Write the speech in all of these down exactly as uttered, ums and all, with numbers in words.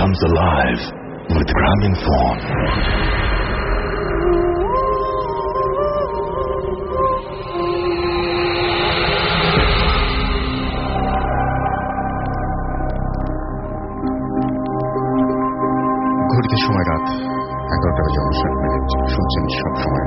comes alive with Graminphone. ঘড়িতে সময় রাত এগারোটা বেজে উনষাট মিনিট। শুনছেন সব সময়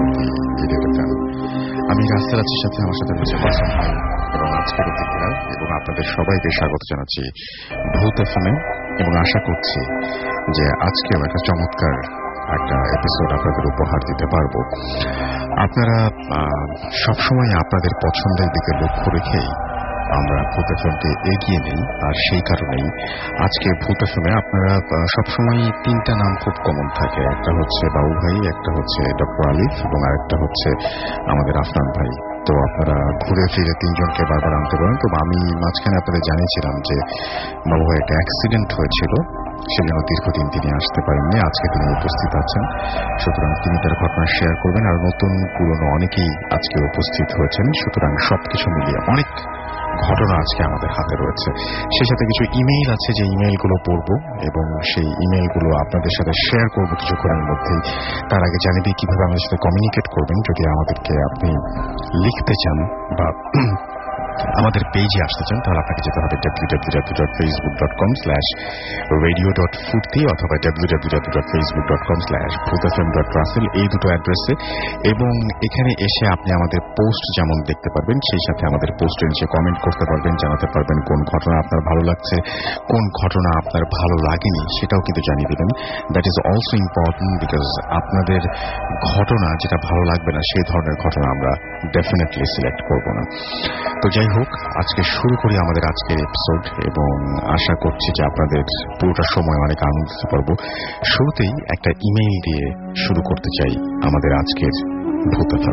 আমি রাস্তার আছি, সাথে আমার সাথে রয়েছে হাসান ভাই এবং আজকের অতিথিরা, এবং আপনাদের সবাইকে স্বাগত জানাচ্ছি ভূত এফএমে, এবং আশা করছি যে আজকেও একটা চমৎকার একটা এপিসোড আপনাদের উপহার দিতে পারবো। আপনারা সবসময় আপনাদের পছন্দের দিকে লক্ষ্য রেখেই আমরা ভূত এফএমকে এগিয়ে নেই, আর সেই কারণেই আজকে ভূত এফএমে আপনারা সবসময় তিনটা নাম খুব কমন থাকে। একটা হচ্ছে বাবু ভাই, একটা হচ্ছে ডক্টর আলিফ, এবং আরেকটা হচ্ছে আমাদের আফনান ভাই। তো আপনারা ঘুরে ফিরে তিনজনকে বারবার আনতে পারেন। তো আমি মাঝখানে আপনাদের জানিয়েছিলাম যে বাবু ভাই একটা অ্যাক্সিডেন্ট হয়েছিল, সেজন্য দীর্ঘদিন তিনি আসতে পারেননি। আজকে তিনি উপস্থিত আছেন, সুতরাং তিনি তার ঘটনা শেয়ার করবেন। আর নতুন পুরনো অনেকেই আজকে উপস্থিত হয়েছেন, সুতরাং সবকিছু মিলিয়ে অনেক ঘটনা আজকে আমাদের হাতে রয়েছে। সেই সাথে কিছু ইমেইল আছে, যে ইমেইলগুলো পড়বো এবং সেই ইমেইলগুলো আপনাদের সাথে শেয়ার করবো কিছুক্ষণের মধ্যেই। তার আগে জানিয়ে দিই কিভাবে আমাদের সাথে কমিউনিকেট করবেন। যদি আমাদেরকে আপনি লিখতে চান বা আমাদের পেজে আসতে চান, তাহলে আপনাকে যেতে হবে W W W dot Facebook dot com slash radio dot Foorti অথবা W W W dot Facebook dot com slash Bhoot FM dot Russell, এই দুটো অ্যাড্রেসে। এবং এখানে এসে আপনি আমাদের পোস্ট যেমন দেখতে পারবেন, সেই সাথে আমাদের পোস্টের নিচে কমেন্ট করতে পারবেন, জানাতে পারবেন কোন ঘটনা আপনার ভালো লাগছে, কোন ঘটনা আপনার ভালো লাগেনি, সেটাও কিন্তু জানিয়ে দেবেন। That is also important, because আপনাদের ঘটনা যেটা ভালো লাগবে না, সেই ধরনের ঘটনা আমরা ডেফিনেটলি সিলেক্ট করব না। তো যাই হোক, আজকে শুরু করি আমাদের আজকের এপিসোড, এবং আশা করছি যে আপনাদের পুরোটা সময় অনেক আনন্দ দিতে পারবো। শুরুতেই একটা ইমেইল দিয়ে শুরু করতে চাই আমাদের আজকের ভূত এফএম।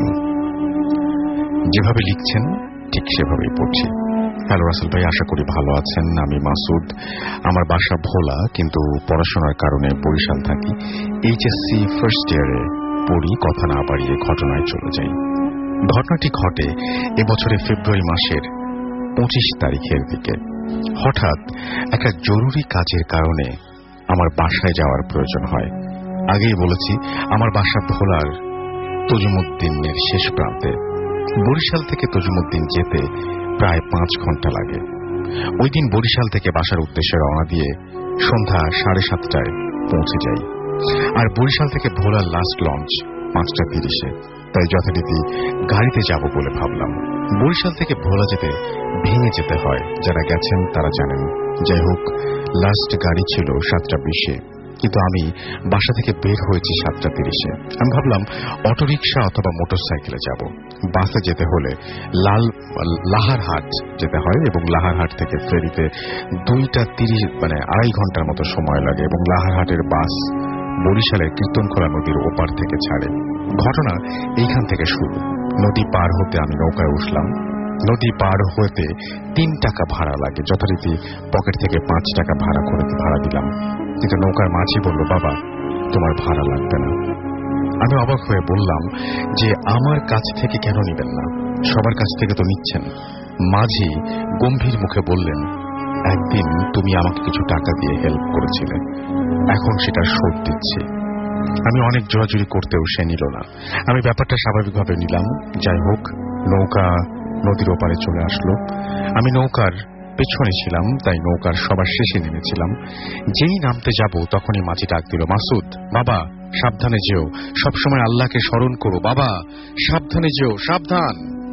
যেভাবে লিখছেন ঠিক সেভাবেই পড়ছি। হ্যালো রাসেল ভাই, আশা করি ভালো আছেন। আমি মাসুদ, আমার বাসা ভোলা, কিন্তু পড়াশোনার কারণে বরিশাল থাকি। এইচএসসি ফার্স্ট ইয়ারে পড়ি। কথা না বাড়িয়ে ঘটনায় চলে যাই। ঘটনাটি ঘটে এবছরের ফেব্রুয়ারি মাসের পঁচিশ তারিখের দিকে। হঠাৎ একটা জরুরি কাজের কারণে আমার বাসায় যাওয়ার প্রয়োজন হয়। আগেই বলেছি, আমার বাসা ভোলার তজুমুদ্দিনের শেষ প্রান্তে। বরিশাল থেকে তজুমুদ্দিন যেতে প্রায় পাঁচ ঘন্টা লাগে। ওই দিন বরিশাল থেকে বাসার উদ্দেশ্যে রওনা দিয়ে সন্ধ্যা সাড়ে সাতটায় পৌঁছে যাই। আর বরিশাল থেকে ভোলার লাস্ট লঞ্চ পাঁচটা তিরিশে, তাই যথারীতি গাড়িতে যাব বলে ভাবলাম। বরিশাল থেকে ভোলা যেতে ভেঙে যেতে হয়, যারা গেছেন তারা জানেন। যাই হোক, লাস্ট গাড়ি ছিল সাতটা বিশে, কিন্তু আমি বাসা থেকে বের হয়েছি সাতটা তিরিশে। আমি ভাবলাম অটোরিকশা অথবা মোটর সাইকেলে যাব। বাসে যেতে হলে লাল লাহারহাট যেতে হয়, এবং লাহারহাট থেকে ফেরিতে দুইটা তিরিশ মানে আড়াই ঘন্টার মতো সময় লাগে, এবং লাহারহাটের বাস বরিশালের কীর্তনখোলা নদীর ওপার থেকে ছাড়ে। ঘটনা এইখান থেকে শুরু। নদী পার হতে আমি নৌকায় উঠলাম। নদী পার হতে তিন টাকা ভাড়া লাগে। যথারীতি পকেট থেকে পাঁচ টাকা ভাড়া করে ভাড়া দিলাম, কিন্তু নৌকার মাঝি বলল, বাবা তোমার ভাড়া লাগবে না। আমি অবাক হয়ে বললাম যে আমার কাছ থেকে কেন নিবেন না, সবার কাছ থেকে তো নিচ্ছেন। মাঝি গম্ভীর মুখে বললেন, একদিন তুমি আমাকে কিছু টাকা দিয়ে হেল্প করেছিলে, এখন সেটা শোধ দিচ্ছি। আমি অনেক জোরাজুরি করতেও সে নিল না। আমি ব্যাপারটা স্বাভাবিকভাবে নিলাম। যাই হোক, নৌকা নদীর ওপারে চলে আসলো। আমি নৌকার পেছনে ছিলাম, তাই নৌকার সবার শেষে নেমেছিলাম। যেই নামতে যাব তখনই মাঝি ডাক দিল, মাসুদ বাবা সাবধানে যেও, সবসময় আল্লাহকে স্মরণ করো, বাবা সাবধানে যেও, সাবধান।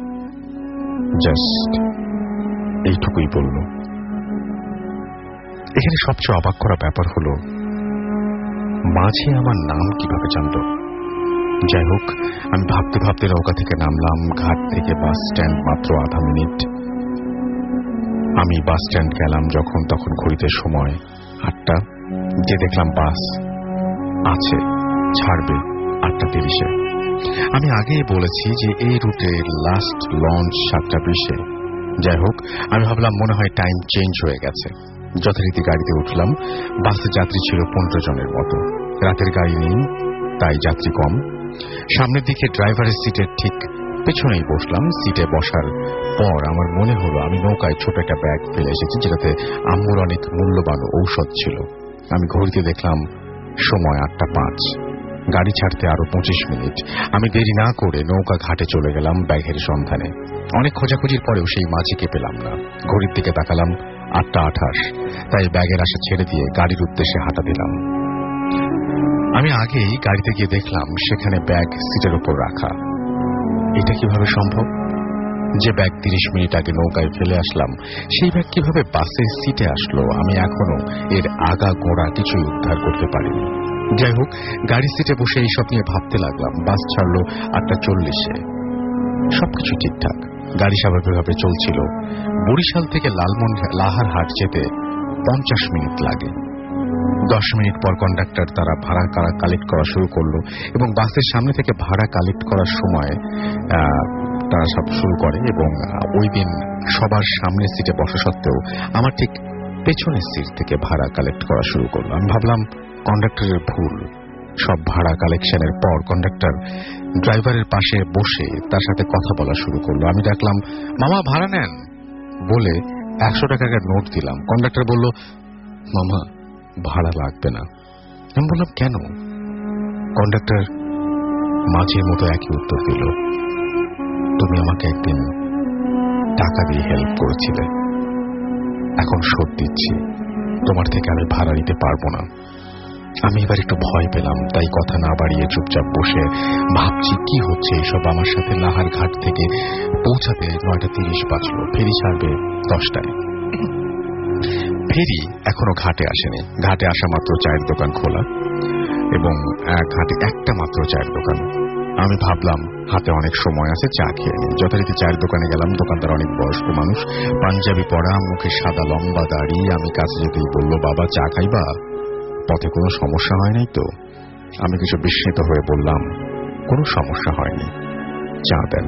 জাস্ট এইটুকুই বলল। এখানে সবচেয়ে অবাক করা ব্যাপার হলো, মাঝি আমার নাম কিভাবে জানল? যাই হোক, আমি ভাবতে ভাবতে নৌকা থেকে নামলাম। ঘাট থেকে বাস স্ট্যান্ড মাত্র আধা মিনিট। আমি বাস স্ট্যান্ড গেলাম যখন, তখন ঘড়িতে সময় আটটা। যে দেখলাম বাস আছে, ছাড়বে আটটা তিরিশে। আমি আগেই বলেছি যে এই রুটে লাস্ট লঞ্চ সাতটা বিশে। যাই হোক, আমি ভাবলাম মনে হয় টাইম চেঞ্জ হয়ে গেছে। যথারীতি গাড়িতে উঠলাম। বাসে যাত্রী ছিল পনেরো জনের মতো। রাতের গাড়ি নেই, তাই যাত্রী কম। সামনের দিকে ড্রাইভারের সিটের ঠিক পেছনেই বসলাম। সিটে বসার পর আমার মনে হলো আমি নৌকায় ছোট একটা ব্যাগ ফেলে এসেছি, যেটাতে আম্মুর অনেক মূল্যবান ঔষধ ছিল। আমি ঘড়িতে দেখলাম সময় আটটা পাঁচ। গাড়ি ছাড়তে আরো পঁচিশ মিনিট। আমি দেরি না করে নৌকা ঘাটে চলে গেলাম ব্যাগের সন্ধানে। অনেক খোঁজাখুঁজির পরেও সেই মাঝিকে পেলাম না। ঘড়ির দিকে তাকালাম, আটটা আঠাশ। তাই ব্যাগের আশা ছেড়ে দিয়ে গাড়ির উদ্দেশ্যে হাঁটা দিলাম। আমি আগেই গাড়িতে গিয়ে দেখলাম সেখানে ব্যাগ সিটের উপর রাখা। এটা কিভাবে সম্ভব? যে ব্যাগ তিরিশ মিনিট আগে নৌকায় ফেলে আসলাম, সেই ব্যাগ কিভাবে বাসের সিটে আসলো? আমি এখনো এর আগা গোড়া কিছুই উদ্ধার করতে পারিনি। যাই হোক, গাড়ি সিটে বসে এইসব নিয়ে ভাবতে লাগলাম। বাস ছাড়লো আটটা চল্লিশে। সবকিছু ঠিকঠাক, গাড়ি স্বাভাবিকভাবে চলছিল। বরিশাল থেকে লালমন লাহারহাট যেতে পঞ্চাশ মিনিট লাগে। দশ মিনিট পর কন্ডাক্টর তারা ভাড়া কালেক্ট করা শুরু করলো এবং বাসের সামনে থেকে ভাড়া কালেক্ট করার সময় তারা সব শুরু করে এবং ওই দিন সবার সামনের সিটে বসা সত্ত্বেও আমার ঠিক পেছনের সিট থেকে ভাড়া কালেক্ট করা শুরু করলো। আমি ভাবলাম কন্ডাক্টরের ভুল। সব ভাড়া কালেকশনের পর কন্ডাক্টর ড্রাইভারের পাশে বসে তার সাথে কথা বলা শুরু করলো। আমি ডাকলাম, মামা ভাড়া নেন বলে একশো টাকার নোট দিলাম। কন্ডাক্টর বলল, মামা ভাড়া লাগবে না। আমি বললাম, কেন? কন্ডাক্টর মাঝের মতো একই উত্তর দিল, তুমি আমাকে একদিন টাকা দিয়ে হেল্প করেছিলে, এখন শোধ দিচ্ছি, তোমার থেকে আমি ভাড়া নিতে পারবো না। আমি এবার একটু ভয় পেলাম, তাই কথা না বাড়িয়ে চুপচাপ বসে ভাবছি কি হচ্ছে এইসব। আমার সাথে লাহার ঘাট থেকে পৌঁছাতে নয়টা তিরিশ বাজলো। ফেরি ছাড়বে দশটায়। ফেরি এখনো ঘাটে আসেনি। ঘাটে আসা মাত্র চায়ের দোকান খোলা এবং ঘাটে একটা মাত্র চায়ের দোকান। আমি ভাবলাম হাতে অনেক সময় আছে, চা খেয়ে নিই। যথারীতি চায়ের দোকানে গেলাম। দোকানদার অনেক বয়স্ক মানুষ, পাঞ্জাবি পরা, মুখে সাদা লম্বা দাড়ি। আমি কাছে যেতেই বলল, বাবা চা খাইবা? পথে কোনো সমস্যা হয় নাই তো? আমি কিছু বিস্মিত হয়ে বললাম, কোনো সমস্যা হয়নি, চা দেন।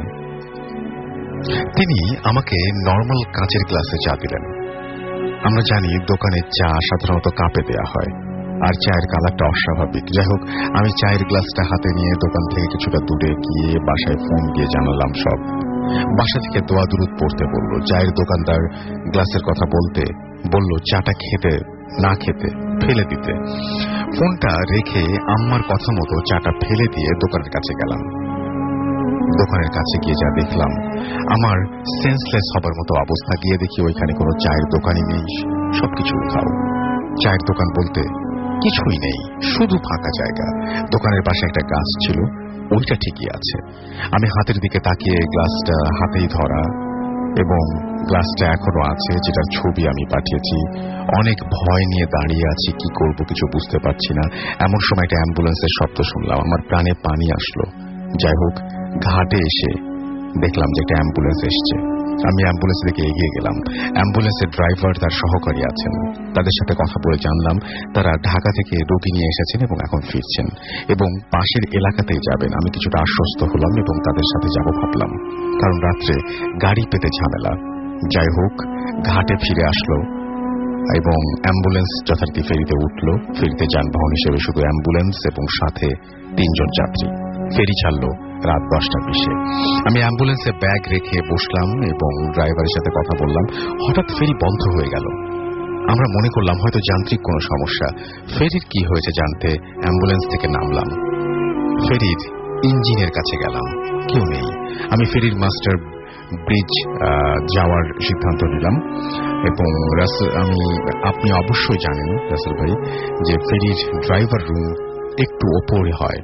তিনি আমাকে নর্মাল কাঁচের গ্লাসে চা দিলেন। আমরা জানি দোকানের চা সাধারণত কাপে দেয়া হয়, আর চায়ের কালারটা অস্বাভাবিক। যাই হোক, আমি চায়ের গ্লাসটা হাতে নিয়ে দোকান থেকে কিছুটা দূরে গিয়ে বাসায় ফোন দিয়ে জানালাম সব। বাসা থেকে দোয়া দুরুদ পড়তে বলল। চায়ের দোকানদার গ্লাসের কথা বলতে বলল চাটা খেতে না খেতে ফেলে দিতে। ফোনটা রেখে আম্মার কথা মতো চাটা ফেলে দিয়ে দোকানের কাছে গেলাম। দোকানের কাছে গিয়ে যা দেখলাম, আমার সেন্সলেস হবার মতো অবস্থা। গিয়ে দেখি ওইখানে কোনো চায়ের দোকানই নেই, সবকিছু উধাও। চায়ের দোকান বলতে কিছুই নেই, শুধু ফাঁকা জায়গা। দোকানের পাশে একটা গাছ ছিল, ওইটা ঠিকই আছে। আমি হাতের দিকে তাকিয়ে গ্লাসটা হাতেই ধরা এবং গ্লাসটা এখনো আছে, যেটার ছবি আমি পাঠিয়েছি। অনেক ভয় নিয়ে দাঁড়িয়ে আছি, কি করব কিছু বুঝতে পারছি না। এমন সময় একটা অ্যাম্বুলেন্সের শব্দ শুনলাম, আমার প্রাণে পানি আসলো। যাই হোক, ঘাটে এসে দেখলাম যে একটা অ্যাম্বুলেন্স এসছে। আমি অ্যাম্বুলেন্স থেকে এগিয়ে গেলাম। অ্যাম্বুলেন্সের ড্রাইভার তার সহকারী আছেন। তাদের সাথে কথা বলে জানলাম তারা ঢাকা থেকে রোগী নিয়ে এসেছেন এবং এখন ফিরছেন এবং পাশের এলাকাতেই যাবেন। আমি কিছুটা আশ্বস্ত হলাম এবং তাদের সাথে যাব ভাবলাম, কারণ রাত্রে গাড়ি পেতে ঝামেলা। যাই হোক, ঘাটে ফিরে আসলো এবং অ্যাম্বুলেন্স যথারীতি ফেরিতে উঠল। ফেরিতে যানবাহন হিসেবে শুধু অ্যাম্বুলেন্স এবং সাথে তিনজন যাত্রী। ফেরি ছাড়লো রাত দশটা বিশে। আমি অ্যাম্বুলেন্সে ব্যাগ রেখে বসলাম এবং ড্রাইভারের সাথে কথা বললাম। হঠাৎ ফেরি বন্ধ হয়ে গেল। আমরা মনে করলাম হয়তো যান্ত্রিক কোনো সমস্যা। ফেরির কি হয়েছে জানতে অ্যাম্বুলেন্স থেকে নামলাম। ফেরির ইঞ্জিনের কাছে গেলাম, কেউ নেই। আমি ফেরির মাস্টার ব্রিজ যাওয়ার সিদ্ধান্ত নিলাম এবং আমি আপনি অবশ্যই জানেন রাসেল ভাই যে ফেরির ড্রাইভার রুম একটু ওপরে হয়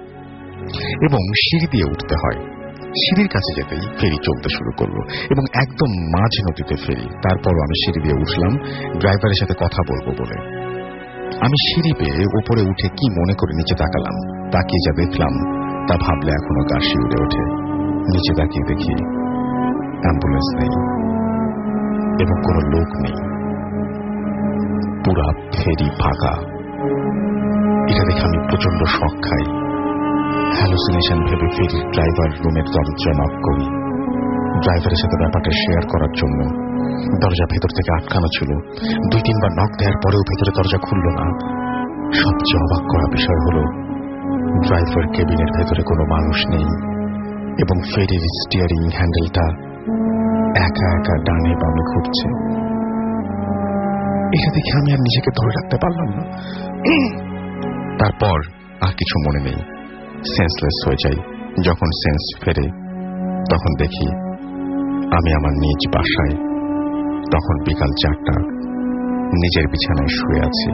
এবং সিঁড়ি দিয়ে উঠতে হয়। সিঁড়ির কাছে যেতেই ফেরি চলতে শুরু করলো এবং একদম মাঝ নদীতে ফেরি। তারপরও আমি সিঁড়ি দিয়ে উঠলাম ড্রাইভারের সাথে কথা বলবো বলে। আমি সিঁড়ি পেয়ে উপরে উঠে কি মনে করে নিচে তাকালাম। তাকিয়ে যা দেখলাম তা ভাবলে এখনো গা শিউরে ওঠে। নিচে তাকিয়ে দেখি অ্যাম্বুলেন্স নেই এবং কোনো লোক নেই, পুরা ফেরি ফাঁকা। এটা দেখে আমি প্রচন্ড শক খাই। হ্যালুসিনেশন ভেবে ফেরির ড্রাইভার রুমের দরজা নক করি ড্রাইভারের সাথে ব্যাপারটা শেয়ার করার জন্য। দরজা ভেতর থেকে আটকানো ছিল। দুই তিনবার নক দেওয়ার পরেও ভেতরে দরজা খুলল না। সবচেয়ে অবাক করা বিষয় হল ড্রাইভার কেবিনের ভেতরে কোনো মানুষ নেই এবং ফেরির স্টিয়ারিং হ্যান্ডেলটা একা একা ডানে বামে ঘুরছে। এটা দেখে আমি আর নিজেকে ধরে রাখতে পারলাম না। তারপর আর কিছু মনে নেই, সেন্সলেস হয়ে যাই। যখন সেন্স ফেরে তখন দেখি আমি আমার নিজ বাসায়, তখন বিকাল চারটা, নিজের বিছানায় শুয়ে আছি।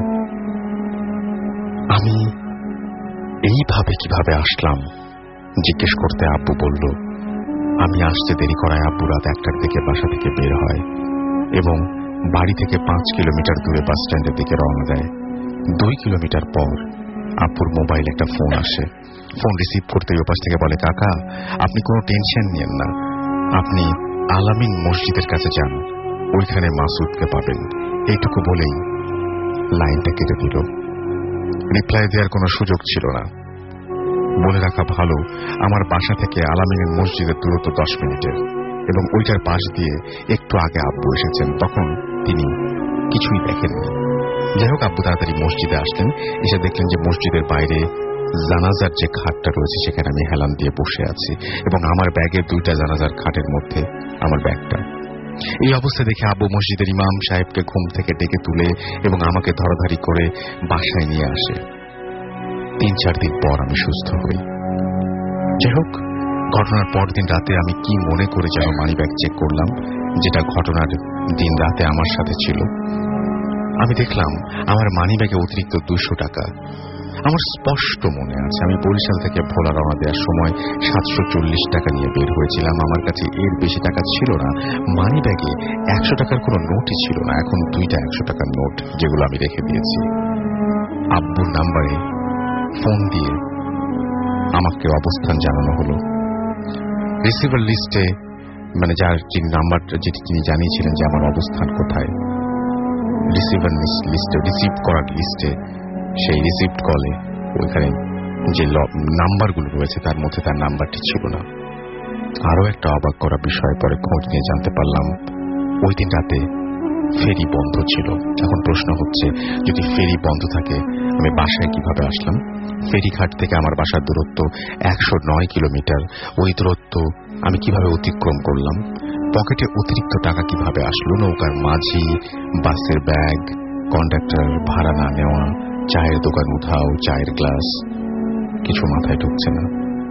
আমি এইভাবে কিভাবে আসলাম জিজ্ঞেস করতে আব্বু বলল, আমি আসতে দেরি করায় আব্বু রাত একটার দিকে বাসা থেকে বের হয় এবং বাড়ি থেকে পাঁচ কিলোমিটার দূরে বাস স্ট্যান্ডের দিকে রওনা দেয়। দুই কিলোমিটার পর আব্বুর মোবাইল একটা ফোন আসে। ফোন রিসিভ করতে ওই পাশ থেকে বলে, কাকা আপনি কোনো টেনশন নিয়েন না, আপনি আলামিন মসজিদের কাছে যান, ওইখানে মাসুদকে পাবেন। এইটুকু বলেই লাইনটা কেটে দিল। রিপ্লাই দেওয়ার কোনো সুযোগ ছিল না। বলে রাখা ভালো, আমার বাসা থেকে আলামিনের মসজিদের দূরত্ব দশ মিনিটের, এবং ওইটার পাশ দিয়ে একটু আগে আব্বু এসেছেন, তখন তিনি কিছুই দেখেননি। যাই হোক, আব্বু তাড়াতাড়ি মসজিদে আসলেন। এসে দেখলেন যে মসজিদের বাইরে জানাজার যে খাটটা রয়েছে সেখানে আমি হেলান দিয়ে বসে আছি, এবং আমার ব্যাগের দুইটা জানাজার খাটের মধ্যে আমার ব্যাগটা। এই অবস্থা দেখে আব্বু মসজিদের ইমাম সাহেবকে ঘুম থেকে ডেকে তুলে এবং আমাকে ধরাধারি করে বাসায় নিয়ে আসে। তিন চার দিন পর আমি সুস্থ হই। যাই হোক, ঘটনার পর দিন রাতে আমি কি মনে করে যেন মানিব্যাগ চেক করলাম, যেটা ঘটনার দিন রাতে আমার সাথে ছিল। আমি দেখলাম আমার মানিব্যাগে অতিরিক্ত দুশো টাকা। আমার স্পষ্ট মনে আছে আমি বরিশাল থেকে ভোলা রওনা দেওয়ার সময় সাতশো চল্লিশ টাকা নিয়ে বের হয়েছিলাম। আমার কাছে এর বেশি টাকা ছিল না। মানিব্যাগে একশো টাকার কোনো নোটই ছিল না, এখন দুইটা একশো টাকার নোট যেগুলো আমি রেখে দিয়েছি। আব্বুর নাম্বারে ফোন দিয়ে আমাকে অবস্থান জানানো হলো। রিসিভার লিস্টে, মানে যার যিনি নাম্বারটা যেটি তিনি জানিয়েছিলেন যে আমার অবস্থান কোথায়, রিসিভার লিস্টে, রিসিভ করার লিস্টে, সেই রিসিভড কলে ওইখানে যে নাম্বারগুলো রয়েছে তার মধ্যে তার নাম্বারটি ছিল না। আরো একটা অবাক করা বিষয় পরে খোঁজ নিয়ে জানতে পারলাম, ওই দিন রাতে ফেরি বন্ধ ছিল। এখন প্রশ্ন হচ্ছে, যদি ফেরি বন্ধ থাকে আমি বাসায় কিভাবে আসলাম? ফেরিঘাট থেকে আমার বাসার দূরত্ব একশো নয় কিলোমিটার। ওই দূরত্ব আমি কিভাবে অতিক্রম করলাম? পকেটে অতিরিক্ত টাকা কিভাবে আসলো? নৌকার মাঝি, বাসের ব্যাগ, কন্ডাক্টর, ভাড়া না নেওয়া, চায়ের দোকান উধাও, চায়ের গ্লাস, কিছু মাথায় ঢুকছে না।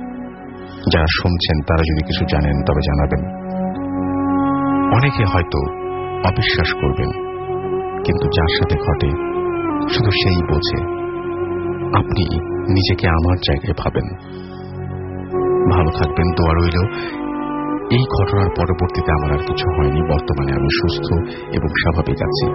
যারা শুনছেন তারা যদি কিছু জানেন তবে জানাবেন। অনেকে হয়তো অবিশ্বাস করবেন, কিন্তু যার সাথে ঘটে শুধু সেই বোঝে। আপনি নিজেকে আমার জায়গায় ভাবেন। ভালো থাকবেন, দোয়া রইল। এই ঘটনার পরবর্তীতে আমার আর কিছু হয়নি। বর্তমানে আমি সুস্থ এবং স্বাভাবিক আছি।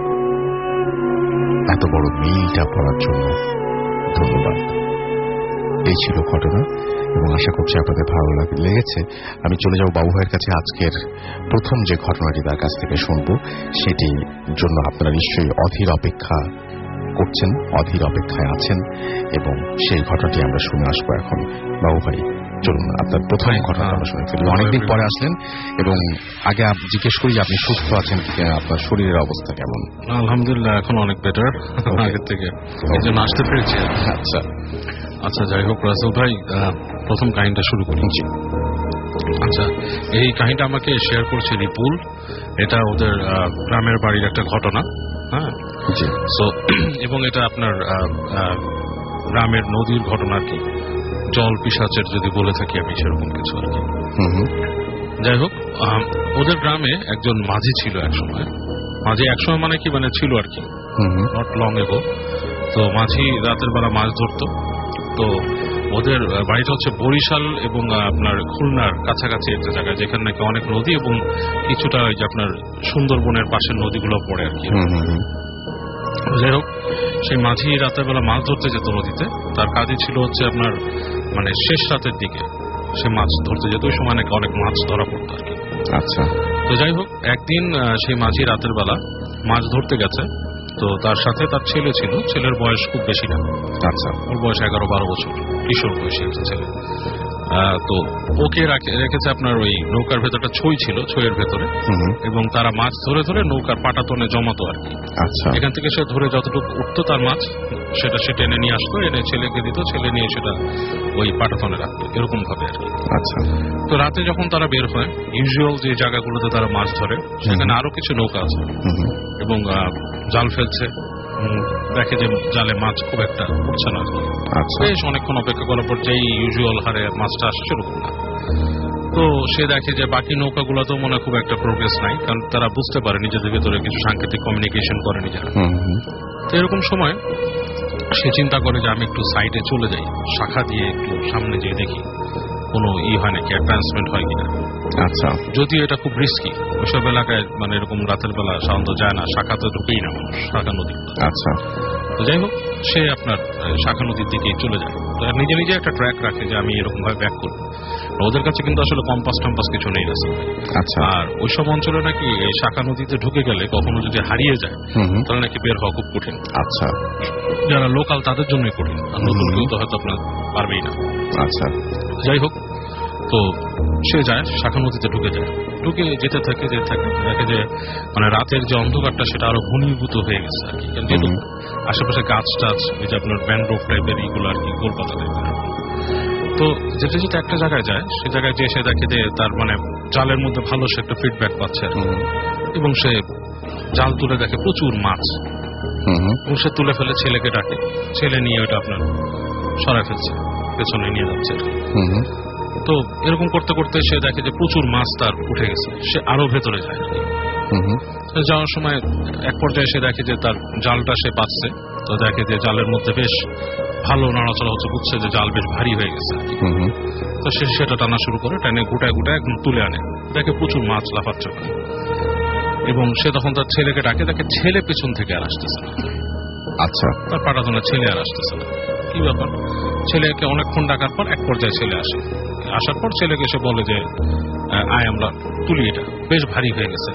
এত বড় মেইলটা পড়ার জন্য ধন্যবাদ। এই ছিল ঘটনা এবং আশা করছি আপনাদের ভালো লেগেছে। আমি চলে যাব বাবু ভাইয়ের কাছে। আজকের প্রথম যে ঘটনাটি তার কাছ থেকে শুনব, সেটির জন্য আপনারা নিশ্চয়ই অধীর অপেক্ষা করছেন, অধীর অপেক্ষায় আছেন, এবং সেই ঘটনাটি আমরা শুনে আসবো এখন। বাবু ভাই চলুন, আপনার প্রথম ঘটনা আমরা শুনে ফেলি। অনেকদিন পরে আসলেন, এবং আগে জিজ্ঞেস করি আপনি সুস্থ আছেন কি, আপনার শরীরের অবস্থা কেমন? আলহামদুলিল্লাহ, এখন অনেক বেটার আগের থেকে, এই জন্য আসতে পেরেছি। আচ্ছা আচ্ছা যাই হোক রাসেল ভাই, প্রথম কাহিনীটা শুরু করি। আচ্ছা, এই কাহিনীটা আমাকে শেয়ার করছে রিপুল। এটা ওদের গ্রামের বাড়ির একটা ঘটনা। হ্যাঁ, সো এবং এটা আপনার গ্রামের নদীর ঘটনা আর কি, জল পিশাচের যদি বলে থাকি আমি সেরকম কিছু আর কি। যাই হোক, ওদের গ্রামে একজন মাঝি ছিল এক সময়। মাঝি এক সময় মানে কি, মানে ছিল আর কি, নট লং এগো। তো মাঝি রাতের বেলা মাছ ধরতো। তো ওদের বাড়িটা হচ্ছে বরিশাল এবং আপনার খুলনার কাছাকাছি একটা জায়গায়, যেখানে নাকি অনেক নদী এবং কিছুটা ওই যে আপনার সুন্দরবনের পাশের নদীগুলো পড়ে আর কি। যাই হোক, সেই মাঝি রাতের বেলা মাছ ধরতে যেত নদীতে। তার কাজই ছিল হচ্ছে আপনার মানে শেষ রাতের দিকে সে মাছ ধরতে যেত। ওই সময় নাকি অনেক মাছ ধরা পড়তো আর কি। আচ্ছা, তো যাই হোক, একদিন সেই মাঝি রাতের বেলা মাছ ধরতে গেছে। তো তার সাথে তার ছেলে ছিল। ছেলের বয়স খুব বেশি না। আচ্ছা, ওর বয়স এগারো বারো বছর, কিশোর বয়সী একটা ছেলে। তো ওকে রেখেছে আপনার ওই নৌকার ভেতরটা ছই ছিল, ছইয়ের ভেতরে, এবং তারা মাছ ধরে ধরে নৌকার পাটাতনে জমাতো আর কি। আচ্ছা, এখান থেকে সে ধরে যতটুকু উঠতো তার মাছ, সেটা সে টেনে নিয়ে আসতো, এনে ছেলেকে দিত, ছেলে নিয়ে সেটা ওই পাটাতনে রাখতো, এরকম ভাবে আর কি। আচ্ছা, তো রাতে যখন তারা বের হয়, ইউজুয়াল যে জায়গাগুলোতে তারা মাছ ধরে সেখানে আরো কিছু নৌকা আছে এবং জাল ফেলছে, দেখে যে জালে মাছ খুব একটা উঠছে না। বেশ অনেকক্ষণ অপেক্ষা করার পর যেই ইউজুয়াল হারে মাছটা আসে সেরকম না। তো সে দেখে যে বাকি নৌকাগুলোতেও মনে খুব একটা প্রোগ্রেস নাই, কারণ তারা বুঝতে পারে নিজেদের ভেতরে কিছু সাংকেতিক কমিউনিকেশন করে নিজেরা। তো এরকম সময় সে চিন্তা করে যে আমি একটু সাইডে চলে যাই, শাখা দিয়ে একটু সামনে যেয়ে দেখি কোনো ই হয় নাকি, অ্যাডভান্সমেন্ট হয় কিনা। আচ্ছা, যদিও এটা খুব রিস্কি, ওইসব এলাকায় মানে এরকম রাতের বেলা সাধারণত যায় না, শাখাতে ঢুকেই না মানুষ, শাখা নদী। আচ্ছা, তো যাই হোক, সে আপনার শাখা নদীর দিকে চলে যায়। তো নিজে নিজে একটা ট্র্যাক রাখে যে আমি এরকম ভাবে ব্যাক করবো। ওদের কাছে কিন্তু আসলে কম্পাস টম্পাস কিছু নেই না। আচ্ছা, আর ওইসব অঞ্চলে নাকি এই শাখা নদীতে ঢুকে গেলে কখনো যদি হারিয়ে যায় তাহলে নাকি বের হওয়া খুব কঠিন। আচ্ছা, যারা লোকাল তাদের জন্যই কঠিন, আর নতুন কেউ তো হয়তো আপনার পারবেই না। আচ্ছা, যাই হোক, তো সে যায় শাখা নদীতে ঢুকে যায়, ঢুকে যেতে থাকে যেতে থাকে দেখে যে মানে রাতের যে অন্ধকারটা সেটা আরো ঘনীভূত হয়ে গেছে আর কি। যেহেতু আশেপাশে গাছ টাছ, এই যে আপনার ব্যান্ড্রোভ টাইপের এইগুলো আর কি, কলকাতা টাইপের। তো যেটা যেটা একটা জায়গায় যায়, সে জায়গায় যে সে দেখে যে তার মানে জালের মধ্যে ভালো সে একটা ফিডব্যাক পাচ্ছে এবং সে জাল তুলে দেখে প্রচুর মাছ, এবং সে তুলে ফেলে, ছেলেকে ডাকে, ছেলে নিয়ে ওটা আপনার সরাই ফেলছে, পেছনে নিয়ে যাচ্ছে। তো এরকম করতে করতে সে দেখে যে প্রচুর মাছ তার উঠে গেছে, সে আরো ভেতরে যায়। যাওয়ার সময় এক পর্যায়ে সে দেখে যে তার জালটা সে পাচ্ছে, তো দেখে যে জালের মধ্যে বেশ ভালো নাড়াচড়া হচ্ছে, বুঝছে যে জাল বেশ ভারী হয়ে গেছে। তো সে সেটা টানা শুরু করে, টেনে গুটায় গুটায় একদম তুলে আনে, দেখে প্রচুর মাছ লাফাচ্ছে। এবং সে তখন তার ছেলেকে ডাকে, দেখে ছেলে পেছন থেকে আর আসতেছে না। আচ্ছা, তার পাটাতনে ছেলে আর আসতেছে না। কি ব্যাপার? ছেলেকে অনেকক্ষণ ডাকার পর এক পর্যায়ে ছেলে আসে, আসার পর ছেলেকে সে বলে যে আয় আমরা তুলি, এটা বেশ ভারী হয়ে গেছে।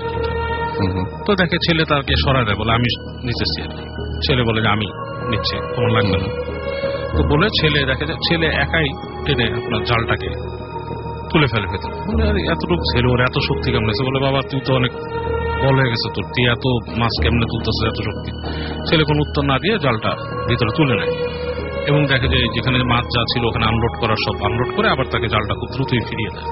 তো দেখে ছেলে তাকে সরায় দেয়, বলে আমি নিতেছি আর কি। ছেলে বলে যে আমি নিচ্ছি, তোমার লাগবে না। তো বলে ছেলে দেখে যে ছেলে একাই টেনে আপনার জালটাকে তুলে ফেলে ভেতরে। বলে এতটুকু ছেলে, ওর এত শক্তি কেমনেছে? বলে বাবা তুই তো অনেক বল হয়ে গেছে তোর, তুই এত মাছ কেমনে তুলতেছে এত শক্তি? ছেলে কোনো উত্তর না দিয়ে জালটা ভিতরে তুলে নেয় এবং দেখে যে যেখানে মাছ যা ছিল ওখানে আনলোড করার সব আনলোড করে আবার তাকে জালটা খুব দ্রুতই ফিরিয়ে দেয়।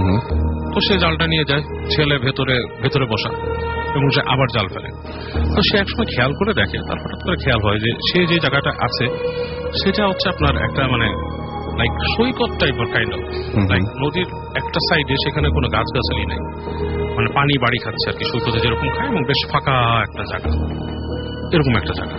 তো সে জালটা নিয়ে যায়, ছেলে ভেতরে ভেতরে বসা, এবং সে আবার জাল ফেলে। তো সে একসময় খেয়াল করে দেখে, তার হঠাৎ করে খেয়াল হয় যে সে যে জায়গাটা আছে সেটা হচ্ছে আপনার একটা মানে লাইক সৈকত টাইপের কাইন্ড অফ, লাইক নদীর একটা সাইডে, সেখানে কোনো গাছগাছালি নেই, মানে পানি বাড়ি খাচ্ছে আর কি, সৈকতে যেরকম খায়, এবং বেশ ফাঁকা একটা জায়গা, এরকম একটা জায়গা।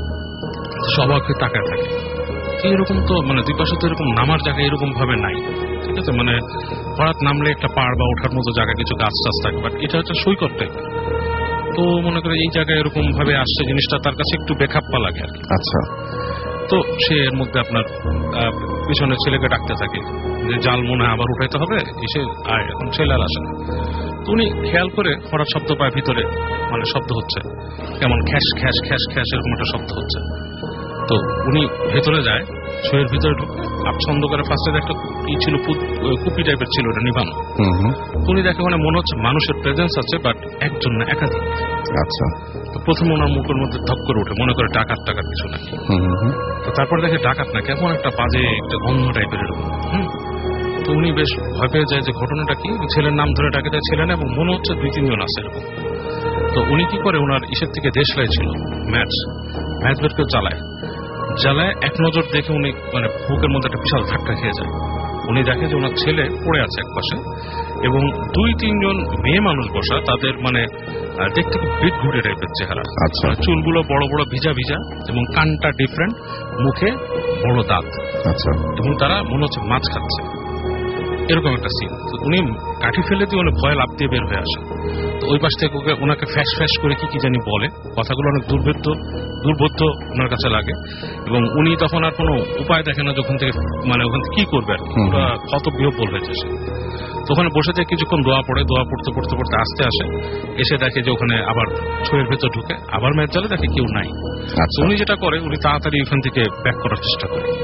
সবাই তাকায় থাকে, এরকম তো মানে দুই পাশে তো এরকম নামার জায়গা এরকম ভাবে নাই, ঠিক আছে, মানে হঠাৎ নামলে একটা পাড় বা ওঠার মতো জায়গা, কিছু গাছ টাছ থাকে, বাট এটা হচ্ছে সৈকত টাইপের। তো মনে করে এই জায়গায় এরকম ভাবে আসছে, জিনিসটা তার কাছে একটু বেখাপ্পা লাগে আর কি। আচ্ছা, তো সে এর মধ্যে আপনার পিছনে ছেলেকে ডাকতে থাকে যে জাল মনে হয় আবার উঠাইতে হবে, এসে আয়, এখন ছেলে আর আসে না। তো উনি খেয়াল করে হঠাৎ শব্দ পায় ভিতরে, মানে শব্দ হচ্ছে কেমন খ্যাস খ্যাস খ্যাস খ্যাস এরকম একটা শব্দ হচ্ছে। তো উনি ভেতরে যায়, শরীরের ভিতরে আচ্ছন্দ করে ফার্স্টে একটা ই ছিল, কুপি টাইপের ছিল, ওটা নিবানো। উনি দেখে মানে মনে হচ্ছে মানুষের প্রেজেন্স আছে, বাট একজন না, একাধিক। আচ্ছা, প্রথম ওনার মুখের মধ্যে ধপ করে ওঠে, মনে করে ডাকাত টাকার কিছু নাকি। তো তারপর দেখে ডাকাত না, কেমন একটা বাজে একটা গন্ধ টাইপের এরকম। হম তো উনি বেশ ভয় পেয়ে যায় যে ঘটনাটা কি, ছেলের নাম ধরে ডাকে দেয় ছেলে না, এবং মনে হচ্ছে দুই তিনজন আছে এরকম। তো উনি কি করে, ওনার ইসের থেকে দেশলাই ছিল ম্যাচ, ম্যাচ বের করে জ্বালায়, জ্বালায় এক নজর দেখে উনি মানে বুকের মধ্যে একটা বিশাল ধাক্কা খেয়ে যায়। উনি দেখে যে ওনার ছেলে পড়ে আছে এক পাশে, এবং দুই তিনজন মেয়ে মানুষ বসা, তাদের মানে দেখতে খুব বিট ঘুরে টাইপের চেহারা। আচ্ছা, চুলগুলো বড় বড় ভিজা ভিজা, এবং কানটা ডিফারেন্ট, মুখে বড় দাঁত। আচ্ছা, এবং তারা মনে হচ্ছে মাছ খাচ্ছে, এরকম একটা সিন। তো উনি কাঠি ফেলে দিয়ে অনেক ভয় লাভ দিয়ে বের হয়ে আসে। তো ওই পাশ থেকে ওকে ওনাকে ফ্যাস ফ্যাস করে কি কি জানি বলে, কথাগুলো অনেক দুর্ভেদ্য দুর্বোধ্য ওনার কাছে লাগে, এবং উনি তখন আর কোনো উপায় দেখে না যখন থেকে মানে ওখান থেকে কি করবে আর কি, ওরা কত বিহ্বল হয়েছে সে। তো ওখানে বসে থেকে কিছুক্ষণ দোয়া পড়ে, দোয়া পড়তে পড়তে পড়তে আসতে আসে, এসে দেখে যে ওখানে আবার ছয়ের ভেতর ঢুকে আবার ম্যাচ জ্বালে, দেখে কেউ নাই। উনি যেটা করে, উনি তাড়াতাড়ি ওখান থেকে ব্যাক করার চেষ্টা করে,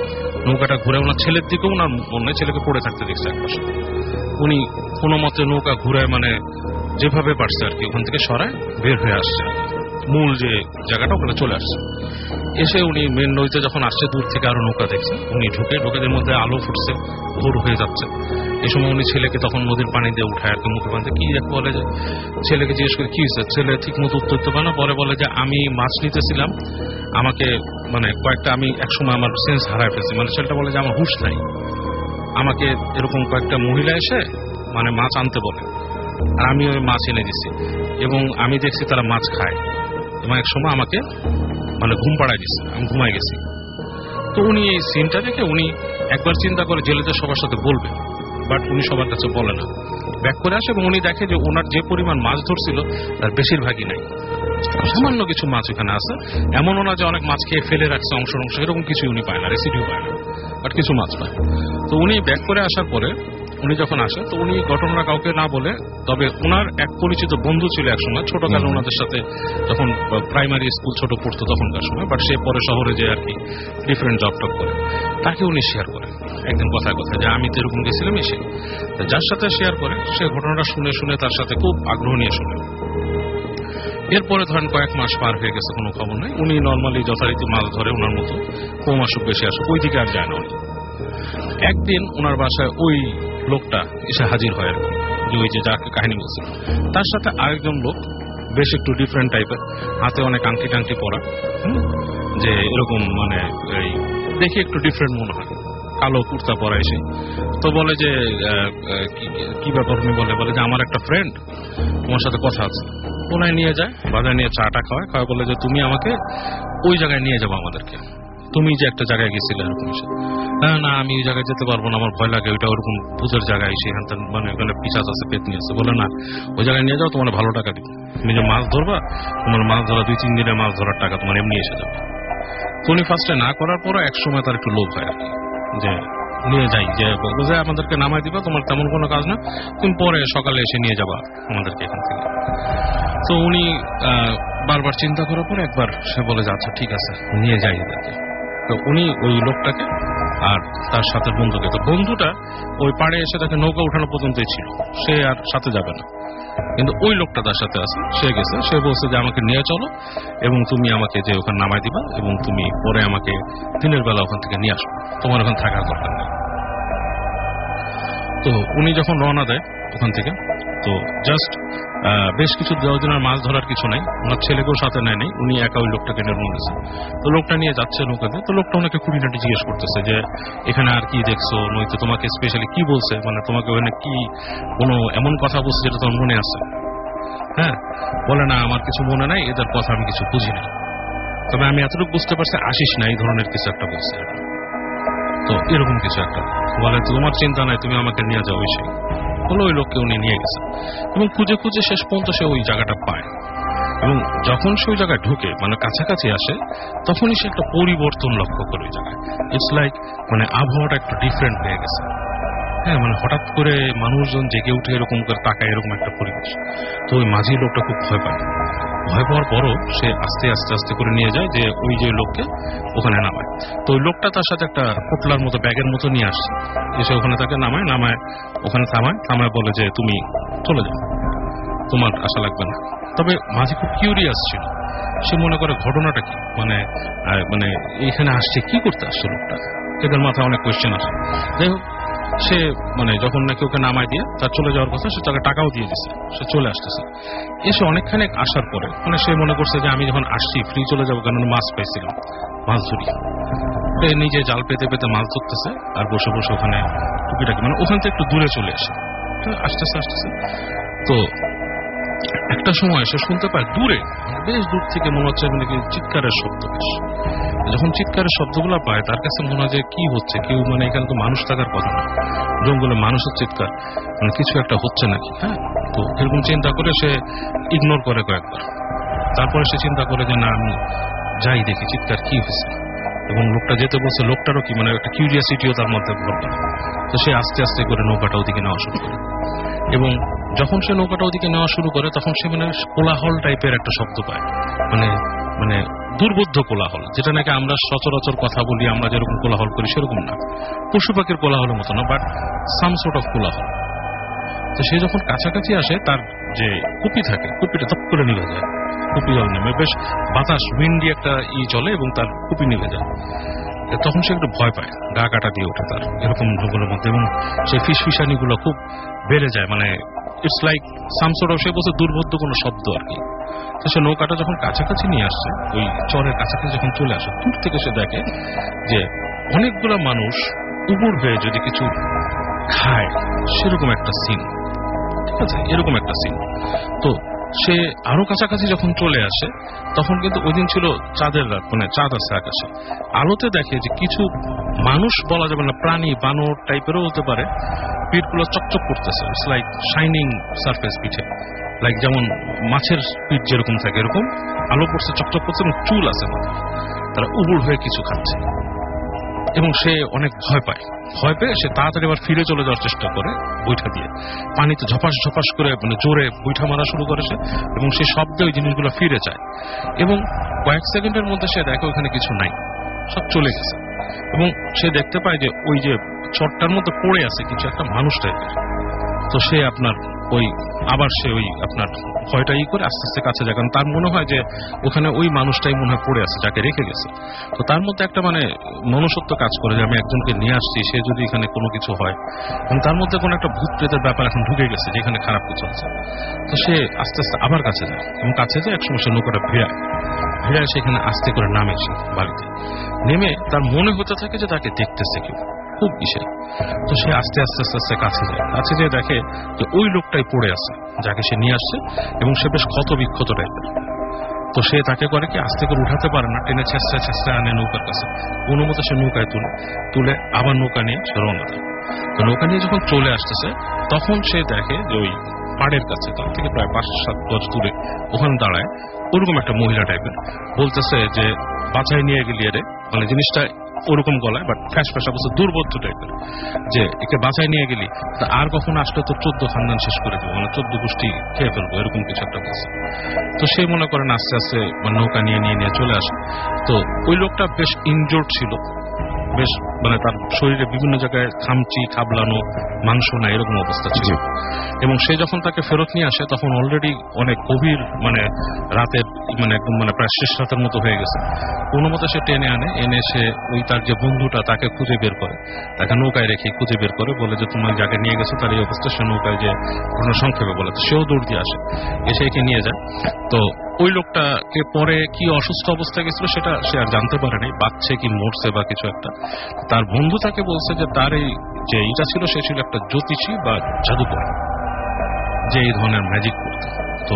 নৌকাটা ঘুরে ওনার ছেলের দিকেও ওনার মনে ছেলেকে পড়ে থাকতে দেখছে একপাশে। উনি কোনো মতে নৌকা ঘুরে মানে যেভাবে পারছে আর কি ওখান থেকে সরায় বের হয়ে আসছে, মূল যে জায়গাটা ওখানে চলে আসছে। এসে উনি মেন নদীতে যখন আসছে দূর থেকে আরো নৌকা দেখছে, উনি ঢুকে ঢুকেদের মধ্যে আলো ফুটছে, ভোর হয়ে যাচ্ছে। এই সময় উনি ছেলেকে তখন নদীর পানি দিয়ে উঠায় আর কি মুখে বাঁধতে কি বলে যে ছেলেকে জিজ্ঞেস করে কি হয়েছে, ছেলে ঠিক মতো উত্তর দিতে পারে না, পরে বলে যে আমি মাছ নিতেছিলাম, আমাকে মানে কয়েকটা আমি একসময় আমার সেন্স হারায় ফেলছি, মানে ছেলেটা বলে যে আমার হুঁশ নাই, আমাকে এরকম কয়েকটা মহিলা এসে মানে মাছ আনতে বলে আর আমি ওই মাছ এনে দিছি এবং আমি দেখছি তারা মাছ খায় এবং এক সময় আমাকে মানে ঘুম পাড়ায় দিচ্ছে, আমি ঘুমাই গেছি। তো উনি এই সিনটা দেখে উনি একবার চিন্তা করে জেলেদের সবার সাথে বলবে, বাট উনি সবার কাছে বলে না, ব্যাক করে আসে এবং উনি দেখে যে ওনার যে পরিমাণ মাছ ধরছিল তার বেশিরভাগই নাই, সামান্য কিছু মাছ এখানে আছে। এমনও না যে অনেক মাছ খেয়ে ফেলে রাখছে অংশ অংশ, এরকম কিছু উনি পায় না, রেসিডিউ পায় না, বাট কিছু মাছ পায়। তো উনি ব্যাক করে আসার পরে উনি যখন আসে তো উনি ঘটনা কাউকে না বলে, তবে ওনার এক পরিচিত বন্ধু ছিল একসময় ছোটকালে ওনাদের সাথে যখন প্রাইমারি স্কুল ছোট পড়তো তখনকার সময়, বাট সে পরে শহরে যে আর কি ডিফারেন্ট জব টপ করে, তাকে উনি শেয়ার করে একদিন কথায় কথায় যে আমি তো এরকম গেছিলাম এসে। যার সাথে শেয়ার করে সে ঘটনাটা শুনে শুনে তার সাথে খুব আগ্রহ নিয়ে শুনে। এরপরে ধরেন কয়েক মাস পার হয়ে গেছে, কোনো খবর নেই, উনি নর্মালি যথারীতি মাছ ধরে ওনার মতো, কম আসুক বেশি আসুক ওই দিকে আর যায় না উনি। একদিন ওনার বাসায় ওই লোকটা এসে হাজির হয় আর কি, যে ওই যে যাকে কাহিনী বলছে তার সাথে আরেকজন লোক বেশ একটু ডিফারেন্ট টাইপের, হাতে অনেক আংটি টাংটি পরা, যে এরকম মানে এই দেখে একটু ডিফারেন্ট মনে হয়, কালো কুর্তা পরা এসে। তো বলে যে কি ব্যাপার, উনি বলে বলে যে আমার একটা ফ্রেন্ড তোমার সাথে কথা আছে, ওনায় নিয়ে যায়, বাজারে নিয়ে চাটা খাওয়ায়, খাওয়া বলে যে তুমি আমাকে ওই জায়গায় নিয়ে যাবো আমাদেরকে, তুমি যে একটা জায়গায় গেছিলে এরকম এসে। হ্যাঁ না আমি ওই জায়গায় যেতে পারবো না, আমার ভয় লাগে, ওইটা ওরকম পুজোর জায়গায় সেখান মানে ওখানে পিসাচ আছে, পেতনি আছে। বলে না ওই জায়গায় নিয়ে যাও, তোমার ভালো টাকা দিব, তুমি যে মাছ ধরবা তোমার মাছ ধরা দুই তিন দিনের মাছ ধরার টাকা তোমার এমনি এসে যাবে। তো উনি ফার্স্টে না করার পরও এক সময় তার একটু লোভ হয় আর কি, যে নিয়ে যাই, যে বলবো যে আমাদেরকে নামাই দিবা, তোমার তেমন কোনো কাজ না, তুমি পরে সকালে এসে নিয়ে যাবা আমাদেরকে এখান থেকে। তো উনি বারবার চিন্তা করার পর একবার সে বলে যে আচ্ছা ঠিক আছে নিয়ে যাই এদেরকে। তো উনি ওই লোকটাকে আর তার সাথে বন্ধুকে, তো বন্ধুটা ওই পাড়ে এসে তাকে নৌকা উঠানো পর্যন্তই ছিল, সে আর সাথে যাবে না, কিন্তু ওই লোকটা তার সাথে আছে, সে গেছে, সে বলছে যে আমাকে নিয়ে চলো এবং তুমি আমাকে যে ওখানে নামাই দিবা এবং তুমি পরে আমাকে দিনের বেলা ওখান থেকে নিয়ে আসো, তোমার ওখানে থাকার দরকার নেই। তো উনি যখন রওনা দেয় ওখান থেকে, তো জাস্ট বেশ কিছু দিনের মাছ ধরার কিছু নাই, ওনার ছেলেকেও সাথে নেয় নাই, উনি একা ওই লোকটাকে নির্মূল দিয়েছে। তো লোকটা নিয়ে যাচ্ছে নৌকাতে, তো লোকটা ওনাকে খুঁটিনাটি জিজ্ঞেস করতেছে যে এখানে আর কি দেখছো, নইতে তোমাকে স্পেশালি কি বলছে, মানে তোমাকে ওখানে কি কোনো এমন কথা বলছে যেটা তোমার মনে আছে? হ্যাঁ বলে না আমার কিছু মনে নাই, এদের কথা আমি কিছু বুঝি না, তবে আমি এতটুকু বুঝতে পারছি আসিস না এই ধরনের কিছু একটা বলছে। তো এরকম কিছু একটা বলে, তোমার চিন্তা নাই তুমি আমাকে নিয়ে যাও, এসে হলো ওই লোককে উনি নিয়ে গেছে এবং খুঁজে খুঁজে শেষ পর্যন্ত সে ওই জায়গাটা পায়। এবং যখন সে ওই জায়গায় ঢুকে মানে কাছাকাছি আসে তখনই সে একটা পরিবর্তন লক্ষ্য করে ওই জায়গায়, ইটস লাইক মানে আবহাওয়াটা একটু ডিফারেন্ট হয়ে গেছে। হ্যাঁ মানে হঠাৎ করে মানুষজন জেগে উঠে এরকম করে তাকায়, এরকম একটা পরিবেশ। তো ওই মাঝি লোকটা খুব ভয় পায়, ভয় পাওয়ার পরও সে আস্তে আস্তে আস্তে করে নিয়ে যায় যে ওই যে লোককে ওখানে নামায়। তো ওই লোকটা তার সাথে একটা পোটলার মতো ব্যাগের মতো নিয়ে আসছে, এসে ওখানে তাকে নামায়, নামায় ওখানে থামায়, থামায় বলে যে তুমি চলে যাও, তোমার আশা লাগবে না। তবে মাঝি খুব কিউরিয়াস ছিল, সে মনে করে ঘটনাটা কি, মানে মানে এইখানে আসছে কি করতে আসছে লোকটা, এদের মাথায় অনেক কোয়েশ্চেন আসে। যাই হোক সে মানে যখন নাকি ওকে নামায় দিয়ে তার চলে যাওয়ার কথা, সে তাকে টাকাও দিয়ে দিচ্ছে, সে চলে আসতেছে। এসে অনেকখানে আসার পরে মানে সে মনে করছে যে আমি যখন আসছি ফ্রি চলে যাবো, কারণ মাছ পাইছিলাম, মাছ ধরি, নিজে জাল পেতে পেতে মাছ ধরতেছে আর বসে বসে ওখানে টুকিটাকি মানে ওখান থেকে একটু দূরে চলে আসে, আসতেছে আসতেছে। তো একটা সময় সে শুনতে পায় দূরে, বেশ দূর থেকে মনে হচ্ছে মানে কি চিৎকারের শব্দ। বেশ যখন চিৎকারের শব্দগুলো পায় তার কাছে মনে হয় যে কি হচ্ছে, কেউ মানে এখানে তো মানুষ থাকার কথা না, জঙ্গলে মানুষের চিৎকার, মানে কিছু একটা হচ্ছে নাকি। হ্যাঁ তো এরকম চিন্তা করে সে ইগনোর করে কয়েকবার, তারপরে সে চিন্তা করে যে না আমি যাই দেখি চিৎকার কি হয়েছে। এবং লোকটা যেতে বলছে, লোকটারও কি মানে একটা কিউরিয়াসিটিও তার মধ্যে ভর করে। তো সে আস্তে আস্তে করে নৌকাটা ওদিকে নেওয়া শুরু করে এবং যখন সে নৌকাটা ওদিকে নেওয়া শুরু করে তখন সে মানে কোলাহল টাইপের একটা শব্দ পায়, মানে মানে দুর্বোধ্য কোলাহল, যেটা নাকি আমরা সচরাচর কথা বলি, আমরা যেরকম কোলাহল করি সেরকম না, পশু পাখির কোলাহলের মতো না, বাট সাম সর্ট অফ কোলাহল। তো সে যখন কাছাকাছি আসে, তার যে কুপি থাকে, কুপিটা তপ করে নিভে যায়, কুপি জল নেমে, বেশ বাতাস উইন্ডি একটা ই চলে এবং তার কুপি নিভে যায়। তখন সে একটু ভয় পায়, গা কাটা দিয়ে ওঠে তার এরকম জঙ্গলের মধ্যে, এবং সেই ফিসফিসানি গুলো খুব বেড়ে যায়, মানে it's like some sort of, সে বলছে দুর্বোধ্য কোনো শব্দ আর কি। তো সে নৌকাটা যখন কাছাকাছি নিয়ে আসছে, ওই চরের কাছাকাছি যখন চলে আসে, দূর থেকে সে দেখে যে অনেকগুলো মানুষ উবুর হয়ে যদি কিছু খায় সেরকম একটা সিন, ঠিক আছে, এরকম একটা সিন। তো সে আরো কাছাকাছি যখন চলে আসে, তখন কিন্তু ওই দিন ছিল চাঁদের রাত, মানে চাঁদ আছে আকাশে, আলোতে দেখে যে কিছু মানুষ, বলা যাবে না প্রাণী, বানর টাইপেরও হতে পারে, পিঠগুলো চকচক করতেছে, ইটস লাইক শাইনিং সারফেস পিঠে, লাইক যেমন মাছের পিঠ যেরকম থাকে এরকম আলো পড়ছে, চকচক করছে, এবং চুল আছে মাথায়, তারা উবুর হয়ে কিছু খাচ্ছে। এবং সে অনেক ভয় পায়, ভয় পেয়ে সে তাড়াতাড়ি আবার ফিরে চলে যাওয়ার চেষ্টা করে বৈঠা দিয়ে, পানিতে ঝপাস ঝপাস করে মানে জোরে বৈঠা মারা শুরু করে সে, এবং সে শব্দে ওই জিনিসগুলো ফিরে যায়, এবং কয়েক সেকেন্ডের মধ্যে সে দেখে ওখানে কিছু নাই, সব চলে গেছে। এবং সে দেখতে পায় যে ওই যে চটটার মধ্যে পড়ে আছে কিছু একটা মানুষ টাইপের। তো সে আপনার ওই আবার সে ওই আপনার ভয়টা ই করে আস্তে আস্তে কাছে যায়, কারণ তার মনে হয় যে ওখানে ওই মানুষটাই মনে হয় পড়ে আছে যাকে রেখে গেছে। তো তার মধ্যে একটা মানে মনুষ্যত্ব কাজ করে যে আমি একজনকে নিয়ে আসছি, সে যদি এখানে কোনো কিছু হয়, এবং তার মধ্যে কোনো একটা ভূত প্রেতের ব্যাপার এখন ঢুকে গেছে যে এখানে খারাপ কিছু আছে। তো সে আস্তে আস্তে আবার কাছে যায়, এবং কাছে যায় একসময় সে নৌকাটা ভিড়ায়, ভিড়ায় সেখানে আস্তে করে নামে সে বাড়িতে, নেমে তার মনে হতে থাকে যে তাকে দেখতেছে কেউ খুব বিশেষ। তো সে আস্তে আস্তে আস্তে আস্তে কাছে যায়, কাছে যেয়ে দেখে যে ওই লোকটাই পড়ে আছে যাকে সে নিয়ে আসছে, এবং সে বেশ ক্ষত বিক্ষত টাইপের। তো সে তাকে করে কি আস্তে করে উঠাতে পারে না, টেনে ছেঁচড়া ছেঁচড়া আনে নৌকার কাছে, কোনো মতো সে নৌকায় তুলে তুলে আবার নৌকা নিয়ে সে রওনা দেয়। তো নৌকা নিয়ে যখন চলে আসতেছে, তখন সে দেখে যে ওই পাড়ের কাছে, তার থেকে প্রায় পাঁচ সাত গজ দূরে, ওখানে দাঁড়ায় ওরকম একটা মহিলা টাইপের, বলতেছে যে বাছাই নিয়ে গেলি রে, মানে জিনিসটা ওরকম গলায়, বাট ফ্যাস ফ্যাস অবস্থা, দুর্বোধ্য টাইপের, যে একে বাছাই নিয়ে গেলি আর কখন আসলে তো চোদ্দ খানদান শেষ করে দেবো, মানে চোদ্দ গোষ্ঠী খেয়ে ফেলবো, এরকম কিছু একটা বলছে। তো সেই মনে করেন আস্তে আস্তে নৌকা নিয়ে নিয়ে নিয়ে চলে আসে। তো ওই লোকটা বেশ ইনজোর্ড ছিল, বেশ মানে তার শরীরে বিভিন্ন জায়গায় খামচি, খাবলানো, মাংস না, এরকম অবস্থা ছিল। এবং সে যখন তাকে ফেরত নিয়ে আসে, তখন অলরেডি অনেক গভীর মানে রাতের মানে একদম মানে প্রায় শেষ রাতের মতো হয়ে গেছে। কোনো মতো সে টেনে আনে, এনে সে ওই তার যে বন্ধুটা তাকে খুঁজে বের করে, তাকে নৌকায় রেখে খুঁজে বের করে, বলে যে তোমার যাকে নিয়ে গেছো তার এই অবস্থা, সে নৌকায় যে ঘটনা সংক্ষেপে বলে, সেও দৌড় দিয়ে আসে, এসে একে নিয়ে যায়। তো ওই লোকটাকে পরে কি অসুস্থ অবস্থায় গেছিল সেটা সে আর জানতে পারেনি, বাচ্চে কি মরছে বা কিছু একটা। তার বন্ধু তাকে বলছে যে তার এই যে এইটা ছিল, সে ছিল একটা জ্যোতিষী বা জাদুকর, যে এই ধরনের ম্যাজিক করত। তো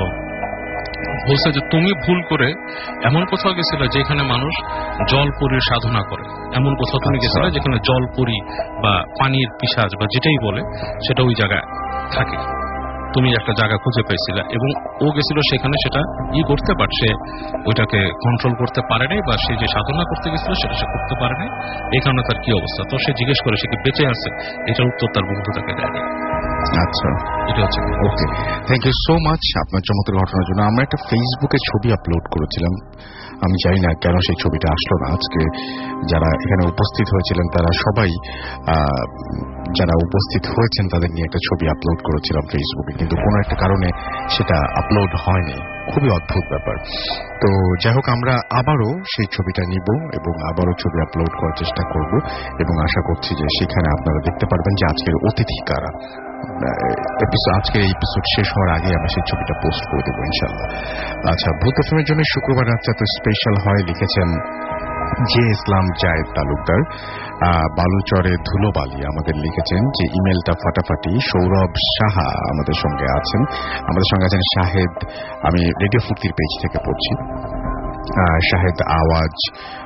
বলছে যে তুমি ভুল করে এমন কোথাও গেছিলে যেখানে মানুষ জলপরীর সাধনা করে, এমন কোথাও তুমি গেছিলে যেখানে জলপরী বা পানির পিশাচ বা যেটাই বলে সেটা ওই জায়গায় থাকে, তুমি একটা জায়গা খুঁজে পাইছিলে, এবং ও গেছিল সেখানে সেটা ই করতে, বাট সে ওইটাকে কন্ট্রোল করতে পারে নাই, বা সে যে সাধনা করতে গেছিল সেটা সে করতে পারে নাই, এই কারণে তার কি অবস্থা। তো সে জিজ্ঞেস করে সে কি বেঁচে আছে, এটার উত্তর তার বন্ধু তাকে দেয়নি। আচ্ছা, এটা হচ্ছে okay, thank you so much আপনার চমৎকার ঘটনার জন্য। আমরা একটা ফেসবুকে ছবি আপলোড করেছিলাম, আমি জানি না কেন সেই ছবিটা আসলো না। আজকে যারা এখানে উপস্থিত হয়েছিলেন তারা সবাই, যারা উপস্থিত হয়েছেন তাদের নিয়ে একটা ছবি আপলোড করেছিলাম ফেসবুকে, কিন্তু কোনো একটা কারণে সেটা আপলোড হয়নি। খুবই অদ্ভুত ব্যাপার। তো যাই হোক, আমরা আবারও সেই ছবিটা নিব এবং আবারও ছবি আপলোড করার চেষ্টা করব, এবং আশা করছি যে সেখানে আপনারা দেখতে পারবেন যে আজকের অতিথি কারা। আজকের এই এপিসোড শেষ হওয়ার আগে আমরা সেই ছবিটা পোস্ট করে দেবো ইনশাল্লাহ। আচ্ছা, ভূত এফএমের জন্য শুক্রবার রাতটা তো স্পেশাল হয়, লিখেছেন যে ইসলাম জায়েদ তালুকদার, বালুচরে ধুলোবালি আমাদের লিখেছেন যে ইমেলটা ফাটাফাটি। সৌরভ সাহা আমাদের সঙ্গে আছেন, আমাদের সঙ্গে আছেন শাহেদ, আমি রেডিও ফুর্তির পেজ থেকে পড়ছি, শাহেদ আওয়াজ,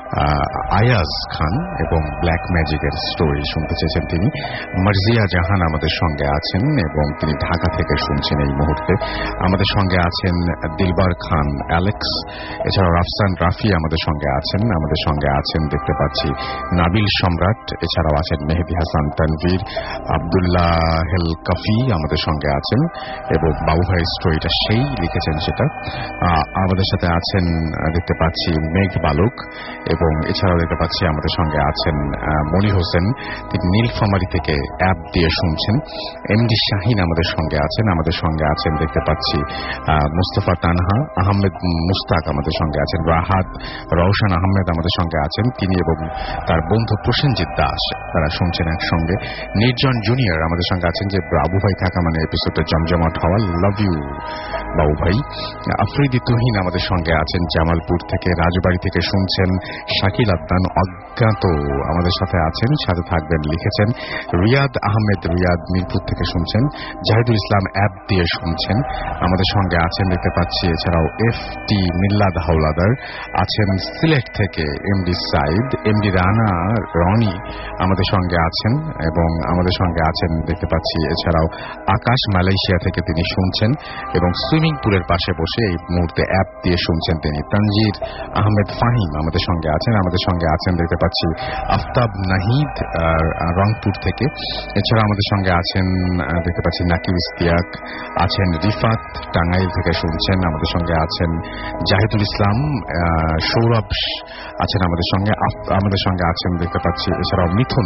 আয়াজ খান এবং ব্ল্যাক ম্যাজিকের স্টোরি শুনতে চেয়েছেন তিনি। মার্জিয়া জাহান আমাদের সঙ্গে আছেন এবং তিনি ঢাকা থেকে শুনছেন এই মুহূর্তে। আমাদের সঙ্গে আছেন দিলবার খান অ্যালেক্স, এছাড়াও রাফসান রাফি আমাদের সঙ্গে আছেন। আমাদের সঙ্গে আছেন দেখতে পাচ্ছি নাবিল সম্রাট, এছাড়াও আছেন মেহেদি হাসান তানভীর, আব্দুল্লাহ হেল কাফি আমাদের সঙ্গে আছেন এবং বাবু ভাই স্টোরিটা সেই লিখেছেন সেটা। আমাদের সাথে আছেন দেখতে পাচ্ছি মেঘ বালক এবং এছাড়াও দেখতে পাচ্ছি আমাদের সঙ্গে আছেন মনি হোসেন, তিনি নীলফামারী থেকে অ্যাপ দিয়ে শুনছেন। এমডি শাহিন আমাদের সঙ্গে আছেন। আমাদের সঙ্গে আছেন দেখতে পাচ্ছি মুস্তফা তানহা, আহমেদ মুস্তাক আমাদের সঙ্গে আছেন, রাহাত রওশন আহমেদ আমাদের সঙ্গে আছেন, তিনি এবং তার বন্ধু প্রসেনজিৎ দাস তারা শুনছেন একসঙ্গে। নির্জন জুনিয়র আমাদের সঙ্গে আছেন, যে বাবু ভাই থাকা মানে এপিসোডটা জমজমাট হওয়া। লাভ ইউ বাবু ভাই। আফ্রিদি তুহিন আমাদের সঙ্গে আছেন জামালপুর থেকে, রাজবাড়ি থেকে শুনছেন। শাকিল আদনান অজ্ঞাত আমাদের সাথে আছেন, সাথে থাকবেন লিখেছেন। রিয়াদ আহমেদ রিয়াদ মিরপুর থেকে শুনছেন। জাহিদুল ইসলাম অ্যাপ দিয়ে শুনছেন আমাদের সঙ্গে আছেন দেখতে পাচ্ছি। এছাড়াও এফ টি মিল্লাদ হাওলাদার আছেন সিলেট থেকে, এমডি সাইদ, এমডি রানা রনি আমাদের সঙ্গে আছেন এবং আমাদের সঙ্গে আছেন দেখতে পাচ্ছি। এছাড়াও আকাশ মালয়েশিয়া থেকে তিনি শুনছেন এবং সুইমিং পুলের পাশে বসে এই মুহূর্তে অ্যাপ দিয়ে শুনছেন তিনি। তানজির আহমেদ ফাহিম আমাদের সঙ্গে আছেন। আমাদের সঙ্গে আছেন দেখতে পাচ্ছি আফতাব নাহিদ রংপুর থেকে। এছাড়া আমাদের সঙ্গে আছেন দেখতে পাচ্ছি নাকিব ইস্তিয়াক, আছেন রিফাত টাঙ্গাইল থেকে শুনছেন। আমাদের সঙ্গে আছেন জাহিদুল ইসলাম, সৌরভ আছেন আমাদের সঙ্গে। আমাদের সঙ্গে আছেন দেখতে পাচ্ছি এছাড়াও মিথুন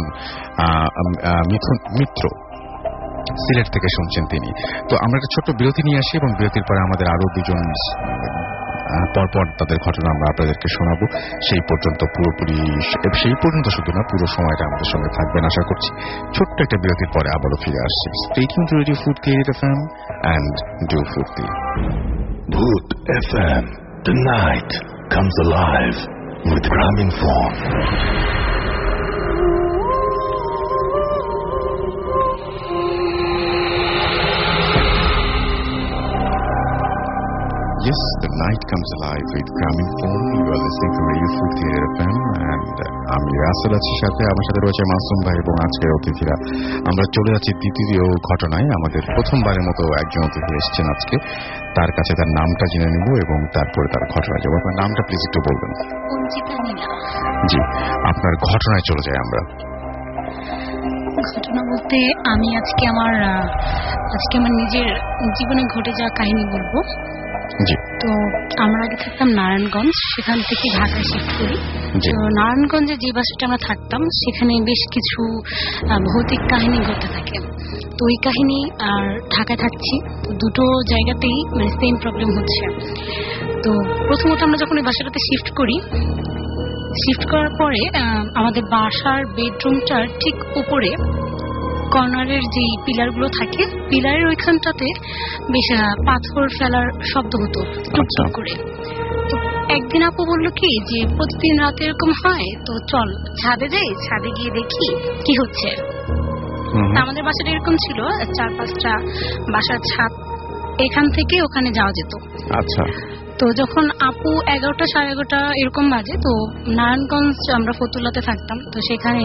মিথুন মিত্র সিলেট থেকে শুনছেন তিনি। তো আমরা একটা ছোট্ট বিরতি নিয়ে আসি এবং বিরতির পরে আমাদের আরো দুজন পরপর তাদের ঘটনা আমরা আপনাদেরকে শোনাবো। সেই পর্যন্ত পুরোপুরি সেই পর্যন্ত শুধু না, পুরো সময়টা আমাদের সঙ্গে থাকবেন আশা করছি। ছোট্ট একটা বিরতির পরে আবারও ফিরে আসছি। Stay tuned to radio Foorti FM and do Foorti. Bhoot F M, the night comes alive with Graminphone. Yes, the night comes alive with Graminphone. You are listening to Radio Futhi F M and আমি রাসেল আছি সাথে, আমার সাথে রয়েছে মাসুম ভাই এবং আজকের অতিথিরা। আমরা চলে যাচ্ছি দ্বিতীয় ঘটনায়। আমাদের প্রথমবারের মতো একজন অতিথি এসেছেন আজকে, তার কাছে তার নামটা জেনে নেব এবং তারপরে তার ঘটনা যাবো। আপনার নামটা প্লিজ একটু বলবেন। জি, আপনার ঘটনায় চলে যাই আমরা। ঘটনা বলতে আমি আজকে আমার আজকে আমার নিজের জীবনে ঘটে যাওয়া কাহিনী বলবো। তো আমরা আগে থাকতাম নারায়ণগঞ্জ, সেখান থেকে ঢাকায় শিফট করি। তো নারায়ণগঞ্জে যে বাসাটা আমরা থাকতাম সেখানে বেশ কিছু ভৌতিক কাহিনী ঘটতে থাকে। তো ওই কাহিনী আর ঢাকায় থাকছি, তো দুটো জায়গাতেই মানে সেম প্রবলেম হচ্ছে। তো প্রথমত আমরা যখন ওই বাসাটাতে শিফট করি, শিফট করার পরে আমাদের বাসার বেডরুমটার ঠিক উপরে কর্নারের যে পিলারগুলো থাকে, পিলারের ওইখানটাতে বেশ পাথর ফেলার শব্দ হতো টুকটুক করে। একদিন আপু বললো কি যে প্রতিদিন রাতে এরকম হয়, তো চল ছাদে যাই, ছাদে গিয়ে দেখি কি হচ্ছে। আমাদের বাসাটা এরকম ছিল, চার পাঁচটা বাসার ছাদ, এখান থেকে ওখানে যাওয়া যেত। আচ্ছা। তো যখন আপু এগারোটা সাড়ে এগারোটা এরকম বাজে, তো নারায়ণগঞ্জ আমরা ফতুল্লাতে থাকতাম, তো সেখানে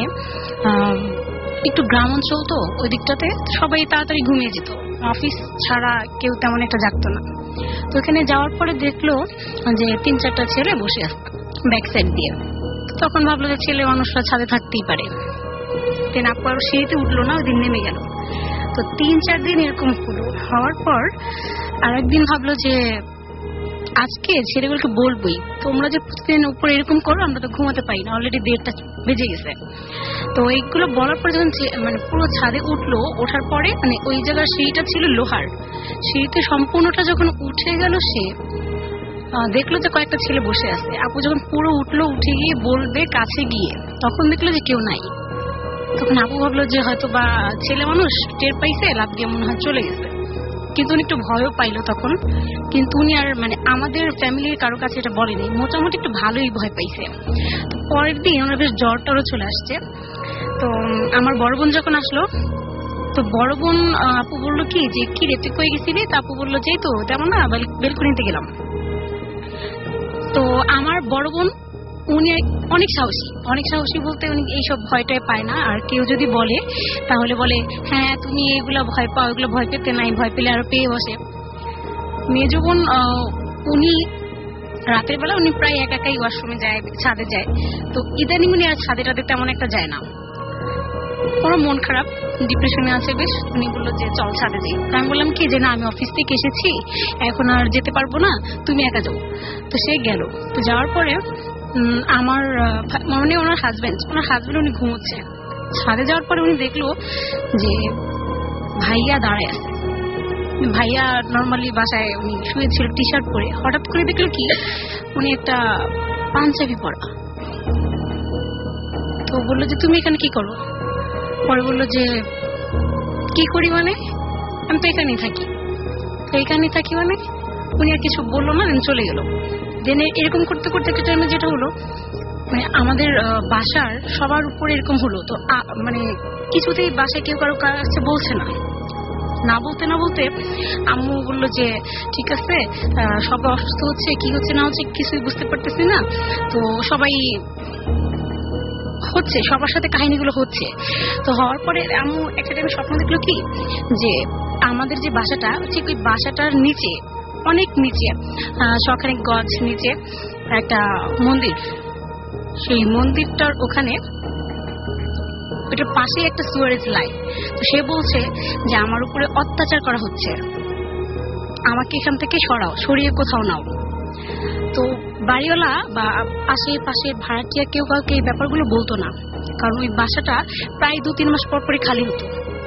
একটু গ্রাম অঞ্চল, তো ওই দিকটাতে সবাই তাড়াতাড়ি ঘুমিয়ে যেত, অফিস ছাড়া কেউ তেমন একটা জাগতো না। তো ওখানে যাওয়ার পরে দেখলো যে তিন চারটা ছেলে বসে আছে ব্যাক সাইড দিয়ে। তখন ভাবলো যে ছেলে মানুষরা ছাদে থাকতেই পারে। তেন আপু আরো সিঁড়িতে উঠলো না, ওই দিন নেমে গেল। তো তিন চার দিন এরকম হলো। হওয়ার পর আর একদিন ভাবলো যে আজকে ছেলেগুলোকে বলবোই, তোমরা যে প্রতিদিন উপরে এরকম করো, আমরা তো ঘুমাতে পারি না, অলরেডি দেড়টা বেজে গেছে। তো এইগুলো বলার পর যখন মানে পুরো ছাদে উঠলো, ওঠার পরে মানে ওই জায়গার সিঁড়িটা ছিল লোহার, সিঁড়িতে সম্পূর্ণটা যখন উঠে গেল, সে দেখলো যে কয়েকটা ছেলে বসে আছে। আপু যখন পুরো উঠলো, উঠে গিয়ে বলবে কাছে গিয়ে, তখন দেখলো যে কেউ নাই। তখন আপু ভাবলো যে হয়তো বা ছেলে মানুষ টের পাইছে, লাফ দিয়ে মনে হয় চলে গেছে। কিন্তু উনি একটু ভয়ও পাইলো তখন, কিন্তু উনি আর মানে আমাদের ফ্যামিলির কারো কাছে এটা বলেনি, মোটামুটি একটু ভালোই ভয় পাইছে। তো পরের দিন ওনার বেশ জ্বর টরও চলে আসছে। তো আমার বড় বোন যখন আসলো, তো বড় বোন আপু বললো কি যে কি রে তুই কই গেছিলি? তা আপু বললো যে তো তেমন না, বেলকুনিতে গেলাম। তো আমার বড় বোন উনি অনেক সাহসী, অনেক সাহসী বলতে উনি এইসব ভয়টাই পায় না। আর কেউ যদি বলে তাহলে বলে হ্যাঁ তুমি এগুলো ভয় পাও, এগুলো ভয় পেতে নাই, ভয় পেলে আরো পেয়ে বসে। মেজ বোন উনি রাতের বেলা উনি প্রায় একা একাই ওয়াশরুমে যায়, ছাদে যায়। তো ইদানিং উনি আর ছাদে টাদে তেমন একটা যায় না। ওরা মন খারাপ, ডিপ্রেশনে আছে বেশ। উনি বললো যে চল ছাদে যাই। আমি বললাম কি যে না আমি অফিস থেকে এসেছি, এখন আর যেতে পারবো না, তুমি একা যাও। তো সে গেল। তো যাওয়ার পরে আমার মানে ওনার হাজবেন্ড ওনার হাজবেন্ড উনি ঘুমোচ্ছে। ছাদে যাওয়ার পরে উনি দেখলো যে ভাইয়া দাঁড়ায় আছে। ভাইয়া নর্মালি বাসায় উনি শুয়েছিল টি শার্ট পরে, হঠাৎ করে দেখলো কি উনি একটা পাঞ্জাবি পরা। তো বললো যে তুমি এখানে কি করো? পরে বললো যে কি করি মানে আমি তো এখানেই থাকি। তো এখানেই থাকি মানে উনি আর কিছু বললো না, চলে গেল। দেন এরকম করতে করতে একটা টাইমে যেটা হলো মানে আমাদের বাসার সবার উপরে এরকম হলো। তো মানে কিছুতেই বাসায় কেউ কারো কাছে বলছে না, না বলতে না বলতে আম্মু বললো যে ঠিক আছে সবাই অসুস্থ হচ্ছে, কি হচ্ছে না হচ্ছে কিছুই বুঝতে পারতেছি না। তো সবাই হচ্ছে, সবার সাথে কাহিনীগুলো হচ্ছে। তো হওয়ার পরে আম্মু একটা টাইমে স্বপ্ন দেখলো কি যে আমাদের যে বাসাটা ঠিক ওই বাসাটার নিচে, অনেক নিচে সখানেক গজ নিচে একটা মন্দির। সেই মন্দিরটার ওখানে ওইটার পাশে একটা সুয়ারেজ লাইন। তো সে বলছে যে আমার উপরে অত্যাচার করা হচ্ছে, আমাকে এখান থেকে সরাও, সরিয়ে কোথাও নাও। তো বাড়িওয়ালা বা আশেপাশে ভাড়াটিয়া কেউ কাউকে এই ব্যাপারগুলো বলতো না, কারণ ওই বাসাটা প্রায় দু তিন মাস পর পরে খালি হতো।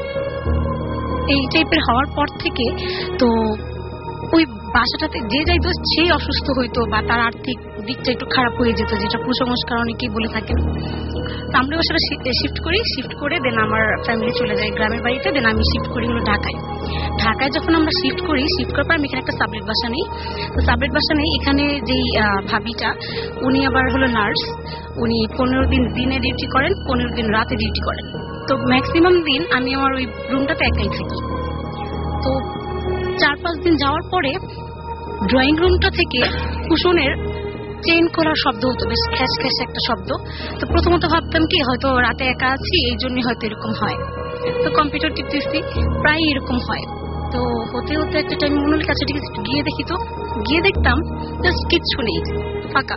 এই টাইপের হওয়ার পর থেকে তো ওই বাসাটাতে যে যাইতো সেই অসুস্থ হইতো বা তার আর্থিক দিকটা একটু খারাপ হয়ে যেত, যেটা কুসংস্কার অনেকেই বলে থাকেন। আমরা বাসাটা শিফট করি, শিফট করে দেন আমার ফ্যামিলি চলে যায় গ্রামের বাড়িতে। দেন আমি শিফট করি হলো ঢাকায়। ঢাকায় যখন আমরা শিফট করি, শিফট করার পর আমি এখানে একটা সাবলেট বাসা নেই। তো সাবলেট বাসা নেই, এখানে যেই ভাবিটা উনি আবার হলো নার্স। উনি পনেরো দিন দিনে ডিউটি করেন, পনেরো দিন রাতে ডিউটি করেন। তো ম্যাক্সিমাম দিন আমি আমার ওই রুমটাতে একাই থাকি। তো চার পাঁচ দিন যাওয়ার পরে ড্রয়িং রুমটা থেকে কুশনের চেইন করার শব্দ হতো, বেশ খ্যাস খ্যাস একটা শব্দ। তো প্রথমত ভাবতাম কি হয়তো রাতে একা আছি এই জন্য হয়তো এরকম হয়। তো কম্পিউটার টিপতেছি, প্রায় এরকম হয়। তো হতে হতে একটা টাইম মনে হলো কাছে গিয়ে দেখি। তো গিয়ে দেখতাম জাস্ট কিচ্ছু নেই, ফাঁকা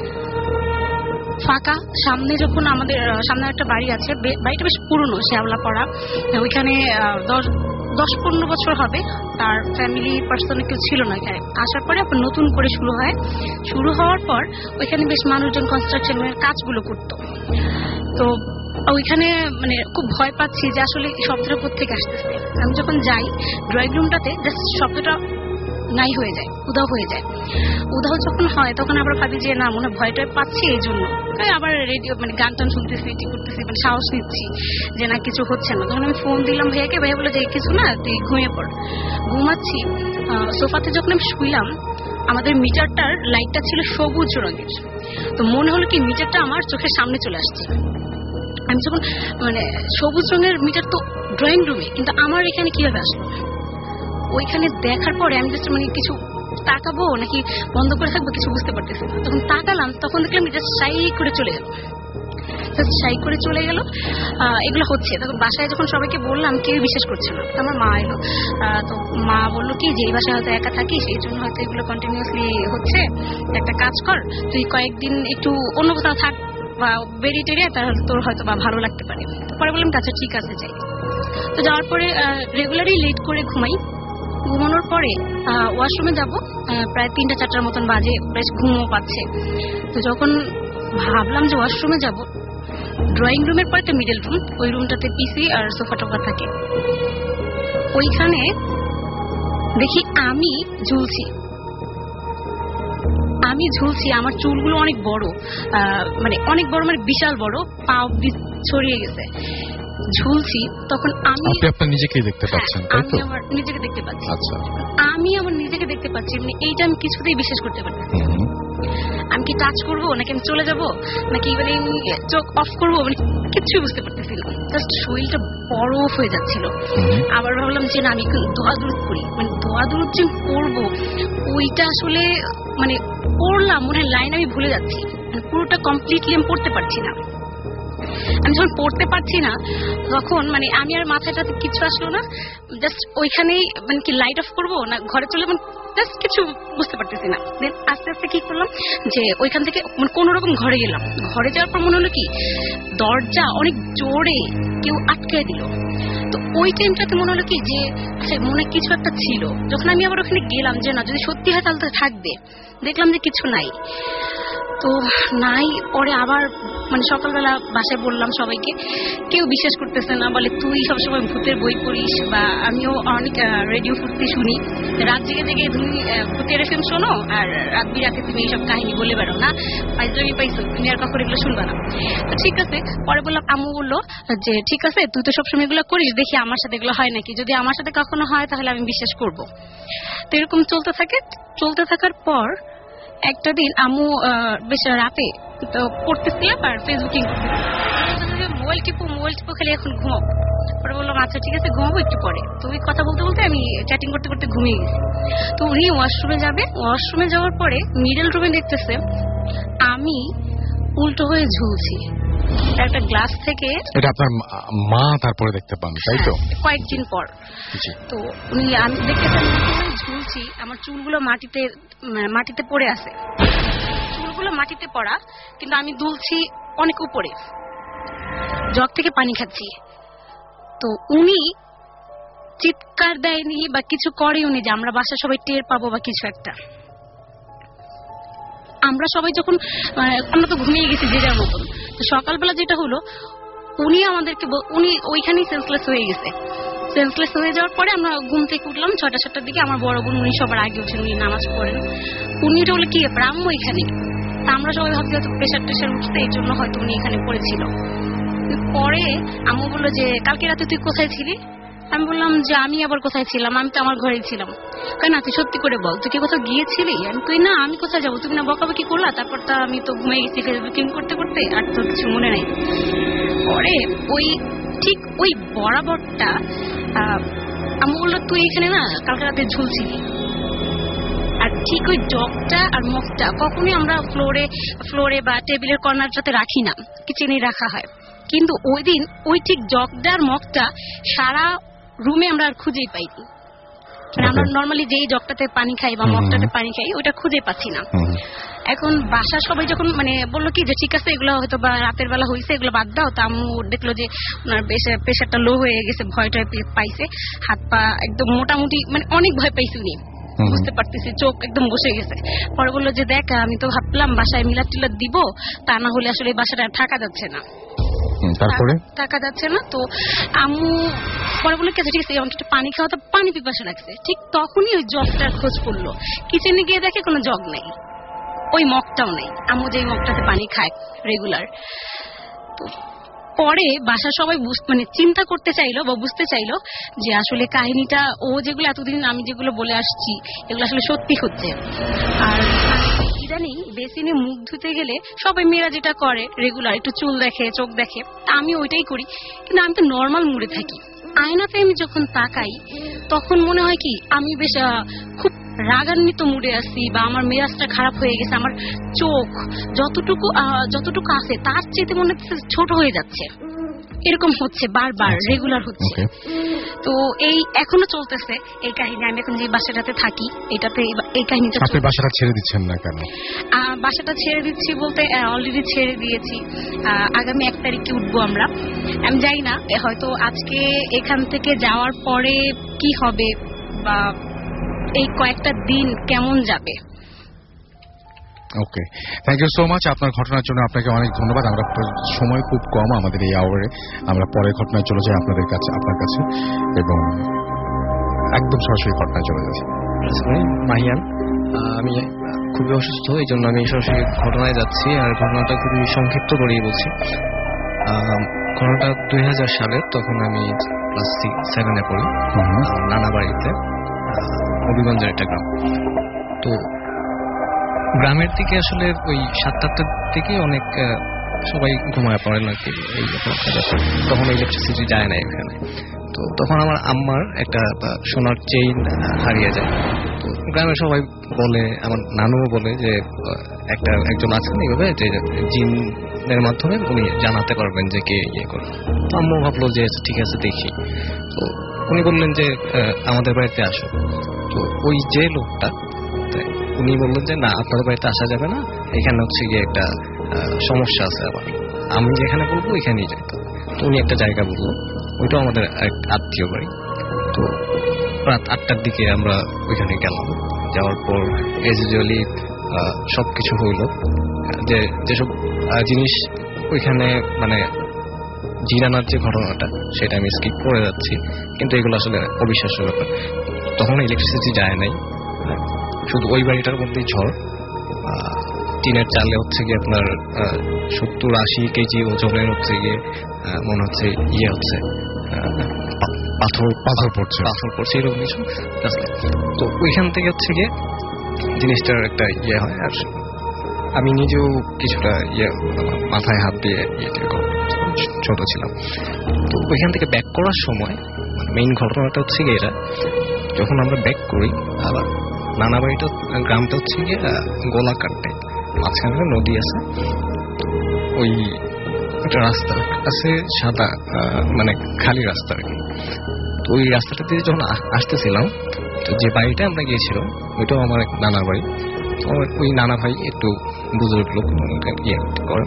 ফাঁকা। সামনে যখন আমাদের সামনে একটা বাড়ি আছে, বাড়িটা বেশ পুরনো, শ্যাওলা পড়া। ওইখানে দশ দশ পনেরো বছর হবে, তার ফ্যামিলি পার্সনে কেউ ছিল না এখানে। আসার পরে আবার নতুন করে শুরু হয়। শুরু হওয়ার পর ওইখানে বেশ মানুষজন কনস্ট্রাকশনের কাজগুলো করতো। তো ওইখানে মানে খুব ভয় পাচ্ছি যে আসলে শব্দটা কোত্থেকে আসতেছে। আমি যখন যাই ড্রয়িং রুমটাতে, জাস্ট শব্দটা নাই হয়ে যায়, উধাও হয়ে যায়। উধাও যখন হয় তখন আবার ভাবি যে না মনে ভয়টা পাচ্ছি, এই জন্য আবার রেডিও মানে গান টান শুনতেছি, এটি করতেছি, মানে সাহস নিচ্ছি যে না কিছু হচ্ছে না। তখন আমি ফোন দিলাম ভাইয়াকে, ভাইয়া বলে যে কিছু না, তুই ঘুমিয়ে পড়। ঘুমাচ্ছি, সোফাতে যখন আমি শুইলাম আমাদের মিটারটার লাইটটা ছিল সবুজ রঙের। তো মনে হলো কি মিটারটা আমার চোখের সামনে চলে আসছে। আমি যখন মানে সবুজ রঙের মিটার তো ড্রয়িং রুমে, কিন্তু আমার এখানে কিভাবে আসলো? ওইখানে দেখার পরে আমি জাস্ট মানে কিছু তাকাবো নাকি বন্ধ করে থাকবো কিছু বুঝতে পারতেছি না। তখন তাকালাম, তখন দেখলাম জাস্ট সাই করে চলে গেল, জাস্ট সাই করে চলে গেল। এগুলো হচ্ছে। তখন বাসায় যখন সবাইকে বললাম কেউ বিশ্বাস করছে না। তো আমার মা এলো, তো মা বললো কি যে এই বাসায় হয়তো একা থাকি, সেই জন্য হয়তো এগুলো কন্টিনিউয়াসলি হচ্ছে। একটা কাজ কর, তুই কয়েকদিন একটু অন্য কোথাও থাক বা বেরিয়ে টেরিয়ে, তাহলে তোর হয়তো বা ভালো লাগতে পারে। পরে বললাম আচ্ছা ঠিক আছে যাই। তো যাওয়ার পরে রেগুলারই লেট করে ঘুমাই। ঘুমানোর পরে ওয়াশরুমে যাব, প্রায় তিনটা চারটার মতন বাজে, বেশ ঘুমও পাচ্ছে। তো যখন ভাবলাম যে ওয়াশরুমে যাব, ড্রয়িং রুমের পরে তো মিডল রুম, ওই রুমটাতে পিসি আর সোফা টোফা থাকে। ওইখানে দেখি আমি ঝুলছি, আমি ঝুলছি আমার চুলগুলো অনেক বড়, মানে অনেক বড়, মানে বিশাল বড়, পা ছড়িয়ে গেছে, ঝুলছি। তখন আমি আপনার নিজেকে দেখতে পাচ্ছেন, তাই তো? আমি আমার নিজেকে দেখতে পাচ্ছি। আচ্ছা, আমি আমার নিজেকে দেখতে পাচ্ছি, মানে এইটা আমি কিছুতেই বিশ্বাস করতে পারতেছি না। আমি কি টাচ করবো নাকি আমি চলে যাব নাকি মানে চোখ অফ করবো, মানে কিচ্ছু বুঝতে পারতেছি না। জাস্ট শরীরটা বরফ হয়ে যাচ্ছিল। আবার ভাবলাম যে না আমি দোয়া দুরুদ করি, মানে দোয়া দুরুদ যে করবো ওইটা আসলে মানে পড়লাম, মনে হয় লাইন আমি ভুলে যাচ্ছি। পুরোটা কমপ্লিটলি আমি পড়তে পারছি না। আমি যখন পড়তে পারছি না তখন মানে আমি আর মাথাটাতে কিছু আসলো না, জাস্ট ওইখানেই মানে কি লাইট অফ করবো না ঘরে চলে মানে জাস্ট কিছু বুঝতে পারতেছি না। দেন আস্তে আস্তে কি করলাম যে ওইখান থেকে মানে কোন রকম ঘরে গেলাম। ঘরে যাওয়ার পর মনে হলো কি দরজা অনেক জোরে কেউ আটকে দিল। তো ওই টাইমটাতে মনে হলো কি যে আচ্ছা মনে কিছু একটা ছিল। যখন আমি আবার ওখানে গেলাম যে না যদি সত্যি হয় তাহলে তো থাকবে, দেখলাম যে কিছু নাই। তো নাই পরে আবার মানে সকালবেলা বাসায় বললাম সবাইকে, কেউ বিশ্বাস করতেছে না, বলে তুই সবসময় ভূতের বই পড়িস বা আমিও অনেক রেডিও ফুর্তি শুনি, রাত জেগে জেগে তুমি ভূতের এফএম শোনো আর রাত বিরাতে তুমি এইসব কাহিনী বলে বেড়ো না, পাইজমি পাইছো তুমি আর কখনো এগুলো শুনবা না। তো ঠিক আছে, পরে বললাম আম্মু বললো যে ঠিক আছে তুই তো সবসময় এগুলো করিস, দেখি আমার সাথে এগুলো হয় নাকি, যদি আমার সাথে কখনো হয় তাহলে আমি বিশ্বাস করবো। তো এরকম চলতে থাকে। চলতে থাকার পর একটা দিন আম্মু বেশ রাতে তো পড়তেছিলাম আর ফেসবুকিং করতেছিলাম, মোবাইল টিপো মোবাইল টিপো খেলে এখন ঘুমাবো। পরে বললাম আচ্ছা ঠিক আছে ঘুমাবো একটু পরে। তো ওই কথা বলতে বলতে আমি চ্যাটিং করতে করতে ঘুমিয়ে গেছি। তো উনি ওয়াশরুমে যাবে, ওয়াশরুমে যাওয়ার পরে মিডল রুমে দেখতেছে আমি উল্টো হয়ে ঝুলছি একটা গ্লাস থেকে। এটা আপনার মা তারপরে দেখতে পান তাই তো? কয়েকদিন পর। তো উনি আমি দেখতেছেন ঝুলছি, আমার চুলগুলো মাটিতে মাটিতে পড়ে আছে, চুলগুলো মাটিতে পড়া, কিন্তু আমি দুলছি অনেক উপরে, জগ থেকে পানি খাচ্ছি। তো উনি চিৎকার দেয়নি বা কিছু করে উনি যে আমরা বাসা সবাই টের পাবো বা কিছু একটা। আমরা সবাই যখন আমরা তো ঘুমিয়ে গেছি যে যার মতন। তো সকালবেলা যেটা হলো উনি আমাদেরকে উনি ওইখানেই সেন্সলেস হয়ে গেছে। সেন্সলেস হয়ে যাওয়ার পরে আমরা ঘুম থেকে উঠলাম ছয়টা সাতটার দিকে। আমার বড় বোন উনি সবার আগে উঠেন, উনি নামাজ পড়েন। উনি এটা বলে কি ব্রাহ্ম এখানে, তা আমরা সবাই ভাবছি হয়তো প্রেশার টেশার উঠতে এই জন্য হয়তো উনি এখানে পড়েছিল। পরে আম্মু বললো যে কালকে রাতে তুই কোথায় ছিলি? আমি বললাম যে আমি আবার কোথায় ছিলাম, আমি তো আমার ঘরেই ছিলাম। কেন তুই সত্যি করে বল, তুই কি কোথাও গিয়েছিলি? আমি তুই না আমি কোথায় যাবো, তুমি না বকাবকি করলা, তারপর তো আমি তো ঘুমিয়ে গেছি ফেসবুকিং করতে করতে, আর তোর কিছু মনে নাই। পরে ওই ঠিক ওই বরাবরটা আমি বললো তুই এখানে না কালকে রাতে ঝুলছিলি। আর ঠিক ওই জগটা আর মগটা কখনোই আমরা ফ্লোরে ফ্লোরে বা টেবিলের কর্নারটাতে রাখি না, কিচেনেই রাখা হয়। কিন্তু ওই দিন ওই ঠিক জগটা আর মগটা সারা রুমে আমরা আর খুঁজেই পাইনি। আমরা নর্মালি যেই জগটাতে পানি খাই বা মগটাতে পানি খাই ওইটা খুঁজে পাচ্ছি না। এখন বাসা সবাই যখন মানে বললো কি যে ঠিক আছে এগুলো হয়তো বা রাতের বেলা হয়েছে, এগুলো বাদ দাও। তা আম্মু দেখলো যে ওনার প্রেশারটা লো হয়ে গেছে, ভয়টা পাইছে, হাত পা একদম মোটামুটি মানে অনেক ভয় পাইছে উনি, বুঝতে পারতেছি চোখ একদম বসে গেছে। পরে বললো যে দেখ আমি তো ভাবলাম বাসায় মিলাদ টিলাদ দিব, তা না হলে আসলে বাসাটা থাকা যাচ্ছে না, তারপরে টাকা যাচ্ছে না। তো আম্মু পরে বলে ঠিক আছে আমাকে একটু পানি খাওয়া, তো পানি পিপাসা লাগছে। ঠিক তখনই ওই জগটার খোঁজ পড়লো। কিচেনে গিয়ে দেখে কোনো জগ নেই, ওই মগটাও নেই, আম্মু যেই মগটাতে পানি খায় রেগুলার। তো পরে বাসা সবাই মানে চিন্তা করতে চাইলো বা বুঝতে চাইলো যে আসলে কাহিনীটা ও যেগুলো এতদিন আমি যেগুলো বলে আসছি এগুলো আসলে সত্যি হচ্ছে। আর ইদানিং বেসিনে মুখ ধুতে গেলে সবাই মেয়েরা যেটা করে রেগুলার একটু চুল দেখে, চোখ দেখে, তা আমি ওইটাই করি। কিন্তু আমি তো নর্মাল মুডে থাকি। আয়নাতে আমি যখন তাকাই তখন মনে হয় কি আমি বেশ খুব রাগান্বিত মুডে আছি বা আমার মেজাজটা খারাপ হয়ে গেছে, আমার চোখ যতটুকু যতটুকু আছে তার চেয়ে মনে হচ্ছে ছোট হয়ে যাচ্ছে। এরকম হচ্ছে বারবার, রেগুলার হচ্ছে। তো এই এখনো চলতেছে এই কাহিনী। আমি এখন যে বাসাটাতে থাকি এটাতে এই কাহিনীটা। আপনি বাসাটা ছেড়ে দিচ্ছেন না কেন? বাসাটা ছেড়ে দিচ্ছি বলতে অলরেডি ছেড়ে দিয়েছি। আগামী এক তারিখে উঠবো আমরা। আমি জানি না হয়তো আজকে এখান থেকে যাওয়ার পরে কি হবে বা এই কয়েকটা দিন কেমন যাবে। Okay, thank you so much আপনার ঘটনার জন্য। আপনাকে অনেক ধন্যবাদ। আমরা সময় খুব কম আমাদের এই আওয়ারে, আমরা পরের ঘটনায় চলে যাই আপনাদের কাছে আপনার কাছে এবং একদম সরাসরি ঘটনায় চলে যাচ্ছি। মাহিয়ান, আমি খুবই অসুস্থ, এই জন্য আমি সরাসরি ঘটনায় যাচ্ছি। আর ঘটনাটা খুবই সংক্ষিপ্ত করেই বলছি। ঘটনাটা দুই হাজার সালের, তখন আমি ক্লাস সেভেনে পড়ি, নানা বাড়িতে, হবিগঞ্জের একটা গ্রাম। তো গ্রামের দিকে আসলে ওই সাতটা আটটার দিকে অনেক সবাই ঘুমায় পড়েন আর কি। এই তখন ইলেকট্রিসিটি যায় না এখানে। তো তখন আমার আম্মার একটা সোনার চেইন হারিয়ে যায়। তো গ্রামের সবাই বলে, আমার নানুও বলে যে একটা একজন আছেন এইভাবে যে জিনের মাধ্যমে উনি জানাতে পারবেন যে কে ইয়ে করে। তো আম্মু ভাবলো যে ঠিক আছে দেখি। তো উনি বললেন যে আমাদের বাড়িতে আসো। তো ওই যে লোকটা উনি বললেন যে না আপনাদের বাড়িতে আসা যাবে না, এখানে হচ্ছে গিয়ে একটা সমস্যা আছে, আবার আমি যেখানে বলবো এখানেই যাইতে। তো উনি একটা জায়গা বললো, ওইটাও আমাদের আত্মীয় বাড়ি। তো রাত আটটার দিকে আমরা ওইখানে গেলাম। যাওয়ার পর এজ ইউজুয়ালি সবকিছু হইলো, যে যেসব জিনিস ওইখানে মানে জিরানার যে ঘটনাটা সেটা আমি স্কিপ করে যাচ্ছি, কিন্তু এগুলো আসলে অবিশ্বাস্য ব্যাপার। তখন ইলেকট্রিসিটি যায় নাই, শুধু ওই বাড়িটার মধ্যেই ঝড়। টিনের চালে হচ্ছে গিয়ে আপনার সত্তর আশি কেজি ওজনের হচ্ছে গিয়ে মনে হচ্ছে ইয়ে হচ্ছে পাথর পাথর পড়ছে পাথর পড়ছে এরকম কিছু। তো ওইখান থেকে হচ্ছে গিয়ে জিনিসটার একটা ইয়ে হয়। আর আমি নিজেও কিছুটা ইয়ে মাথায় হাত দিয়ে ইয়ে ছোট ছিলাম। তো ওইখান থেকে ব্যাক করার সময় মেইন ঘটনাটা হচ্ছে গিয়ে এটা, যখন আমরা ব্যাক করি আবার নানা বাড়িটা গ্রামটা হচ্ছে গিয়ে গোলাকার টাইপ, মাঝখানে নদী আছে, ওই একটা রাস্তা আছে সাদা মানে খালি রাস্তা আর কি। তো ওই রাস্তাটা দিয়ে যখন আসতেছিলাম, তো যে বাড়িটা আমরা গিয়েছিলাম ওইটাও আমার নানা বাড়ি। ওই নানা ভাই একটু বুজুর্গ লোক ইয়ে করেন,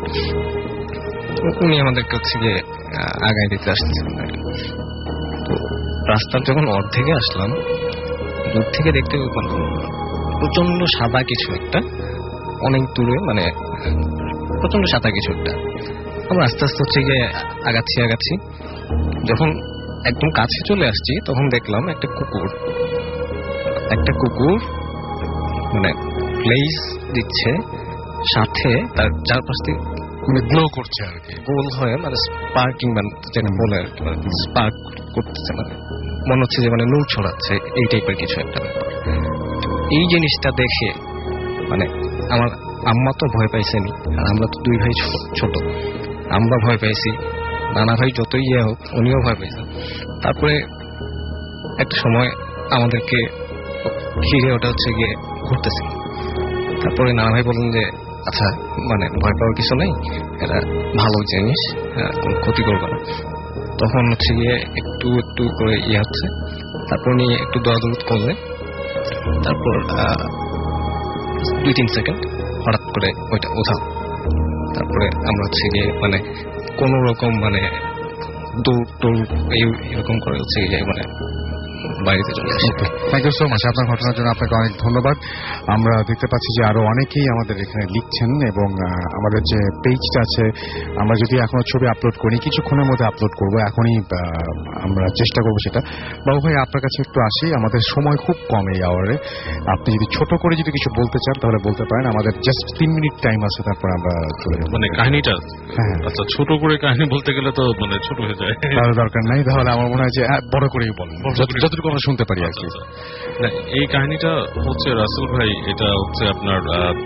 উনি আমাদেরকে হচ্ছে গিয়ে আগায় দিতে আসতেছিলেন আর কি। তো রাস্তার যখন অর্ধেকে আসলাম, দূর থেকে দেখতে প্রচন্ড সাদা কিছু একটা, অনেক দূরে মানে প্রচন্ড সাদা কিছু একটা। আমরা আস্তে আস্তে হচ্ছে গিয়ে আগাচ্ছি আগাচ্ছি যখন একদম কাছে চলে আসছি, তখন দেখলাম একটা কুকুর একটা কুকুর মানে প্লেস দিচ্ছে, সাথে তার চারপাশ থেকে মানে গ্লো করছে আর কি, গোল হয়ে মানে স্পার্কিং মানে যেটা বলে আর কি, মানে স্পার্ক করতেছে, মানে মনে হচ্ছে যে মানে নূর ছড়াচ্ছে, এই টাইপের কিছু একটা ব্যাপার। এই জিনিসটা দেখে মানে আমার আম্মা তো ভয় পাইছেনি, আর আমরা তো দুই ভাই ছোট, আমরা ভয় পাইছি, নানা ভাই যতই ইয়ে হোক উনিও ভয় পাইছেন। তারপরে একটা সময় আমাদেরকে ঘিরে ওটা হচ্ছে গিয়ে ঘুরতেছিল। তারপরে নানা ভাই বললেন যে আচ্ছা মানে ভয় পাওয়ার কিছু নেই, এটা ভালো জিনিস, কোনো ক্ষতি করবে না। তখন হচ্ছে গিয়ে একটু একটু করে ইয়ে হচ্ছে, তারপর নিয়ে একটু দৌড়াদৌড় করলে, তারপর দুই তিন সেকেন্ড হঠাৎ করে ওইটা উধাও। তারপরে আমরা হচ্ছে গিয়ে মানে কোন রকম মানে দৌড় দৌড় এরকম করে হচ্ছে গিয়ে মানে বাড়িতে চলে আসি। থ্যাংক ইউ সো মাচ আপনার ঘটনার জন্য, আপনাকে অনেক ধন্যবাদ। আমরা দেখতে পাচ্ছি যে আরো অনেকেই আমাদের এখানে লিখছেন, এবং আমাদের যে পেজটা আছে আমরা যদি এখনো ছবি আপলোড করি, কিছুক্ষণের মধ্যে আপলোড করব, এখনই আমরা চেষ্টা করবো সেটা। বাবু ভাই আপনার কাছে একটু আসি, আমাদের সময় খুব কম এই আওয়ারে, আপনি যদি ছোট করে যদি কিছু বলতে চান তাহলে বলতে পারেন, আমাদের জাস্ট তিন মিনিট টাইম আছে, তারপর আমরা চলে যাবো। মানে কাহিনীটা হ্যাঁ আচ্ছা ছোট করে কাহিনী বলতে গেলে তো মানে ছোট হয়ে যায়, তার দরকার নাই, তাহলে আমার মনে হয় যে বড় করেই বলেন, যতটুকু আমরা শুনতে পারি আর কি। এই কাহিনীটা হচ্ছে রাসেল ভাই, এটা হচ্ছে আপনার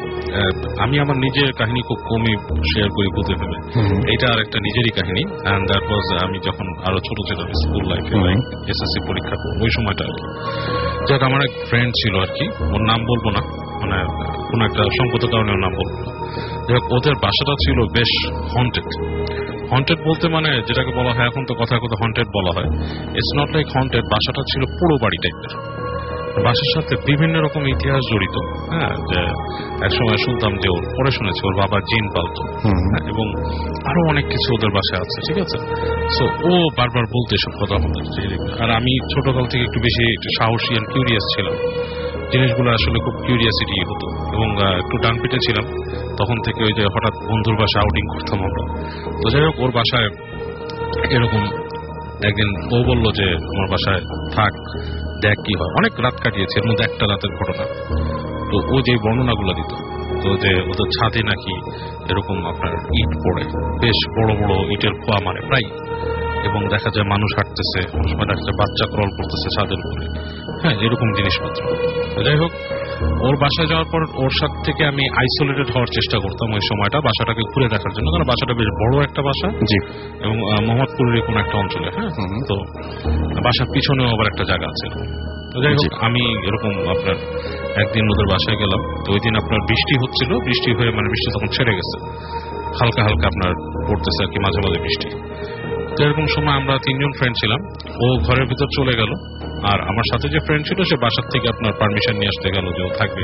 আমি আমার নিজের কাহিনী খুব কমই শেয়ার করি বলতে হবে, এটা আর একটা নিজেরই কাহিনী। এন্ড দ্যাট ওয়াজ আমি যখন আরো ছোট ছিলাম স্কুল লাইফে, এসএসসি পরীক্ষা ওই সময়টা আর কি। যাক আমার এক ফ্রেন্ড ছিল আর কি, ওর নাম বলবো না, মানে কোন একটা সংকট কারণে ওর নাম বলবো না। যাক ওদের বাসাটা ছিল বেশ হন্টেড। হন্টেড বলতে মানে যেটাকে বলা হয় এখন তো কথায় কথা হন্টেড বলা হয়, ইটস নট লাইক হন্টেড, বাসাটা ছিল পুরো বাড়ি টাইপের, বাসার সাথে বিভিন্ন রকম ইতিহাস জড়িত। হ্যাঁ, যে একসময় শুনতাম যে ওর পরে শুনেছি ওর বাবা জিন পালতো, এবং আরো অনেক কিছু ওদের বাসায় আছে, ঠিক আছে। সো ও বারবার বলতে এসব কথা আমাদের, আর আমি ছোটকাল থেকে একটু বেশি একটু সাহসী আর কিউরিয়াস ছিলাম, জিনিসগুলো আসলে খুব কিউরিয়াসিটি হতো, এবং একটু ডান পিটে ছিলাম তখন থেকে, ওই যে হঠাৎ বন্ধুর বাসায় আউটিং করতাম আমরা। তো যাই হোক ওর বাসায় এরকম একদিন ও বললো যে আমার বাসায় থাক, দেখ কি হয়। অনেক রাত কাটিয়েছে, এর মধ্যে একটা রাতের ঘটনা। তো ও যে বর্ণনাগুলো দিত, তো যে ওদের ছাদে নাকি এরকম আপনার ইট পড়ে, বেশ বড় বড় ইটের খোয়া মারে প্রায়, এবং দেখা যায় মানুষ হাঁটতেছে, অনেক সময় দেখা যায় বাচ্চা ক্রল করতেছে ছাদের উপরে, হ্যাঁ এরকম জিনিসপত্র। যাই হোক ওর বাসায় যাওয়ার পর ওর সাথে থেকে আমি আইসোলেটেড হওয়ার চেষ্টা করতাম ওই সময়টা, বাসাটাকে ঘুরে দেখার জন্য, কারণ বাসাটা বেশ বড় একটা বাসা, এবং মোহাম্মদপুরের কোন একটা অঞ্চলে। হ্যাঁ, তো বাসার পিছনেও আবার একটা জায়গা আছে। যাই হোক, আমি এরকম আপনার একদিন ওদের বাসায় গেলাম। তো ওই দিন আপনার বৃষ্টি হচ্ছিল, বৃষ্টি হয়ে মানে বৃষ্টি তখন ছেড়ে গেছে, হালকা হালকা আপনার পড়তেছে আর কি, মাঝে মাঝে বৃষ্টি। তো এরকম সময় আমরা তিনজন ফ্রেন্ড ছিলাম, ও ঘরের ভিতর চলে গেল, আর আমার সাথে যে ফ্রেন্ড ছিল সে বাসার থেকে আপনার পারমিশন নিয়ে আসতে গেল যে ও থাকবে।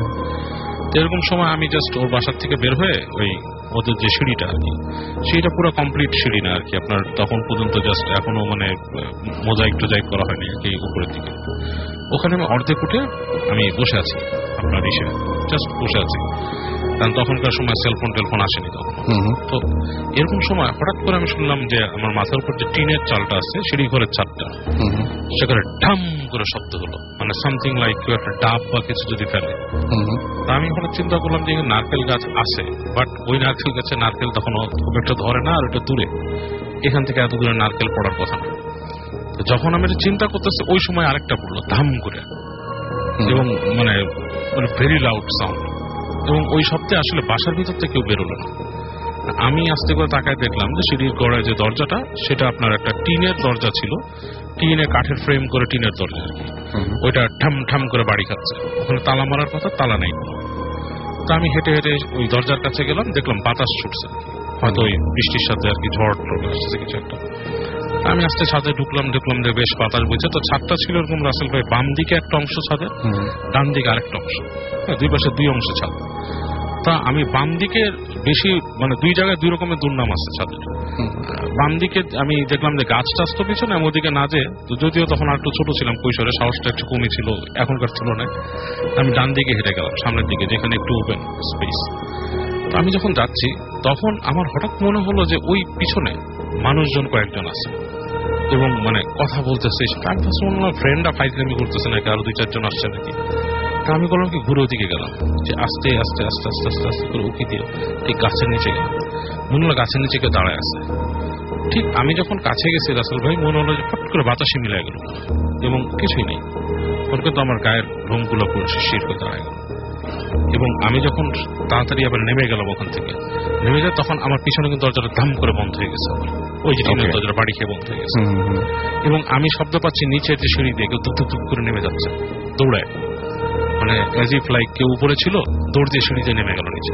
তো এরকম সময় আমি জাস্ট ওর বাসার থেকে বের হয়ে ওই ওদের যে সিঁড়িটা আর কি, সিঁড়িটা পুরো কমপ্লিট সিঁড়ি না আর কি, আপনার তখন পর্যন্ত জাস্ট এখনো মানে মোজাইক টোজাইক করা হয়নি আর কি উপরের দিকে। ওখানে আমি অর্ধেক উঠে আমি বসে আছি আপনার ইসে, জাস্ট বসে আছি, কারণ তখনকার সময় সেলফোন টেলফোন আসেনি তখন। তো এরকম সময় হঠাৎ করে আমি শুনলাম যে আমার মাথার উপর যে টিনের চালটা আছে, সিঁড়ি ঘরের ছাদটা, সেখানে ঢাম করে শব্দ হলো, মানে সামথিং লাইক কেউ একটা ডাব বা কিছু যদি ফেলে। তা আমি হঠাৎ চিন্তা করলাম যে নারকেল গাছ আছে, বাট ওই নারকেল গাছে নারকেল তখন খুব একটা ধরে না, আর ওটা দূরে, এখান থেকে এত দূরে নারকেল পড়ার কথা না। যখন আমি চিন্তা করতেছি ওই সময় আরেকটা পড়লো ধাম করে, এবং মানে মানে ভেরি লাউড সাউন্ড, এবং ওই শব্দে আসলে বাসার ভিতর থেকে কেউ বেরোলো না। আমি আস্তে করে তাকায় দেখলাম যে সিঁড়ির গড়ায় যে দরজাটা, সেটা আপনার একটা টিনের দরজা ছিল, টিনে কাঠের ফ্রেম করে টিনের দরজা আর কি, ওইটা ঠাম ঠাম করে বাড়ি খাচ্ছে। ওখানে তালা মারার কথা, তালা নেই। তা আমি হেঁটে হেঁটে ওই দরজার কাছে গেলাম, দেখলাম বাতাস ছুটছে, হয়তো ওই বৃষ্টির সাথে আর কি ঝড় টড় আসছে কিছু একটা। আমি আস্তে ছাদে ঢুকলাম, দেখলাম যে বেশ বাতাস বইছে। তো ছাদটা ছিল এরকম রাসেল ভাই, বাম দিকে একটা অংশ ছাদে, ডান দিকে আরেকটা অংশ, দুই পাশে দুই অংশ ছাদ। তা আমি বাম দিকে বেশি মানে দুই জায়গায় দুই রকমের দুর্নাম আছে ছাদের। বাম দিকে আমি দেখলাম যে গাছ টাছ তো পিছনে, আমি ওদিকে না যে, যদিও তখন আর একটু ছোট ছিলাম, কৈশোরে সাহসটা একটু কমই ছিল এখনকার তুলনায়। আমি ডান দিকে হেঁটে গেলাম সামনের দিকে, যেখানে একটু ওপেন স্পেস। তো আমি যখন যাচ্ছি তখন আমার হঠাৎ মনে হলো যে ওই পিছনে মানুষজন কয়েকজন আছে এবং মানে কথা বলতেছে। ফ্রেন্ডরা ফাইজলামি করতেছে নাকি, আরো দুই চারজন আসছে নাকি। তা আমি বললাম কি, ঘুরে ওদিকে গেলাম, যে আস্তে আস্তে আস্তে আস্তে আস্তে আস্তে করে উঁকি দিয়ে ঠিক গাছের নিচে গেলাম। মনে হলো গাছের নিচে কেউ দাঁড়ায় আছে। ঠিক আমি যখন কাছে গেছি রাসেল ভাই, মনে হলো যে ফট করে বাতাসে মিলে গেল এবং কিছুই নেই। ওর কিন্তু আমার গায়ের লোমগুলো পুরো শির করে দাঁড়ায় গেল। এবং আমি যখন তাড়াতাড়ি আবার নেমে গেলাম ওখান থেকে, নেমে যায় তখন আমার পিছনে কিন্তু দরজাটা ধাম করে বন্ধ হয়ে গেছে, ওই যে টিনের দরজাটা বাড়ি খেয়ে বন্ধ হয়ে গেছে। এবং আমি শব্দ পাচ্ছি নিচের যে সিঁড়ি দিয়ে কেউ ধুক ধুক ধুক করে নেমে যাচ্ছে দৌড়ায়, মানে অ্যাজ ইফ লাইক কেউ উপরে ছিল, দৌড় দিয়ে সিঁড়িতে নেমে গেল নিচে।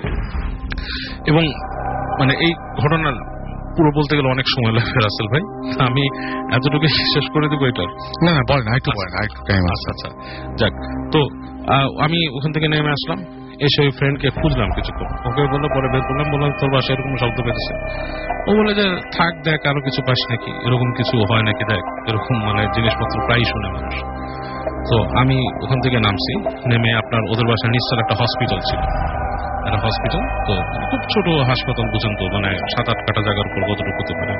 এবং মানে এই ঘটনার পুরো বলতে গেলে অনেক সময় লাগবে রাসেল ভাই, আমি এতটুকু শেষ করে দেবো এটার। না না বলেন, একটু বলেন, একটু টাইম আছে। আচ্ছা যাক, তো আমি ওখান থেকে নেমে আসলাম, এসে ওই ফ্রেন্ডকে খুঁজলাম কিছুক্ষণ, ওকে বললো, পরে বের করলাম, বললাম তোর বাসায় এরকম শব্দ পেয়েছে। ও বলে যে থাক দেখ, আরো কিছু পাস নাকি, এরকম কিছু হয় নাকি দেখ, এরকম মানে জিনিসপত্র প্রায় শুনে মানুষ। তো আমি ওখান থেকে নামছি, নেমে আপনার ওদের বাসায় নিশ্চয় একটা হসপিটাল ছিল, একটা হসপিটাল, তো খুব ছোট হাসপাতাল, বুঝেন তো, মানে সাত আট কাটা জায়গার উপর কতটুকু হতে পারে।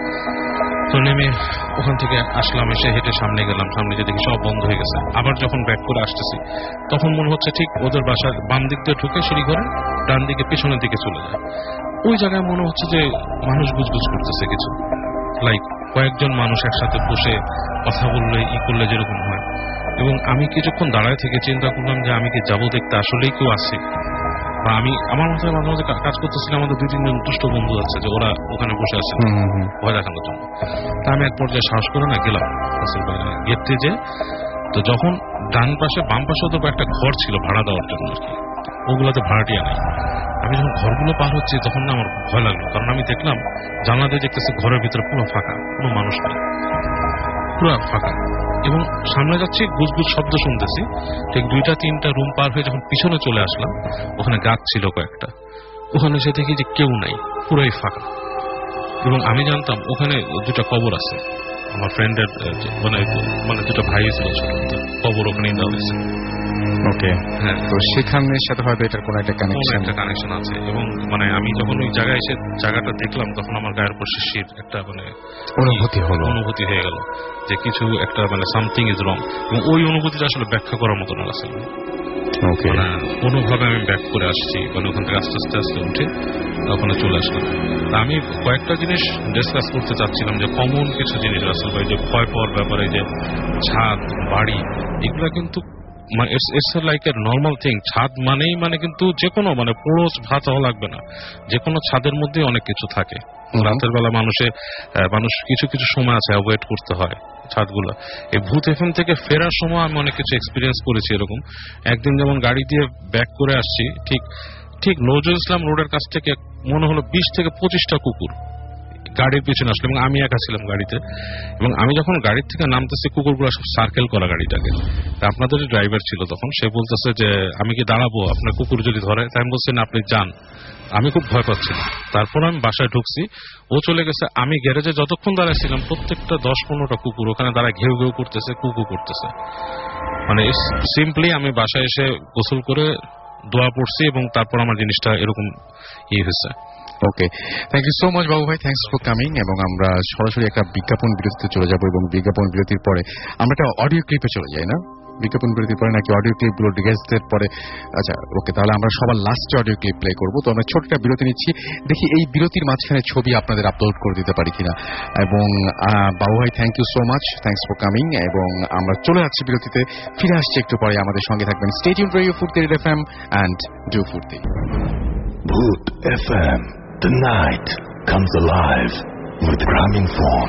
তো নেমে ওখান থেকে আসলাম, এসে হেঁটে সামনে গেলাম, সামনে যে দেখি সব বন্ধ হয়ে গেছে। আবার যখন ব্যাক করে আসতেছি তখন মনে হচ্ছে ঠিক ওদের বাসার বাম দিক দিয়ে ঢুকে সিঁড়ি ঘরে ডান দিকে পেছনের দিকে চলে যায়। ওই জায়গায় মনে হচ্ছে যে মানুষ গুজগুজ করতেছে কিছু, লাইক কয়েকজন মানুষ একসাথে বসে কথা বললে ই করলে যেরকম হয়। এবং আমি কিছুক্ষণ দাঁড়ায় থেকে চিন্তা করলাম যে আমি কি যাবো দেখতে, আসলেই কেউ আছে, বা আমি আমার মাথায় মাঝে মাঝে কাজ করতেছিল আমাদের দুই তিনজন দুষ্ট বন্ধু আছে যে ওরা ওখানে বসে আছে ভয় দেখানোর জন্য। তা আমি এক পর্যায়ে সাহস করে না গেলাম গেট দিয়ে যে, তো যখন ডান পাশে বাম পাশে তো একটা ঘর ছিল ভাড়া দেওয়ার জন্য আর কি, ওগুলোতে ভাড়াটিয়া নাই। আমি যখন ঘরগুলো পার হচ্ছি তখন না আমার ভয় লাগলো, কারণ আমি দেখলাম জানলা দিয়ে দেখতেছি ঘরের ভিতরে পুরো ফাঁকা, কোনো মানুষ নেই, পুরো ফাঁকা। এবং সামনে যাচ্ছি, গুজগুজ শব্দ শুনতেছি। ঠিক দুইটা তিনটা রুম পার হয়ে যখন পিছনে চলে আসলাম, ওখানে গাছ ছিল কয়েকটা, ওখানে এসে দেখি যে কেউ নাই, পুরোই ফাঁকা। এবং আমি জানতাম ওখানে দুটা কবর আছে, আমার ফ্রেন্ডের মানে মানে দুটো ভাই ছিল ছোট, কবর ওখানে দেওয়া হয়েছে। ওকে, হ্যাঁ, তো সেখানের সাথে হয়তো এটার কোনো একটা কানেকশন একটা কানেকশন আছে। এবং মানে আমি যখন ওই জায়গায় এসে জায়গাটা দেখলাম তখন আমার গায়ের উপর শিশির একটা মানে অনুভূতি হলো, অনুভূতি হয়ে গেল যে কিছু একটা মানে সামথিং ইজ রং। এবং ওই অনুভূতিটা আসলে ব্যাখ্যা করার মতো না আসলে, মানে কোনোভাবে আমি ব্যাক করে আসছি, মানে ওখান থেকে আস্তে আস্তে আস্তে উঠে ওখানে চলে আসলাম। তা আমি কয়েকটা জিনিস ডিসকাস করতে চাচ্ছিলাম, যে কমন কিছু জিনিস আসলে ভাই, যে ভয় পাওয়ার ব্যাপারে, যে ছাদ বাড়ি, এগুলা কিন্তু it's it's like a normal thing. ছাদ মানেই মানে কিন্তু যে কোনো মানে পুরো ভাত হওয়া লাগবে না, যে কোনো ছাদের মধ্যে অনেক কিছু থাকে। রাতের বেলা মানুষে মানুষ কিছু কিছু সময় আছে অ্যাভয়েড করতে হয় ছাদগুলো। এই ভূত এফএম থেকে ফেরার সময় আমি অনেক কিছু এক্সপিরিয়েন্স করেছি এরকম। একদিন যেমন গাড়ি দিয়ে ব্যাক করে আসছি, ঠিক ঠিক নজরুল ইসলাম রোডের কাছ থেকে মনে হলো বিশ থেকে পঁচিশটা কুকুর গাড়ির পিছনে আসলো এবং আমি একা ছিলাম গাড়িতে। এবং আমি যখন গাড়ির থেকে নামতেছি কুকুরগুলো সব সার্কেল করা গাড়িটাকে। আপনাদের যে ড্রাইভার ছিল তখন সে বলতেছে যে আমি কি দাঁড়াবো আপনার কুকুর যদি ধরে? তাই আমি বলছি না, আপনি যান। আমি খুব ভয় পাচ্ছিলাম। তারপর আমি বাসায় ঢুকছি, ও চলে গেছে। আমি গ্যারেজে যতক্ষণ দাঁড়াইছিলাম প্রত্যেকটা দশ পনেরোটা কুকুর ওখানে দাঁড়ায় ঘেউ ঘেউ করতেছে, কুকু করতেছে। মানে সিম্পলি আমি বাসায় এসে গোসল করে দোয়া পড়ছি এবং তারপর আমার জিনিসটা এরকম ইয়ে হয়েছে। Okay, thank you so much Babu ভাই, থ্যাংকস ফর কামিং। এবং আমরা সরাসরি একটা বিজ্ঞাপন বিরতিতে চলে যাব এবং বিজ্ঞাপন বিরতির পরে আমরা একটা অডিও ক্লিপে চলে যাই না? বিজ্ঞাপন বিরতির পরে নাকি অডিও ক্লিপগুলো গেস্টদের পরে? আচ্ছা ওকে, তাহলে আমরা সবার লাস্টে অডিও ক্লিপ প্লে করবো। তো আমরা ছোটটা বিরতি নিচ্ছি, দেখি এই বিরতির মাঝখানে ছবি আপনাদের আপলোড করে দিতে পারি কিনা। এবং বাবু ভাই thank you so much, thanks for coming. এবং আমরা চলে যাচ্ছি বিরতিতে, ফিরে আসছি একটু পরে। আমাদের সঙ্গে থাকবেন stay tuned radio Foorti FM and do Foorti. Bhoot F M, the night comes alive with Graminphone.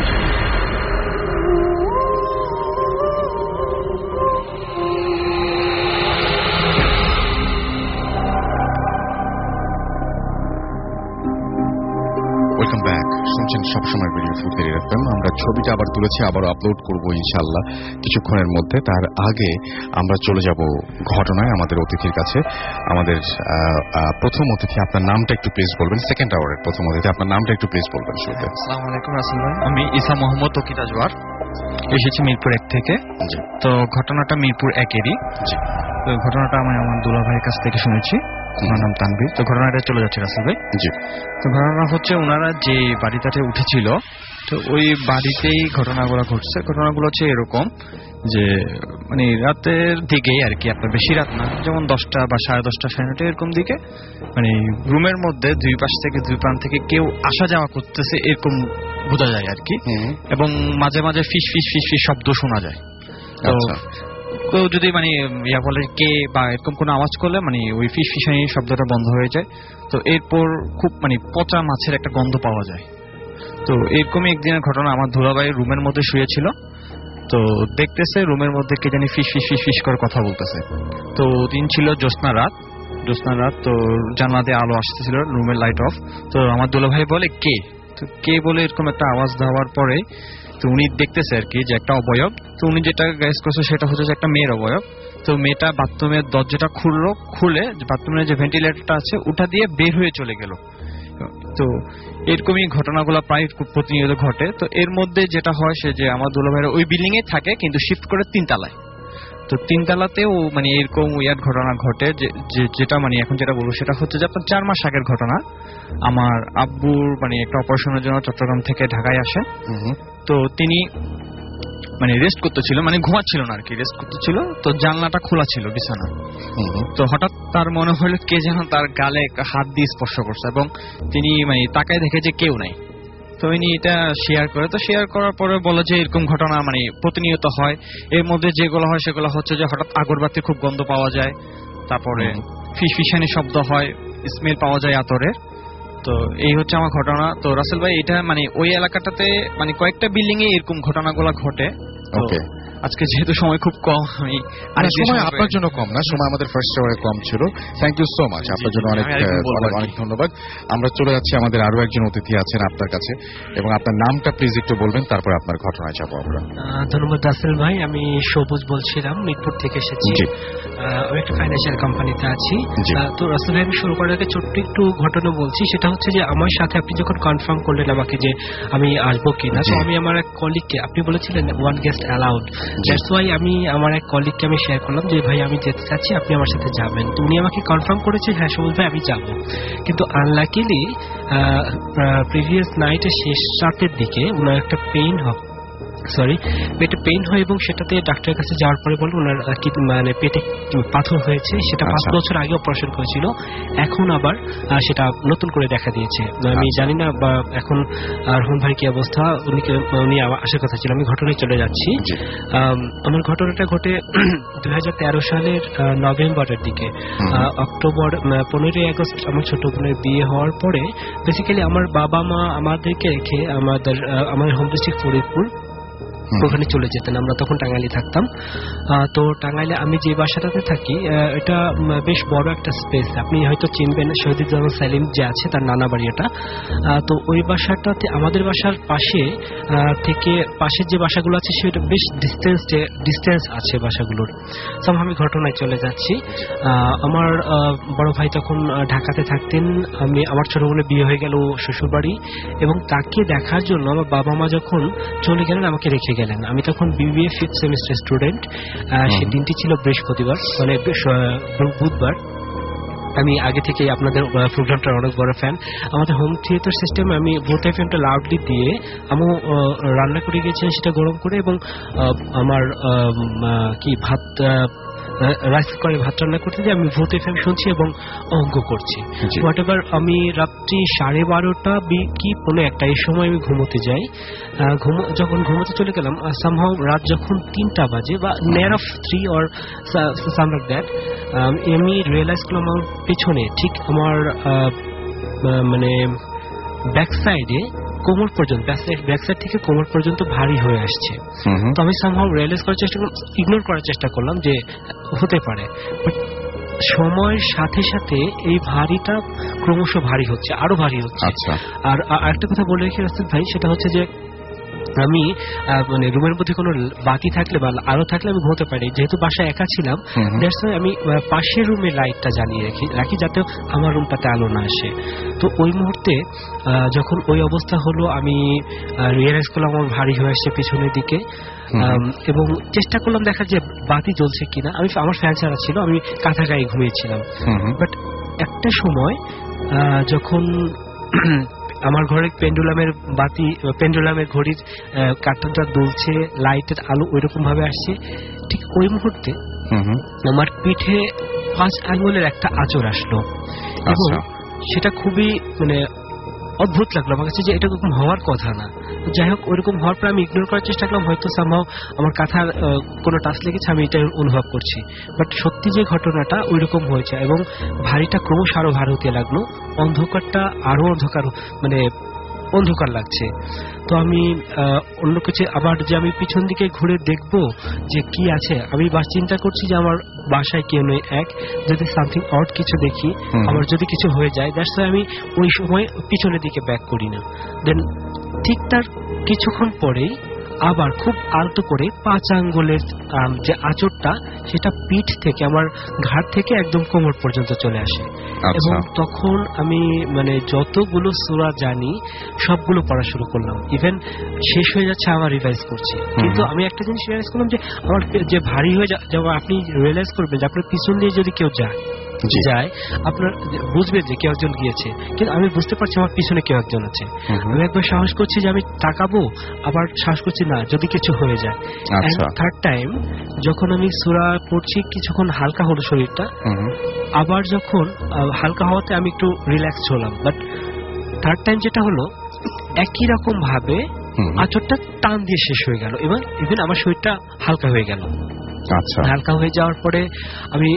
Welcome back, শুনছেন সবসময় রেডিও ফুর্তি এফএম। আমরা ছবিটা আবার তুলেছি, আবারও আপলোড করবো ইনশাআল্লাহ কিছুক্ষণের মধ্যে। তার আগে আমরা চলে যাব ঘটনায় আমাদের অতিথির কাছে। আমাদের প্রথম অতিথি, আপনার নামটা একটু প্লিজ বলবেন। সেকেন্ড আওয়ারের প্রথম অতিথি, আপনার নামটা একটু প্লিজ বলবেন শুরুতে। আসসালামু আলাইকুম রাসেল ভাই, আমি ঈসা মোহাম্মদ তকিতা জোয়ার, এসেছি মিরপুর এক থেকে। তো ঘটনাটা মিরপুর একেরই। তো ঘটনাটা আমি আমার দুলা ভাইয়ের কাছ থেকে শুনেছি, ওনার নাম তানভীর। তো ঘটনাটা চলে যাচ্ছে রাসেল ভাই। জি, তো ঘটনা হচ্ছে ওনারা যে বাড়িটাতে উঠেছিল, তো ওই বাড়িতেই ঘটনাগুলো ঘটছে। ঘটনাগুলো হচ্ছে এরকম যে মানে রাতের দিকেই আর কি, আপনার বেশি রাত না, যেমন দশটা বা সাড়ে দশটা সাড়ে নটা এরকম দিকে, মানে রুমের মধ্যে দুই পাশ থেকে দুই প্রান্ত থেকে কেউ আসা যাওয়া করতেছে এরকম বোঝা যায় আর কি। এবং মাঝে মাঝে ফিস ফিস ফিস ফিস শব্দ শোনা যায়। তো কেউ যদি মানে ইয়া বলে কে বা এরকম কোনো আওয়াজ করলে মানে ওই ফিস ফিসানি শব্দটা বন্ধ হয়ে যায়। তো এরপর খুব মানে পচা মাছের একটা গন্ধ পাওয়া যায়। তো এরকমই একদিনের ঘটনা, আমার ধুলাভাই রুমের মধ্যে শুয়েছিল। তো দেখতেছে রুমের মধ্যে কে জানি ফিস ফিস ফিস ফিস করে কথা বলতেছে। তো দিন ছিল জ্যোৎস্না রাত, জ্যোৎস্না রাত তো জানলা দিয়ে আলো আসতেছিল, রুমের লাইট অফ। তো আমার দুলাভাই বলে কে, তো কে বলে এরকম একটা আওয়াজ দেওয়ার পরে তো উনি দেখতেছে আর কি যে একটা অবয়ব। তো উনি যেটা গেস করছে সেটা হচ্ছে যে একটা মেয়ের অবয়ব। তো মেয়েটা বাথরুমের দরজাটা খুললো, খুলে বাথরুমের যে ভেন্টিলেটরটা আছে ওটা দিয়ে বের হয়ে চলে গেল। তো এরকমই ঘটনাগুলো প্রায় প্রতিনিয়ত ঘটে। তো এর মধ্যে যেটা হয় সে যে আমার দুলাভাইয়ের ওই বিল্ডিং এ থাকে, কিন্তু শিফট করে তিনতলায়। তো তিনতলাতেও মানে এরকম উইয়ার্ড ঘটনা ঘটে, যেটা মানে এখন যেটা বলবো সেটা হচ্ছে যে আপনার চার মাস আগের ঘটনা। আমার আব্বুর মানে একটা অপারেশনের জন্য চট্টগ্রাম থেকে ঢাকায় আসে। তো তিনি মানে রেস্ট করতেছিল, মানে ঘুমাচ্ছিল না আর কি, রেস্ট করতেছিল। তো জানলাটা খোলা ছিল বিছানা। তো হঠাৎ তার মনে হলো কে যেন তার গালে হাত দিয়ে স্পর্শ করছে, এবং তিনি মানে তাকায় দেখে যে কেউ নাই। তো ইনি এটা শেয়ার করে, তো শেয়ার করার পরে বলে যে এরকম ঘটনা মানে প্রতিনিয়ত হয়। এর মধ্যে যেগুলো হয় সেগুলো হচ্ছে যে হঠাৎ আগরবাতির খুব গন্ধ পাওয়া যায়, তারপরে ফিসফিসানি শব্দ হয়, স্মেল পাওয়া যায় আতরের। তো এই হচ্ছে আমার ঘটনা। তো রাসেল ভাই এটা মানে ওই এলাকাটাতে মানে কয়েকটা বিল্ডিং এ এরকম ঘটনাগুলো ঘটে। ওকে, আজকে যেহেতু সময় খুব কম, আমি আরে সময় আপনার জন্য কম না, সময় আমাদের ফার্স্ট আওয়ারে কম ছিল। থ্যাংক ইউ সো মাচ, আপনার জন্য অনেক অনেক ধন্যবাদ। আমরা চলে যাচ্ছি, আমাদের আরো একজন অতিথি আছেন আপনার কাছে, এবং আপনার নামটা প্লিজ একটু বলবেন, তারপর আপনার ঘটনায় যাবো আমরা। ধন্যবাদ রাসেল ভাই, আমি সবুজ বলছিলাম, মিরপুর থেকে এসেছি। আমি একটা ফাইন্যান্সিয়াল কোম্পানিতে আছি। তো রাসেল ভাই, আমি শুরু করার আগে ছোট্ট একটু ঘটনা বলছি। সেটা হচ্ছে যে আমার সাথে আপনি যখন কনফার্ম করলেন আমাকে যে আমি আসবো কিনা, তো আমি আমার এক কলিগকে, আপনি বলেছিলেন one guest allowed, that's why আমি আমার এক কলিগকে আমি শেয়ার করলাম যে ভাই আমি যেতে চাচ্ছি, আপনি আমার সাথে যাবেন। তো উনি আমাকে কনফার্ম করেছে হ্যাঁ সবুজ ভাই আমি যাব। কিন্তু আনলাকিলি প্রিভিয়াস নাইটের শেষ রাতের দিকে ওনার একটা পেইন সরি পেটে পেইন হয় এবং সেটাতে ডাক্তারের কাছে যাওয়ার পরে বলে ওনার মানে পেটে পাথর হয়েছে, সেটা পাঁচ বছর আগে অপারেশন করেছিল, এখন আবার সেটা নতুন করে দেখা দিয়েছে। আমি জানি না বা এখন রহমান ভাই কি অবস্থা, উনি উনি আসার কথা ছিল। আমি ঘটনায় চলে যাচ্ছি। আমার ঘটনাটা ঘটে দুই হাজার তেরো সালের নভেম্বরের দিকে। অক্টোবর পনেরোই আগস্ট আমার ছোট বোনের বিয়ে হওয়ার পরে বেসিক্যালি আমার বাবা মা আমাদেরকে রেখে আমাদের আমার হোম ডিস্ট্রিক্ট ফরিদপুর ওখানে চলে যেতেন। আমরা তখন টাঙ্গাইলে থাকতাম। তো টাঙ্গাইলে আমি যে বাসাটাতে থাকি এটা বেশ বড় একটা স্পেস, আপনি হয়তো চিনবেন শহীদুজ্জামান সালিম যে আছে তার নানা বাড়ি এটা। তো ওই বাসাটাতে আমাদের বাসার পাশে থেকে পাশের যে বাসাগুলো আছে সেটা বেশ ডিস্টেন্স ডিস্টেন্স আছে বাসাগুলোর। তো আমি ঘটনায় চলে যাচ্ছি। আমার বড় ভাই তখন ঢাকাতে থাকতেন, আমি আমার ছোট বোনের বিয়ে হয়ে গেল শ্বশুর বাড়ি, এবং তাকে দেখার জন্য আমার বাবা মা যখন চলে গেলেন আমাকে রেখে গেলেন। আমি তখন বিবিএ ফিফথ সেমিস্টার স্টুডেন্ট। সেই দিনটি ছিল বৃহস্পতিবার, মানে বুধবার। আমি আগে থেকে আপনাদের প্রোগ্রামটার অনেক বড় ফ্যান। আমাদের হোম থিয়েটার সিস্টেমে আমি ভোট এফএমটা লাউডলি দিয়ে আমি রান্না করে গিয়েছিলাম সেটা গরম করে, এবং আমার কি ভাত রাইস করে ভাত রান্না করতে যে আমি ভোট এফএম শুনছি এবং অঙ্ক করছি। হোয়াট এভার আমি রাত্রি সাড়ে বারোটা কি পৌনে একটা এই সময় আমি ঘুমোতে যাই। যখন ঘুমোতে চলে গেলাম সামহাউ রাত যখন তিনটা বাজে বা near of three or some like that, আমি রিয়েলাইজ করলাম আমার পেছনে ঠিক আমার মানে ব্যাক সাইডে কোমর পর্যন্ত ব্যাক সাইড থেকে কোমর পর্যন্ত ভারী হয়ে আসছে। তো আমি সামহাউ রিয়েলাইজ করার চেষ্টা করলাম, ইগনোর করার চেষ্টা করলাম যে হতে পারে, বাট সময়ের সাথে সাথে এই ভারীটা ক্রমশ ভারী হচ্ছে, আরো ভারী হচ্ছে। আর আরেকটা কথা বলে রেখে রাসেল ভাই, সেটা হচ্ছে যে আমি মানে রুমের মধ্যে কোনো বাতি থাকলে বা আলো থাকলে আমি ঘুমোতে পারি, যেহেতু বাসায় একা ছিলাম দ্যাটস ওয়াই আমি পাশের রুমের লাইটটা জ্বালিয়ে রাখি রাখি যাতে আমার রুমটাতে আলো না আসে। তো ওই মুহূর্তে যখন ওই অবস্থা হলো আমি রিয়েলাইজ করলাম আমার ভারী হয়ে আসছে পিছনের দিকে, এবং চেষ্টা করলাম দেখার যে বাতি জ্বলছে কিনা। আমি আমার ফ্যান ছাড়া ছিল, আমি কাঁথা গায়ে ঘুমিয়েছিলাম। বাট একটা সময় যখন আমার ঘরে পেন্ডুলামের বাতি পেন্ডুলামের ঘড়ির কাঁটাটা দুলছে, লাইটের আলো ওইরকম ভাবে আসছে, ঠিক ওই মুহূর্তে আমার পিঠে পাঁচ আঙ্গুলের একটা আঁচড় আসলো, এবং সেটা খুবই মানে অদ্ভুত লাগলো আমার কাছে যে এটা এরকম হওয়ার কথা না। যাই হোক, ওইরকম হওয়ার পর আমি ইগনোর করার চেষ্টা করলাম, হয়তো সামহাও আমার কাঁথার কোনো টাচ লেগেছে, আমি এটা অনুভব করছি। বাট সত্যি যে ঘটনাটা ওইরকম হয়েছে, এবং ভারীটা ক্রমশ আরো ভার হতে লাগলো, অন্ধকারটা আরো অন্ধকার মানে অন্ধকার লাগছে। তো আমি অন্য কিছু আবার যে আমি পিছন দিকে ঘুরে দেখবো যে কি আছে, আমি বাস চিন্তা করছি যে আমার বাসায় কেউ নেই, এক যদি সামথিং অড কিছু দেখি, আমার যদি কিছু হয়ে যায়, দ্যাটস আমি ওই সময় পিছনের দিকে ব্যাক করি না। দেন ঠিক তার কিছুক্ষণ পরেই আবার খুব আলতো করে পাঁচ আঙ্গুলের যে আঁচড়টা সেটা পিঠ থেকে আমার ঘাট থেকে একদম কোমর পর্যন্ত চলে আসে, এবং তখন আমি মানে যতগুলো সূরা জানি সবগুলো পড়া শুরু করলাম। ইভেন শেষ হয়ে যাচ্ছে আবার রিভাইজ করছি, কিন্তু আমি একটা জিনিস রিয়ালাইজ করলাম যে আমার যে ভারী হয়ে যাওয়া, আপনি রিয়ালাইজ করবেন যে আপনার পিছন দিয়ে যদি কেউ যায় যায় আপনার বুঝবেন যে কেউ একজন গিয়েছে, কিন্তু আমি বুঝতে পারছি আমার পিছনে কেউ একজন আছে। আমি একবার সাহস করছি যে আমি তাকাবো, আবার সাহস করছি না যদি কিছু হয়ে যায়। থার্ড টাইম যখন আমি সূরা পড়ছি, কিছুক্ষণ হালকা হলো শরীরটা, আবার যখন হালকা হওয়াতে আমি একটু রিল্যাক্স হলাম। বাট থার্ড টাইম যেটা হলো, একই রকম ভাবে আঁচড়টা টান দিয়ে শেষ হয়ে গেল, এবং ইভেন আমার শরীরটা হালকা হয়ে গেল। হালকা হয়ে যাওয়ার পরে আমি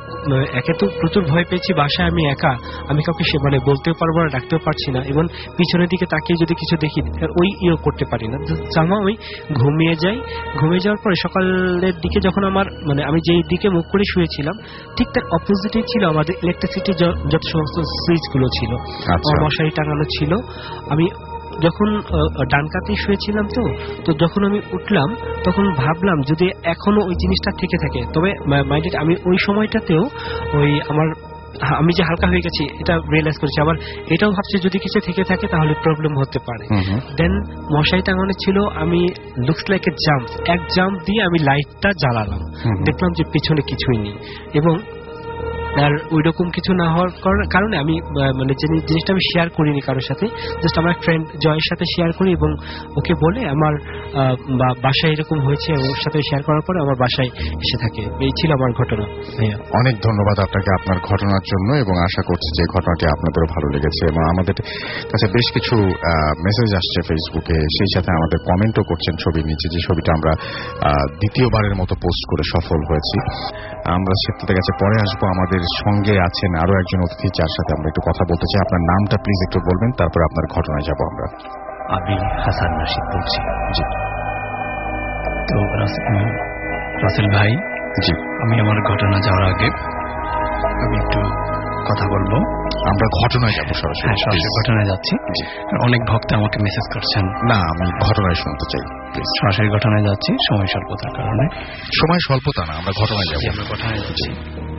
একে তো প্রচুর ভয় পেয়েছি, বাসায় আমি একা, আমি কাউকে সে মানে বলতেও পারবো না, ডাকতেও পারছি না, এবং পিছনের দিকে তাকিয়ে যদি কিছু দেখি ওই ইয়ে করতে পারি না। জামা আমি ঘুমিয়ে যাই। ঘুমিয়ে যাওয়ার পরে সকালের দিকে যখন আমার মানে আমি যেই দিকে মুখ করে শুয়েছিলাম ঠিক তার অপোজিটে ছিল আমাদের ইলেকট্রিসিটি যত সমস্ত সুইচগুলো ছিল, মশারি টাঙানো ছিল। আমি যখন ডান কাতে শুয়েছিলাম, তো তো যখন আমি উঠলাম তখন ভাবলাম যদি এখনো ওই জিনিসটা থেকে থাকে, তবে মাইন্ডেড আমি ওই সময়টাতেও ওই আমার আমি যে হালকা হয়ে গেছি এটা রিয়েলাইজ করেছি, আবার এটাও ভাবছি যদি কিছু থেকে থাকে তাহলে প্রবলেম হতে পারে। দেন মশারি টাঙানো ছিল, আমি লুকস লাইক এ জাম্প, এক জাম্প দিয়ে আমি লাইটটা জ্বালালাম, দেখলাম যে পিছনে কিছুই নেই, এবং আর ওই রকম কিছু না হওয়ার কারণে আমি মানে জিনিসটা আমি শেয়ার করিনি কারোর সাথে, জাস্ট আমার ফ্রেন্ড জয়ের সাথে শেয়ার করি এবং ওকে বলে আমার বাসায় এরকম হয়েছে, ওর সাথে শেয়ার করার পরে আমার বাসায় এসে থাকে। এই ছিল আমার ঘটনা। ভাইয়া অনেক ধন্যবাদ আপনাকে আপনার ঘটনার জন্য, এবং আশা করছি যে ঘটনাটি আপনাদেরও ভালো লেগেছে। এবং আমাদের কাছে বেশ কিছু মেসেজ আসছে ফেসবুকে, সেই সাথে আমাদের কমেন্টও করছেন ছবির নিচে, যে ছবিটা আমরা দ্বিতীয়বারের মতো পোস্ট করে সফল হয়েছি। আমরা সেটাতে কাছে পরে আসবো। আমাদের সঙ্গে আছেন আরো একজন অতিথি, যার সাথে আমরা একটু কথা বলতে চাই। আপনার নামটা প্লিজ একটু বলবেন, তারপর আপনার ঘটনায় যাব আমরা। আমি হাসান নাশিদ বলছি। জি। তো রাসেল ভাই, জি, আমি আমার ঘটনা যাওয়ার আগে আমি একটু কথা বলবো। আমরা ঘটনায় যাবো সরাসরি। হ্যাঁ, সরাসরি ঘটনায় যাচ্ছি। অনেক ভক্ত আমাকে মেসেজ করছেন। না, আমি ঘটনায় শুনতে চাই। সরাসরি ঘটনায় যাচ্ছি, সময় স্বল্পতার কারণে। সময় স্বল্পতা না, আমরা ঘটনায় যাবো। আমরা ঘটনায় যাচ্ছি।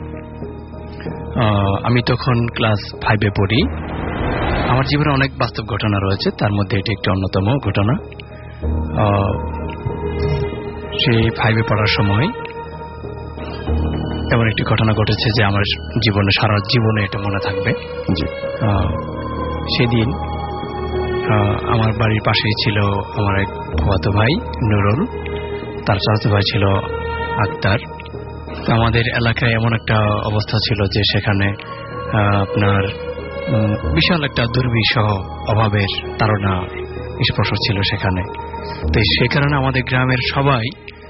আমি তখন ক্লাস ফাইভে পড়ি। আমার জীবনে অনেক বাস্তব ঘটনা রয়েছে, তার মধ্যে এটি একটি অন্যতম ঘটনা। সেই ফাইভে পড়ার সময় এমন একটি ঘটনা ঘটেছে যে আমার জীবনে, সারা জীবনে এটা মনে থাকবে। সেদিন আমার বাড়ির পাশেই ছিল আমার এক ফুফাতো ভাই নুরুল, তার চাচাতো ভাই ছিল আক্তার। আমাদের এলাকায় এমন একটা অবস্থা ছিল যে সেখানে আপনার বিশাল একটা দুর্বিষহ অভাবের তাড়না স্পর্শ ছিল সেখানে। তো সে কারণে আমাদের গ্রামের সবাই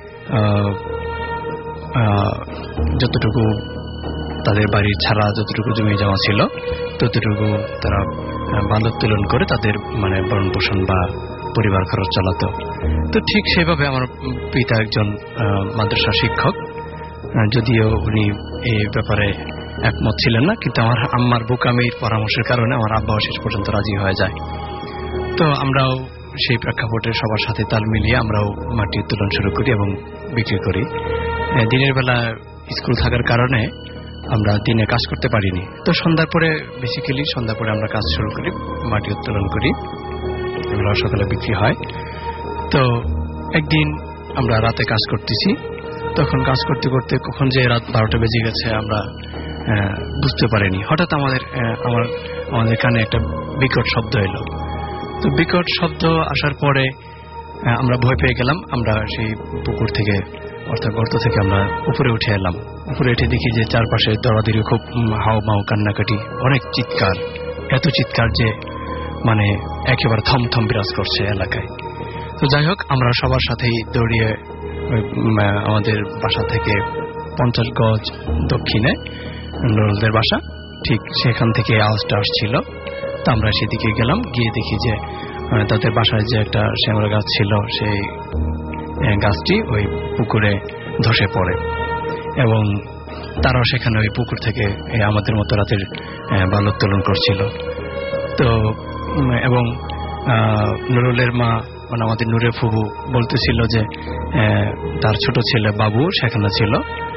যতটুকু তাদের বাড়ির ছাড়া যতটুকু জমি জমা ছিল ততটুকু তারা বালক তুলন করে তাদের মানে ভরণ পোষণ বা পরিবার খরচ চালাতো। তো ঠিক সেভাবে আমার পিতা একজন মাদ্রাসা শিক্ষক, যদিও উনি এই ব্যাপারে একমত ছিলেন না, কিন্তু আমার আম্মার বোকামির পরামর্শের কারণে আমার আব্বাও শেষ পর্যন্ত রাজি হয়ে যায়। তো আমরাও সেই প্রেক্ষাপটে সবার সাথে তাল মিলিয়ে আমরাও মাটি উত্তোলন শুরু করি এবং বিক্রি করি। দিনের বেলা স্কুল থাকার কারণে আমরা দিনে কাজ করতে পারিনি, তো সন্ধ্যার পরে বেসিক্যালি সন্ধ্যার পরে আমরা কাজ শুরু করি, মাটি উত্তোলন করি, এগুলো সকালে বিক্রি হয়। তো একদিন আমরা রাতে কাজ করতেছি, তখন কাজ করতে করতে কখন যে রাত বারোটা বেজে গেছে আমরা বুঝতে পারিনি। হঠাৎ আমাদের আমার আমাদের কানে একটা বিকট শব্দ এলো। তো বিকট শব্দ আসার পরে আমরা ভয় পেয়ে গেলাম। আমরা সেই পুকুর থেকে অর্থাৎ গর্ত থেকে আমরা উপরে উঠে এলাম। উপরে উঠে দেখি যে চারপাশে দরাদরি, খুব হাও মাও, কান্নাকাটি, অনেক চিৎকার, এত চিৎকার যে মানে একেবারে থমথম বিরাজ করছে এলাকায়। তো যাই হোক, আমরা সবার সাথেই দৌড়িয়ে আমাদের বাসা থেকে পঞ্চাশ গজ দক্ষিণে নুরুলদের বাসা, ঠিক সেখান থেকে আওয়াজটা আসছিল। তো আমরা সেদিকে গেলাম, গিয়ে দেখি যে তাদের বাসায় যে একটা শ্যামলা গাছ ছিল, সেই গাছটি ওই পুকুরে ধসে পড়ে এবং তারাও সেখানে ওই পুকুর থেকে আমাদের মতো রাতের বালক উত্তোলন করছিল। তো এবং নুরুলের মা মানে আমাদের নূরে ফুবু বলতেছিল যে তার ছোট ছেলে বাবু সেখানে ছিল,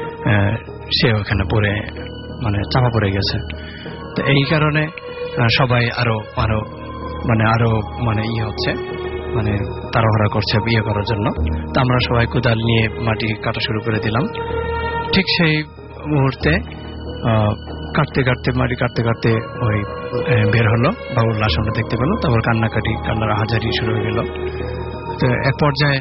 সে ওখানে পড়ে মানে চাপা পড়ে গেছে। তো এই কারণে সবাই আরো আরো মানে আরো মানে ইয়ে হচ্ছে, মানে তাড়াহুড়া করছে বিয়ে করার জন্য। তো আমরা সবাই কোদাল নিয়ে মাটি কাটা শুরু করে দিলাম। ঠিক সেই মুহূর্তে কাটতে কাটতে মাটি কাটতে কাটতে ওই বের হলো, বাবুর লাশ আমরা দেখতে পেলাম। তারপর কান্নাকাটি, কান্নার হাজারি শুরু হয়ে গেল। তো এক পর্যায়ে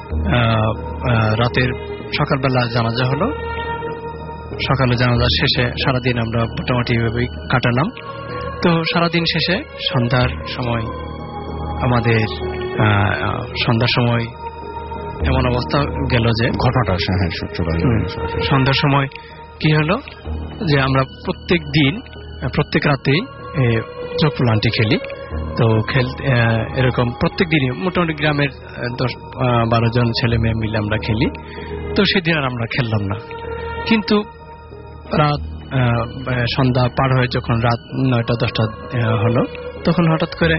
রাতের সকালবেলা জানাজা হলো। সকালে জানাজা শেষে সারাদিন আমরা মোটামুটি এভাবেই কাটালাম। তো সারাদিন শেষে সন্ধ্যার সময় আমাদের সন্ধ্যার সময় এমন অবস্থা গেল যে ঘটনাটা সন্ধ্যার সময় কি হলো যে আমরা প্রত্যেক দিন প্রত্যেক রাতেই চক্র আন্টি খেলি। তো খেল এরকম প্রত্যেক দিনই মোটামুটি গ্রামের দশ বারো জন ছেলে মেয়ে মিলে আমরা খেলি। তো সেদিন আর আমরা খেললাম না, কিন্তু রাত সন্ধ্যা পার হয়ে যখন রাত নয়টা দশটা হলো, তখন হঠাৎ করে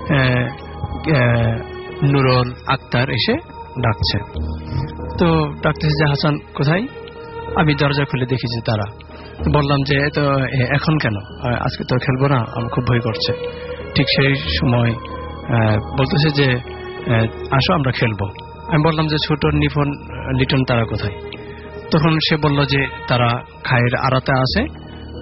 নুরুল আক্তার এসে ডাকছে। তো ডাকতেছে যে হাসান কোথায়? আমি দরজা খুলে দেখি যে তারা। বললাম যে তো এখন কেন, আজকে তো খেলবো না, আমার খুব ভয় করছে। ঠিক সেই সময় বলতেছে যে আসো আমরা খেলবো। আমি বললাম যে ছোট নিফন লিটন তারা কোথায়? তখন সে বলল যে তারা খায়ের আড়াতে আছে,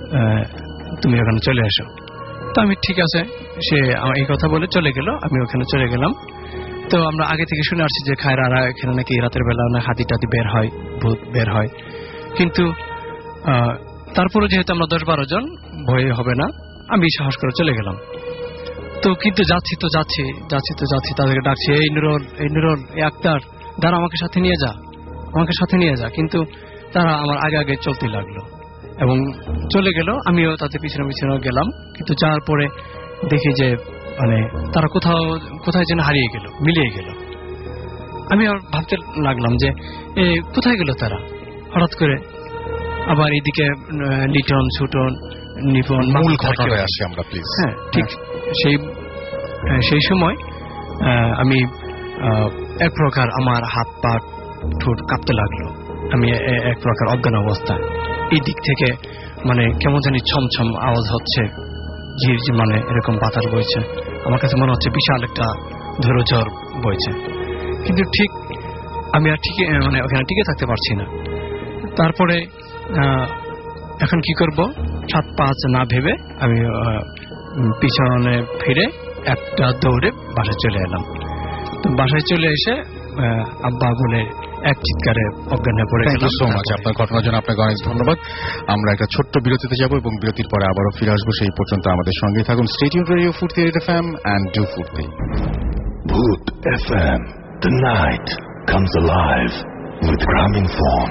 তুমি ওখানে চলে এসো। তো আমি ঠিক আছে, সে এই কথা বলে চলে গেল, আমি ওখানে চলে গেলাম। তো আমরা আগে থেকে শুনে আসছি যে খায়রারা এখানে নাকি রাতের বেলা না হাতি টাতি বের হয়, ভূত বের হয়। কিন্তু তারপরে যেহেতু আমরা দশ বারো জন, ভয় হবে না, আমি সাহস করে চলে গেলাম। তো কিন্তু যাচ্ছি তো যাচ্ছি যাচ্ছি তো যাচ্ছি তাদেরকে ডাকছি, এই নুরুল, এই নুরুল, এই আক্তার, দাঁড়া, আমাকে সাথে নিয়ে যা, আমাকে সাথে নিয়ে যা। কিন্তু তারা আমার আগে আগে চলতে লাগলো এবং চলে গেল, আমিও তাদের পিছনে পিছনে গেলাম। কিন্তু যাওয়ার পরে দেখি যে মানে তারা কোথাও কোথায় যেন হারিয়ে গেল, মিলিয়ে গেল। আমি আর ভাবতে লাগলাম যে এ কোথায় গেল তারা। হঠাৎ করে আবার এইদিকে লিটন, ছুটন, নিপন, মূল ঘটনায় আসি আমরা প্লিজ। হ্যাঁ, ঠিক সেই সেই সময় আমি এক প্রকার আমার হাত পা ঠোঁট কাঁপতে লাগলো। আমি এক প্রকার অজ্ঞান অবস্থা। এই দিক থেকে মানে কেমন জানি ছমছম আওয়াজ হচ্ছে, ঝির মানে এরকম বাতাস বইছে। আমার কাছে মনে হচ্ছে বিশাল একটা ধৈর্যঝড় বইছে। কিন্তু ঠিক আমি আর ঠিক মানে ওখানে টিকে থাকতে পারছি না। তারপরে এখন কি করব, সাত পাঁচ না ভেবে আমি পিছনে ফিরে একটা দৌড়ে বাসায় চলে এলাম। তো বাসায় চলে এসে আব্বা বলে এক চিৎকারে অজ্ঞান হয়ে পড়ে গেলাম। সো মাচ আপনার ঘটনার জন্য আপনাকে অনেক ধন্যবাদ। আমরা একটা ছোট্ট বিরতিতে যাব এবং বিরতির পরে আবারও ফিরে আসবো। সেই পর্যন্ত আমাদের সঙ্গেই থাকুন। Stay tuned radio Foorti FM and do Foorti. Bhoot F M, the night comes alive with Graminphone.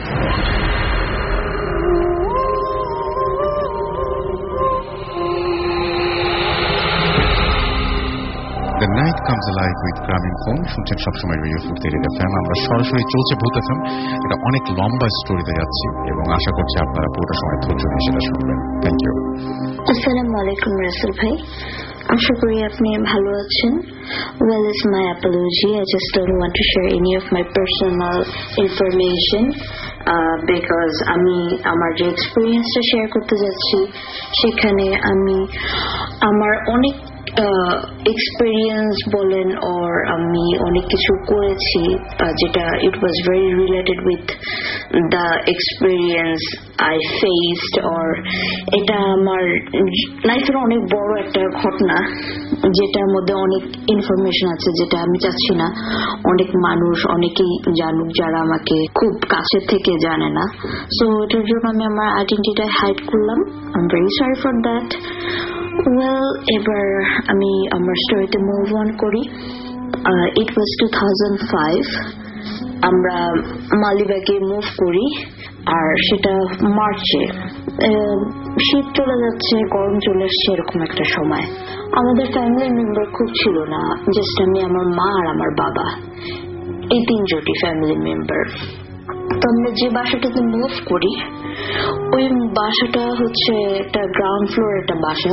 The night comes alive with Graminphone. শুনছেন সবসময় রেডিও ফুর্তি এফএম। আমরা সরাসরি চলছে ভূত এফএম। এটা অনেক লম্বা স্টোরিতে যাচ্ছি এবং আশা করছি আপনারা পুরোটা সময় ধৈর্য নিয়ে সেটা শুনবেন। Thank you. আসসালামু আলাইকুম রাসেল ভাই, আশা করি আপনি ভালো আছেন। Well, it's my apology. I just don't want to share any of my personal information uh, because আমি আমার যে এক্সপেরিয়েন্সটা শেয়ার করতে যাচ্ছি সেখানে আমি আমার অনেক এক্সপেরিয়েন্স বলেন ওর আমি অনেক কিছু করেছি যেটা it was very related with the experience I faced. Or এটা আমার লাইফের অনেক বড় একটা ঘটনা যেটার মধ্যে অনেক ইনফরমেশন আছে যেটা আমি চাচ্ছি না অনেক মানুষ অনেকেই জানুক যারা আমাকে খুব কাছের থেকে জানে না। সো এটার জন্য আমি আমার আইডেন্টিটিটা হাইড করলাম। I am very sorry for that. Well, এবার আমি আমার স্টোরিতে মুভ অন করি। It was two thousand five. আমরা মালিবাগে মুভ করি আর সেটা মার্চে। শীত চলে যাচ্ছে, গরম চলে আসছে, এরকম একটা সময়। আমাদের ফ্যামিলি মেম্বার খুব ছিল না, জাস্ট আমি, আমার মা আর আমার বাবা, এই তিনজনই ফ্যামিলি মেম্বার। তো আমরা যে বাসাটাতে মুভ করি ওই বাসাটা হচ্ছে একটা গ্রাউন্ড ফ্লোর একটা বাসা।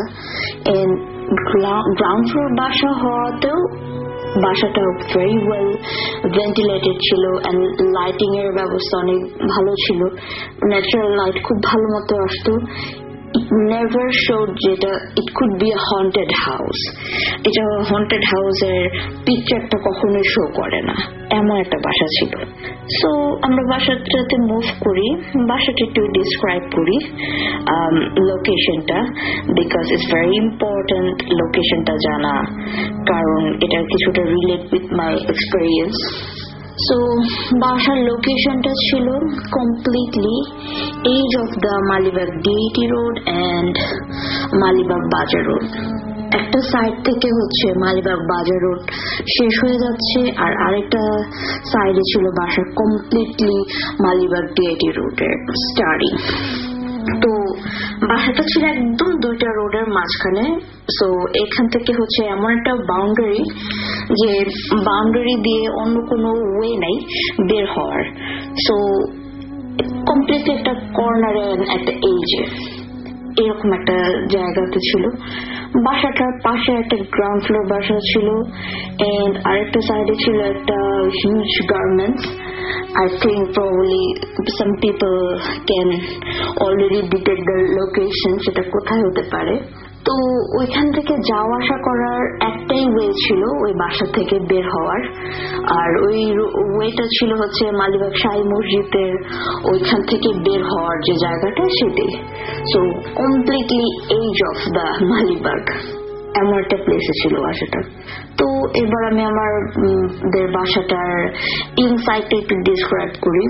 গ্রাউন্ড ফ্লোর বাসা হওয়াতেও বাসাটা ভেরি ওয়েল ভেন্টিলেটেড ছিল অ্যান্ড লাইটিং এর ব্যবস্থা অনেক ভালো ছিল। ন্যাচারাল লাইট খুব ভালো মতো আসতো। It never showed যেটা it could be a haunted house. এটা haunted house এর পিকচারটা কখনোই শো করে না, এমন একটা বাসা ছিল। সো আমরা বাসাটাতে মুভ করি। বাসাটা একটু ডিসক্রাইব করি লোকেশনটা, বিকজ ইটস ভেরি ইম্পর্টেন্ট লোকেশনটা জানা, কারণ এটা কিছুটা relate with my experience. So বাসার লোকেশনটা ছিল completely edge of the Malibagh DIT road and Malibagh Bazar road. একটা সাইড থেকে হচ্ছে মালিবাগ বাজার রোড শেষ হয়ে যাচ্ছে আর আরেকটা সাইডে ছিল বাসা কমপ্লিটলি মালিবাগ ডিএটি রোডের স্টার্টিং। তো বাসাটা ছিল একদম দুইটা রোডের মাঝখানে। সো এখান থেকে হচ্ছে এমন একটা বাউন্ডারি যে বাউন্ডারি দিয়ে অন্য কোনো ওয়ে নাই বের হওয়ার। সো কমপ্লিটলি একটা কর্নারে একটা এজে এরকম একটা জায়গাতে ছিল। বাসাটার পাশে একটা গ্রাউন্ড ফ্লোর বাসা ছিল এন্ড আরেকটা সাইডে ছিল একটা huge garments. I think probably some people can already detect the location, সেটা কোথায় হতে পারে। তো ওইখান থেকে যাওয়া আসা করার একটাই ওয়ে ছিল ওই বাসা থেকে বের হওয়ার, আর ওই ওয়েটা ছিল হচ্ছে মালিবাগ শাহী মসজিদের ওইখান থেকে বের হওয়ার যে জায়গাটা সেটাই। So completely edge of the Malibagh এমন একটা প্লেসে ছিল বাসাটা। তো এবার আমি আমাদের বাসাটার ইনসাইডটা একটু ডিসক্রাইব করি।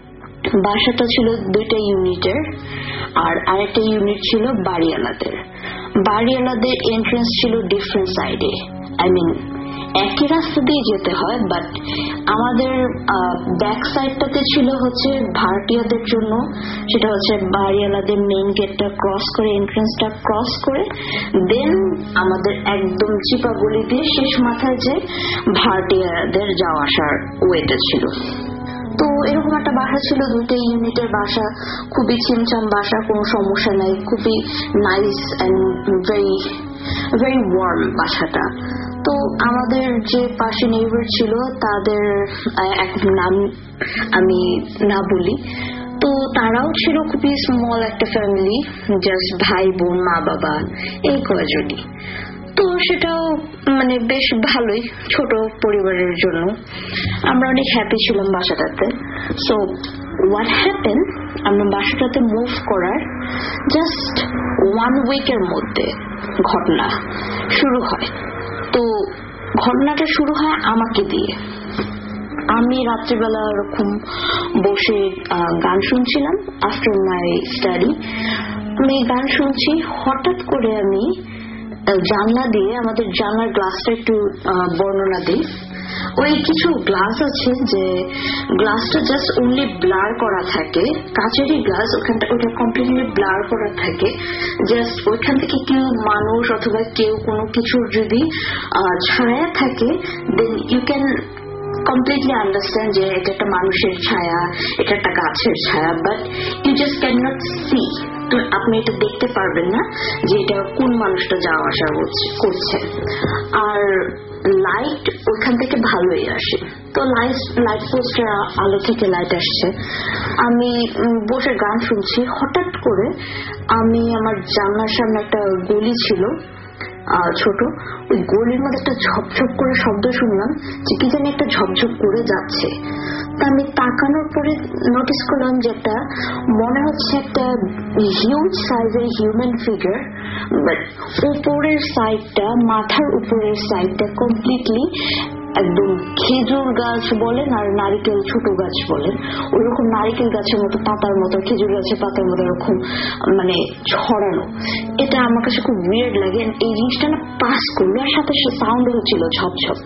বাসাটা ছিল দুইটা ইউনিটের, আর আরেকটা ইউনিট ছিল বাড়িওয়ালাদের। বাড়িওয়ালাদের এন্ট্রেন্স ছিল ডিফারেন্ট সাইডে, আই মিন একই রাস্তা দিয়ে যেতে হয়, বাট আমাদের ব্যাক সাইডটাতে ছিল হচ্ছে ভাড়াটিয়াদের জন্য, সেটা হচ্ছে বাড়িওয়ালাদের মেইন গেটটা ক্রস করে, এন্ট্রেন্সটা ক্রস করে দেন আমাদের একদম চিপা গলি দিয়ে শেষ মাথায় যে ভাড়াটিয়াদের যাওয়া আসার ওয়েটা ছিল। তো এরকম একটা বাসা ছিল, দুইটা ইউনিটের বাসা, খুবই ছিমছাম বাসা, কোনো সমস্যা নাই, খুবই nice and very very warm বাসাটা। তো আমাদের যে পাশে নেইবার ছিল তাদের নাম আমি না বলি, তো তারাও ছিল খুবই স্মল একটা ফ্যামিলি, জাস্ট ভাই বোন মা বাবা এই কয়জনই। তো সেটাও মানে বেশ ভালোই, ছোট পরিবারের জন্য আমরা অনেক হ্যাপি ছিলাম বাসাটাতে। সো হোয়াট হ্যাপেন, আমরা বাসাটাতে মুভ করার জাস্ট ওয়ান উইকের মধ্যে ঘটনা শুরু হয়। তো ঘটনাটা শুরু হয় আমাকে দিয়ে। আমি রাত্রিবেলা এরকম বসে গান শুনছিলাম আফটার মাই স্টাডি। আমি গান শুনছি, হঠাৎ করে আমি জানলা দিয়ে, আমাদের জানলার গ্লাসটা একটু বর্ণনা দিই। ওই কিছু গ্লাস আছে যে গ্লাসটা জাস্ট অনলি ব্লার করা থাকে, কাচেরই গ্লাস, ওখানটা ওটা কমপ্লিটলি ব্লার করা থাকে। জাস্ট ওইখান থেকে কেউ মানুষ অথবা কেউ কোনো কিছুর যদি ছায়া থাকে, then you can completely understand যে এটা একটা মানুষের ছায়া, এটা একটা গাছের ছায়া, but you just can not see. তো আপনি এটা দেখতে পারবেন না যে এটা কোন মানুষটা যাওয়া আসা করছে। আর লাইট ওইখান থেকে ভালোই আসে, তো লাইট লাইট পোস্টের আলো থেকে লাইট আসছে। আমি বসে গান শুনছি, হঠাৎ করে আমি আমার জানলার সামনে একটা গলি ছিল ছোট, ওই গলির মধ্যে একটা ঝপঝপ করে শব্দ শুনলাম, যে কি জানি একটা ঝপঝপ করে যাচ্ছে। তা আমি তাকানোর পরে নোটিস করলাম যে একটা মনে হচ্ছে একটা হিউজ সাইজের হিউম্যান ফিগার, বাট উপরের সাইডটা, মাথার উপরের সাইডটা কমপ্লিটলি একদম খেজুর গাছ বলেন আর নারিকেল ছোট গাছ বলেন, ওইরকম নারিকেল গাছের মতো পাতার মতো, খেজুর গাছের পাতার মতো এরকম মানে ছড়ানো। এটা আমার কাছে খুব উইয়ার্ড লাগে। এই জিনিসটা না পাস করলো, আর সাথে সাথে সাউন্ড হচ্ছিল ঝপঝপ।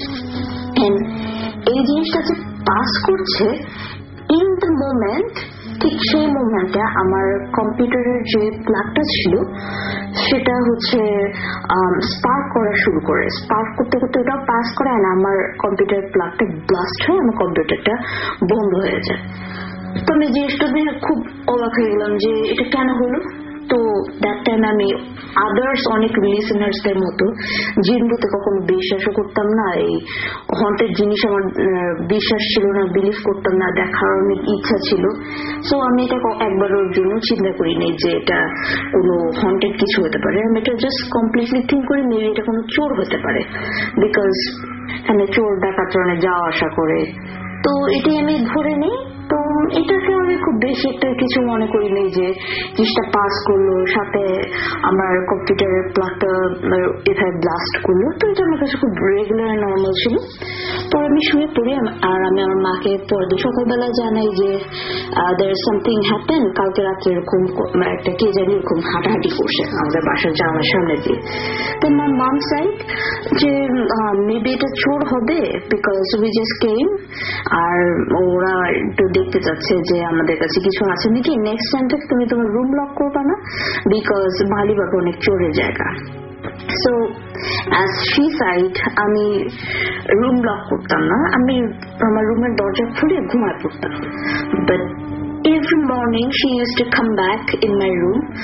এই জিনিসটা যে পাস করছে, ইন দ্য মোমেন্ট, ঠিক সেই মোমেন্টে আমার কম্পিউটারের যে প্লাগটা ছিল সেটা হচ্ছে স্পার্ক করা শুরু করে। স্পার্ক করতে করতে ওটাও পাস করে, আর আমার কম্পিউটার প্লাগটা ব্লাস্ট হয়ে আমার কম্পিউটারটা বন্ধ হয়ে যায়। তো আমি জিনিসটা দিয়ে খুব অবাক হয়ে গেলাম যে এটা কেন হলো। তো দ্যাট টাইম আমি আদার্স অনেক লিসেনার্সদের মতো জিনভূতে কখনো বিশ্বাসও করতাম না, এই হন্টেড জিনিস আমার বিশ্বাস ছিল না, বিলিভ করতাম না, দেখার অনেক ইচ্ছা ছিল। সো আমি এটা একবারের জন্য চিন্তা করি নাই যে এটা কোনো হন্টেড কিছু হতে পারে। আমি এটা জাস্ট কমপ্লিটলি থিঙ্ক করি মেবি এটা কোনো চোর হতে পারে, বিকজ এখানে চোর ডাকাত অনেক যাওয়া আসা করে। তো এটাই আমি ধরে নিই। তো এটাকে আমি খুব বেশি একটা কিছু মনে করি নেই যে জিনিসটা পাস করলো, সাথে আমার কম্পিউটারের প্লাগটা এভাবে ব্লাস্ট করলো। তো এটা আমার কাছে খুব রেগুলার নর্মাল ছিল। পরে আমি শুয়ে পড়ি, আর আমি আমার মাকে পরে সকালবেলা জানাই যে দের সামথিং হ্যাপেন, কালকে রাত্রে এরকম একটা কে জানি এরকম হাঁটাহাঁটি করছে আমাদের বাসার জানালার সামনে দিয়ে। তো আমার মাম সাইড যে মেবি এটা চোর হবে, বিকজ উই জাস্ট কেম, আর ওরা একটু দেখতে চাচ্ছে যে আমাদের কাছে কিছু আছে নাকি। নেক্সট টাইম থেকে তুমি তোমার রুম লক করবা না, বিকজ মালিবাগ অনেক চোরের জায়গা। সো অ্যাজ শি সাইড আমি রুম লক করতাম না, আমি আমার রুমের দরজা খুলে ঘুমায় পড়তাম। But every morning she used to come back in my room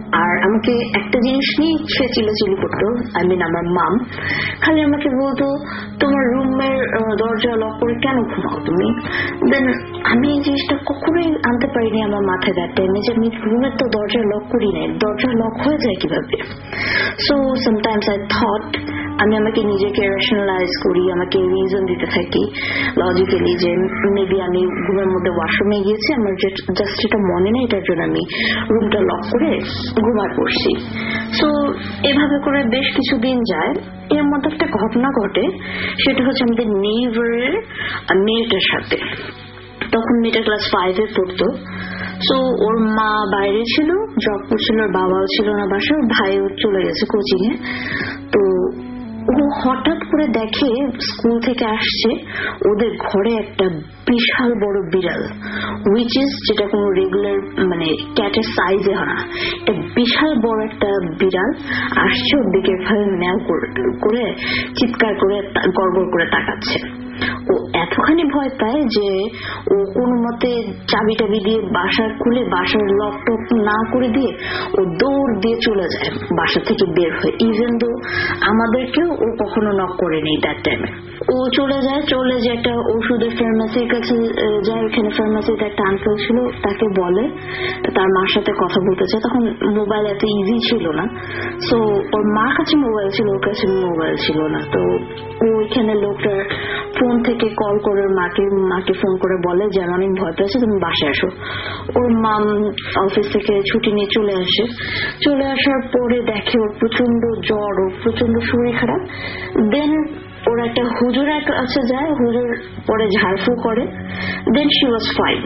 আর আমাকে একটা জিনিস নিয়ে সে চিল্লাচিল্লি করতো, আই মিন আমার মাম খালি আমাকে বলতো তোমার রুমের দরজা লক করে কেন ঘুমাও তুমি। দেন আমি এই জিনিসটা কখনোই আনতে পারিনি আমার মাথায় দ্যাট টাইমে যে আমি রুমের তো দরজা লক করি নাই, দরজা লক হয়ে যায় কিভাবে। সো সামটাইমস আই থট, আমি আমাকে নিজেকে রেশনালাইজ করি, আমাকে রিজন দিতে থাকি লজিক্যালি যে মেবি আমি ঘুমের মধ্যে ওয়াশরুমে গিয়েছি, আমার জাস্ট এটা মনে নেই, এটার জন্য আমি রুমটা লক করে ঘুমায় পড়ছি। সো এভাবে করে বেশ কিছুদিন যায়। এর মধ্যে একটা ঘটনা ঘটে, সেটা হচ্ছে আমাদের নেইবারের মেয়েটার সাথে। তখন মেয়েটা ক্লাস ফাইভে পড়তো। সো ওর মা বাইরে ছিল, জব করছিল, ওর বাবাও ছিল না বাসায়, ভাইও চলে গেছে কোচিং এ। তো ও হঠাৎ করে দেখে স্কুল থেকে আসছে ওদের ঘরে একটা বিশাল বড় বিড়াল, উইচ ইজ যেটা কোনো রেগুলার মানে ক্যাটের সাইজে হয় না, এটা বিশাল বড় একটা বিড়াল আসছে ওর দিকে ম্যাও করে চিৎকার করে গড়গড় করে তাকাচ্ছে। ও এতখানি ভয় পায় যে ও কোনো মতে চাবি টাবি দিয়ে বাসা খুলে বাসার লক টক না করে দিয়ে ও দৌড় দিয়ে চলে যায় বাসা থেকে বের হয়ে, ইভেন দো আমাদেরকেও ও কখনো নক করেনি দ্যাট টাইমে। ও চলে যায়, চলে যে একটা ওষুধের ফার্মাসির কাছে যায়, ওখানে ফার্মাসিতে একটা আঙ্কেল ছিল, তাকে বলে তার মার সাথে কথা বলতে চায়। তখন মোবাইল এত ইজি ছিল না, সো ওর মার কাছে মোবাইল ছিল, ওর কাছে মোবাইল ছিল না। তো ও ওইখানে লোকটার ফোন থেকে কল করে মাকে মাকে ফোন করে বলে যে আমি ভয় পেয়েছি, তুমি বাসায় আসো। ওর মাম অফিস থেকে ছুটি নিয়ে চলে আসে। চলে আসার পরে দেখে ওর প্রচন্ড জ্বর, ওর প্রচন্ড শরীর খারাপ। দেন ওর একটা হুজুরের কাছে যায়, হুজুর পরে ঝাড়ফু করে। Then she was fine,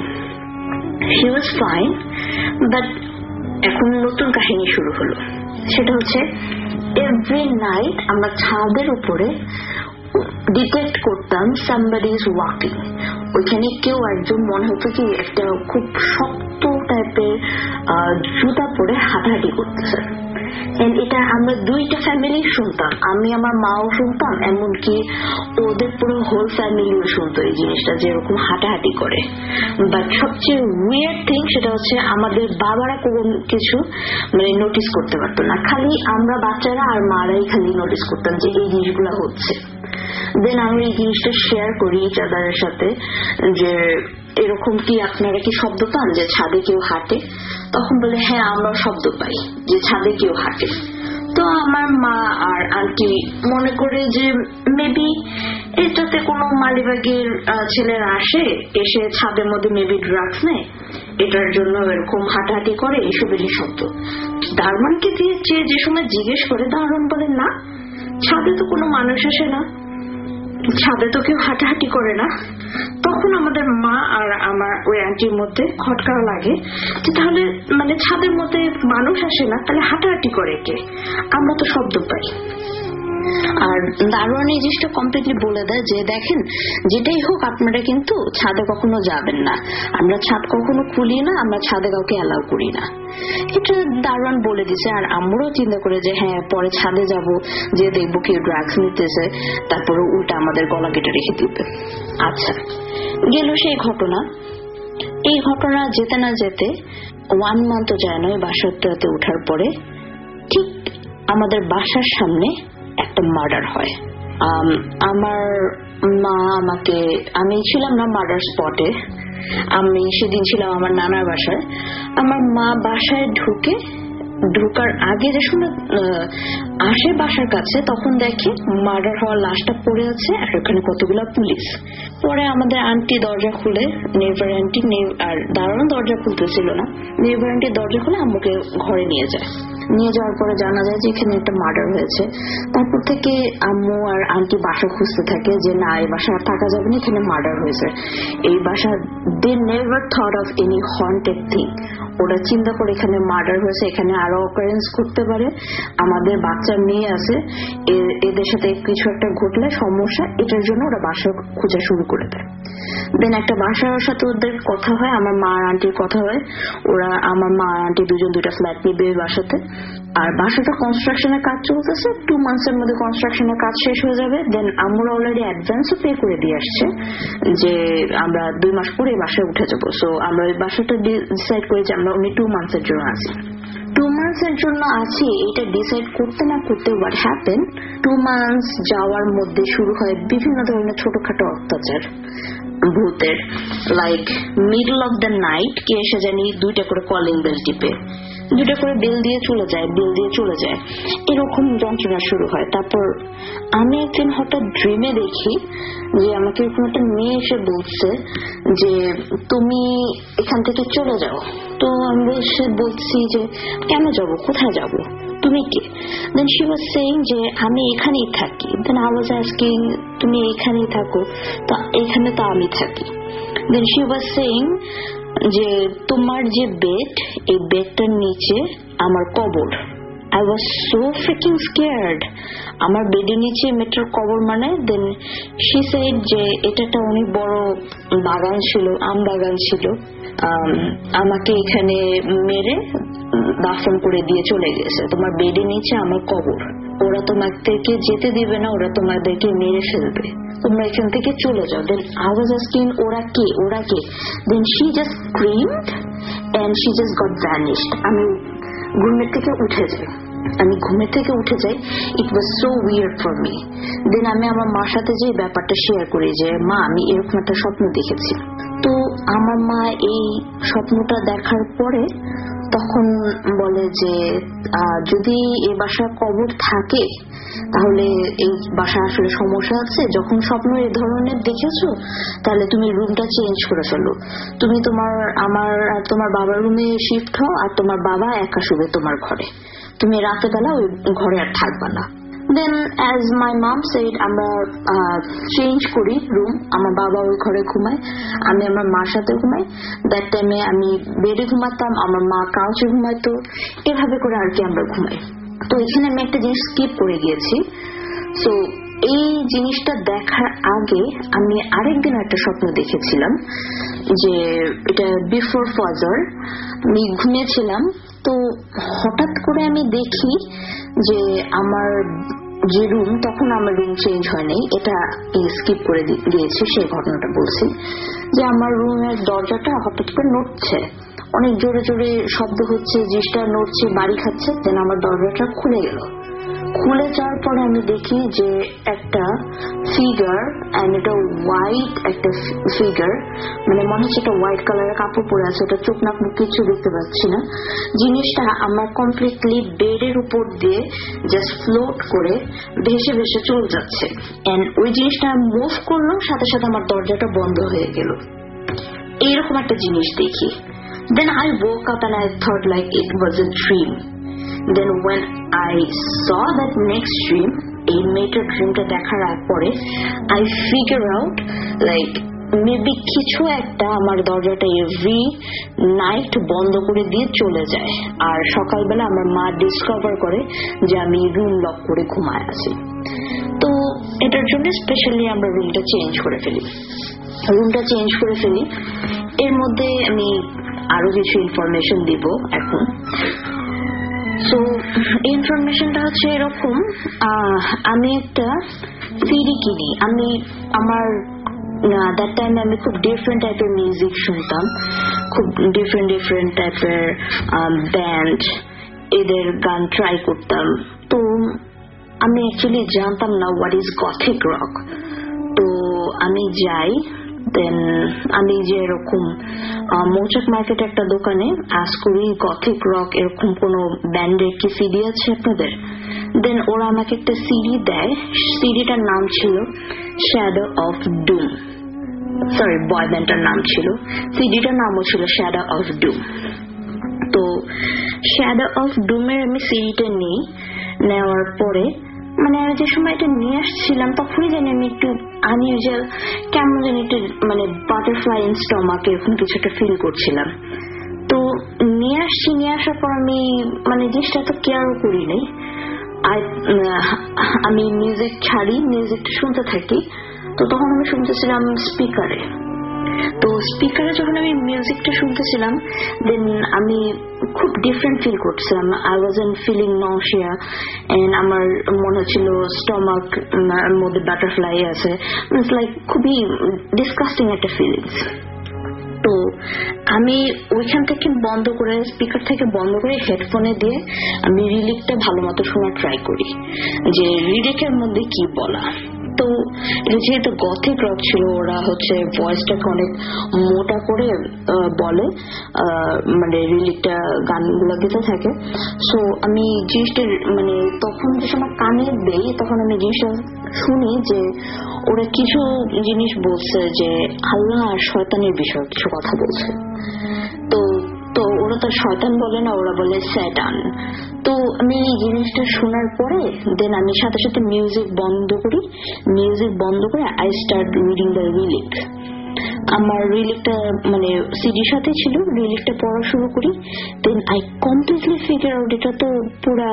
she was fine but এখন নতুন কাহিনী শুরু হলো। সেটা হচ্ছে এভরি নাইট আমরা ছাদের উপরে ডিটেক্ট করতাম সামবডি ইজ ওয়াকিং। ওইখানে কেউ একজন মনে হতো কি একটা খুব শক্ত টাইপের জুতা পরে হাঁটাহাঁটি করতেছে। এটা আমরা দুইটা ফ্যামিলি শুনতাম, আমি আমার মাও শুনতাম, এমনকি ওদের পুরো হোল ফ্যামিলিও শুনতো এই জিনিসটা যে এরকম হাঁটাহাঁটি করে। বাট সবচেয়ে উইয়ার্ড থিং সেটা হচ্ছে আমাদের বাবারা কোনো কিছু মানে নোটিস করতে পারতো না, খালি আমরা বাচ্চারা আর মারাই খালি নোটিস করতাম যে এই জিনিসগুলো হচ্ছে। দেন আমরা এই জিনিসটা শেয়ার করি চাদারের সাথে যে এরকম কি আপনারা কি শব্দ পান যে ছাদে কেউ হাঁটে? তখন বলে হ্যাঁ আমরা শব্দ পাই যে ছাদে কেউ হাঁটে। তো আমার মা আর আন্টি মনে করে যে মেবি এটাতে কোনো মালিবাগের ছেলেরা আসে, এসে ছাদের মধ্যে মেবি ড্রাগস নেয়, এটার জন্য এরকম হাঁটাহাঁটি করে, এইসবেরই শব্দ। দারোয়ানকে দিয়ে যে সময় জিজ্ঞেস করে, দারোয়ান বলে না, ছাদে তো কোনো মানুষ আসে না, ছাদে তো কেউ হাঁটাহাঁটি করে না। তখন আমাদের মা আর আমার ওই আন্টির মধ্যে খটকা লাগে যে তাহলে মানে ছাদের মধ্যে মানুষ আসে না, তাহলে হাঁটাহাঁটি করে কে? আমরা তো শব্দ পাই। আর দারোয়ান এই জিনিসটা কমপ্লিটলি বলে দেয় যে দেখেন যেটাই হোক আপনারা কিন্তু ছাদে কখনো যাবেন না, আমরা ছাদ কখনো খুলি না, আমরা ছাদে কাউকে অ্যালাউ করি না। এটা দারোয়ান বলে দিছে। আর আমরাও চিন্তা করে যে হ্যাঁ পরে ছাদে যাব, যে দেখবো কেউ ড্রাগস নিতেছে, তারপরে উল্টা আমাদের গলা কেটে রেখে দিবে। আচ্ছা গেল সেই ঘটনা। এই ঘটনা যেতে না যেতে ওয়ান মান্থ যায় নয়, বাসাতে উঠার পরে ঠিক আমাদের বাসার সামনে একটা মার্ডার হয়। আমার মা আমাকে, আমি ছিলাম না মার্ডার স্পটে, আমি সেদিন ছিলাম আমার নানার বাসায়। আমার মা বাসায় ঢুকে ঢোকার আগে যে সময় আসে বাসার কাছে, তখন দেখে মার্ডার হওয়ার লাশটা পড়ে আছে আর ওখানে কতগুলো পুলিশ। পরে আমাদের আন্টি দরজা খুলে, নেইবার আন্টি আর দারোয়ান দরজা খুলতেছিল না, নেইবার আন্টি দরজা খুলে আম্মুকে ঘরে নিয়ে যায়। নিয়ে যাওয়ার পরে জানা যায় যে এখানে একটা মার্ডার হয়েছে। তারপর থেকে আম্মু আর আন্টি বাসা খুঁজতে থাকে যে না এই বাসা আর থাকা যাবে না, এখানে মার্ডার হয়েছে। এই বাসা they never thought of any haunted thing. ওরা চিন্তা করে এখানে মার্ডার হয়েছে, এখানে আরো অকারেন্স করতে পারে, আমাদের বাচ্চা মেয়ে আছে, এদের সাথে কিছু একটা ঘটলে সমস্যা, এটার জন্য ওরা বাসা খোঁজা শুরু করে দেয়। দেন একটা বাসার সাথে ওদের কথা হয়, আমার মা আর আন্টির কথা হয়। ওরা আমার মা আর আন্টি দুজন দুইটা ফ্ল্যাট নিবে বাসাতে। আর বাসাটা কনস্ট্রাকশনের কাজ চলতেছে, টু মান্থসের মধ্যে কনস্ট্রাকশনের কাজ শেষ হয়ে যাবে। দেন আমরা অলরেডি অ্যাডভান্সও পে করে দিয়ে আসছে যে আমরা দুই মাস পরে বাসায় উঠে যাবো। সো আমরা ওই বাসাটা ডিসাইড করি যে আমরা উনি টু মান্থসের জন্য আসি। টু মান্থস এর জন্য আছি এটা ডিসাইড করতে না করতে হোয়াট হ্যাপেন, টু মান্থস যাওয়ার মধ্যে শুরু হয় বিভিন্ন ধরনের ছোটখাটো অত্যাচার ভূতের। Like middle of the night কে এসে জানি দুইটা করে কলিং বেল টিপে, দুইটা করে বেল দিয়ে চলে যায়, বেল দিয়ে চলে যায়, এরকম যন্ত্রণা শুরু হয়। তারপর আমি একদিন হঠাৎ ড্রিমে দেখি যে আমাকে এরকম একটা মেয়ে এসে বলছে যে তুমি এখান থেকে চলে যাও। তো আমি বলছি যে কেন যাব, কোথায় যাব, তুমি কে? দেন শি ওয়াজ সেইং যে আমি এখানেই থাকি। দেন আই ওয়াজ আস্কিং তুমি এখানেই থাকো, তা এখানে তো আমি থাকি। দেন শি ওয়াজ সেইং যে তোমার যে বেড, এই বেডটার নিচে আমার কবর। I was so freaking scared. আমার বেডের নিচে মেয়েটার কবর মানে। দেন she said যে এটা একটা অনেক বড় বাগান ছিল, আম বাগান ছিল, আমাকে এখানে মেরে দাফন করে দিয়ে চলে গেছে। তোমার বেডের নিচে আমার কবর, ওরা তোমাদেরকে যেতে দিবে না, ওরা তোমাদেরকে মেরে ফেলবে, তোমরা এখান থেকে চলে যাও। দেন I was asking ওরা কে, ওরা কে? দেন she just screamed and she just got vanished. আমি ঘুমের থেকে উঠে যাই, আমি ঘুমের থেকে উঠে যাই। It was so weird for me. Then আমি আমার মার সাথে যে ব্যাপারটা শেয়ার করি যে মা আমি এরকম একটা স্বপ্ন দেখেছি। তো আমার মা এই স্বপ্নটা দেখার পরে তখন বলে যে যদি এই বাসায় কবর থাকে তাহলে এই বাসায় আসলে সমস্যা আছে। যখন স্বপ্ন এই ধরনের দেখেছো তাহলে তুমি রুমটা চেঞ্জ করে ফেলো, তুমি তোমার আমার আর তোমার বাবার রুমে শিফট হও, আর তোমার বাবা একা শুবে তোমার ঘরে, তুমি রাতের বেলা ওই ঘরে আর থাকবা না। Then as my mom said আমরা চেঞ্জ করি রুম, আমার বাবা ওই ঘরে ঘুমায়, আমি আমার মার সাথে ঘুমাই। দ্যাট টাইমে আমি বেডে ঘুমাতাম, আমার মা কাউচে ঘুমাইতো, এভাবে করে আর কি আমরা ঘুমাই। তো এখানে আমি একটা জিনিস স্কিপ করে গিয়েছি। সো এই জিনিসটা দেখার আগে আমি আরেকদিন একটা স্বপ্ন দেখেছিলাম যে এটা বিফোর ফজর, আমি ঘুমিয়েছিলাম। তো হঠাৎ করে আমি দেখি যে আমার যে রুম, তখন আমার রুম চেঞ্জ হয়নি, এটা স্কিপ করে দিয়েছি, সেই ঘটনাটা বলছি যে আমার রুমের দরজাটা হঠাৎ করে নড়ছে, অনেক জোরে জোরে শব্দ হচ্ছে, জিনিসটা নড়ছে, বাড়ি খাচ্ছে। দেন আমার দরজাটা খুলে গেল। খুলে যাওয়ার পরে আমি দেখি যে একটা ফিগার, এন্ড এটা হোয়াইট একটা ফিগার, মানে মনে হচ্ছে একটা হোয়াইট কালারের কাপড় পরে আছে, এটা চোখ নাক মুখ কিছু দেখতে পাচ্ছি না। জিনিসটা আমার কমপ্লিটলি বেডের উপর দিয়ে জাস্ট ফ্লোট করে ভেসে ভেসে চলে যাচ্ছে, এন্ড ওই জিনিসটা মুভ করলো, সাথে সাথে আমার দরজাটা বন্ধ হয়ে গেল। এইরকম একটা জিনিস দেখি। Then I woke up and I thought like it was a dream. Then when I saw that next dream, এই মেয়েটার ড্রিমটা দেখার পরে I figure out like maybe কিছু একটা আমার দরজাটা এভরি নাইট বন্ধ করে দিয়ে চলে যায়, আর সকালবেলা আমার মা ডিসকভার করে যে আমি রুম লক করে ঘুমায় আছি। তো এটার জন্য স্পেশালি আমরা রুমটা চেঞ্জ করে ফেলি রুমটা চেঞ্জ করে ফেলি এর মধ্যে আমি আরো কিছু ইনফরমেশন দিব এখন। সো ইনফরমেশনটা হচ্ছে এরকম, আমি একটা সিডি কিনি। আমি আমার দ্যাট টাইম আমি খুব ডিফারেন্ট টাইপের মিউজিক শুনতাম, খুব ডিফারেন্ট ডিফারেন্ট টাইপের ব্যান্ড, এদের গান ট্রাই করতাম। তো আমি অ্যাকচুয়ালি জানতাম না হোয়াট ইজ গথিক রক। তো আমি যাই, দেন আমি যে এরকম মৌচাক মার্কেটে একটা দোকানে আজ করি গথিক রক এরকম কোন ব্যান্ডের কি সিডি আছে আপনাদের? দেন ওরা আমাকে একটা সিডি দেয়, সিডিটার নাম ছিল shadow of doom, sorry boy ব্যান্ডটার নাম ছিল, সিডিটার নামও ছিল শ্যাডো অফ ডুম। তো শ্যাডো অফ ডুমের আমি সিডিটা নিই, নেওয়ার পরে মানে আমি যে সময় এটা নিয়ে আসছিলাম তখনই জানি আমি একটু আনইউজুয়াল, কেমন জানি একটু মানে বাটারফ্লাই ইন স্টমাক এরকম কিছু একটা ফিল করছিলাম। তো নিয়ে আসছি, নিয়ে আসার পর আমি মানে জিনিসটা তো কেয়ারও করি নাই, আমি মিউজিক ছাড়ি, মিউজিকটা শুনতে থাকি। তো তখন আমি শুনতেছিলাম স্পিকারে। তো স্পিকারে যখন আমি মিউজিকটা শুনতেছিলাম দেন আমি খুব ডিফারেন্ট ফিল করছিলাম। I wasn't feeling nausea, and আমার মনে হচ্ছিল স্টমাক মধ্যে বাটারফ্লাই আছে, ইটস লাইক খুবই ডিসকাস্টিং একটা ফিলিংস। তো আমি ওইখান থেকে বন্ধ করে, স্পিকার থেকে বন্ধ করে হেডফোনে দিয়ে আমি রিলিকটা ভালো মতো শোনা ট্রাই করি যে রিলিকের মধ্যে কি বলা। তো যেহেতু গথিক রক ছিল, ওরা হচ্ছে ভয়েসটাকে অনেক মোটা করে বলে, মানে রিলিকটা গানগুলো গেতে থাকে। সো আমি জিনিসটা মানে তখন যে সময় কানে দেই তখন আমি জিনিসটা শুনি যে ওরা কিছু জিনিস বলছে যে আল্লাহ আর শয়তানের বিষয়ে কিছু কথা বলছে। তো তো ওরা তো শয়তান বলে না, ওরা বলে শয়তান। তো আমি এই জিনিসটা শোনার পরে দেন আমি সাথে সাথে মিউজিক বন্ধ করি, মিউজিক বন্ধ করে I start reading the relic. আমার রিলিকটা মানে সিডির সাথে ছিল, রিলিকটা পড়া শুরু করি। Then I completely figure out এটা তো পুরা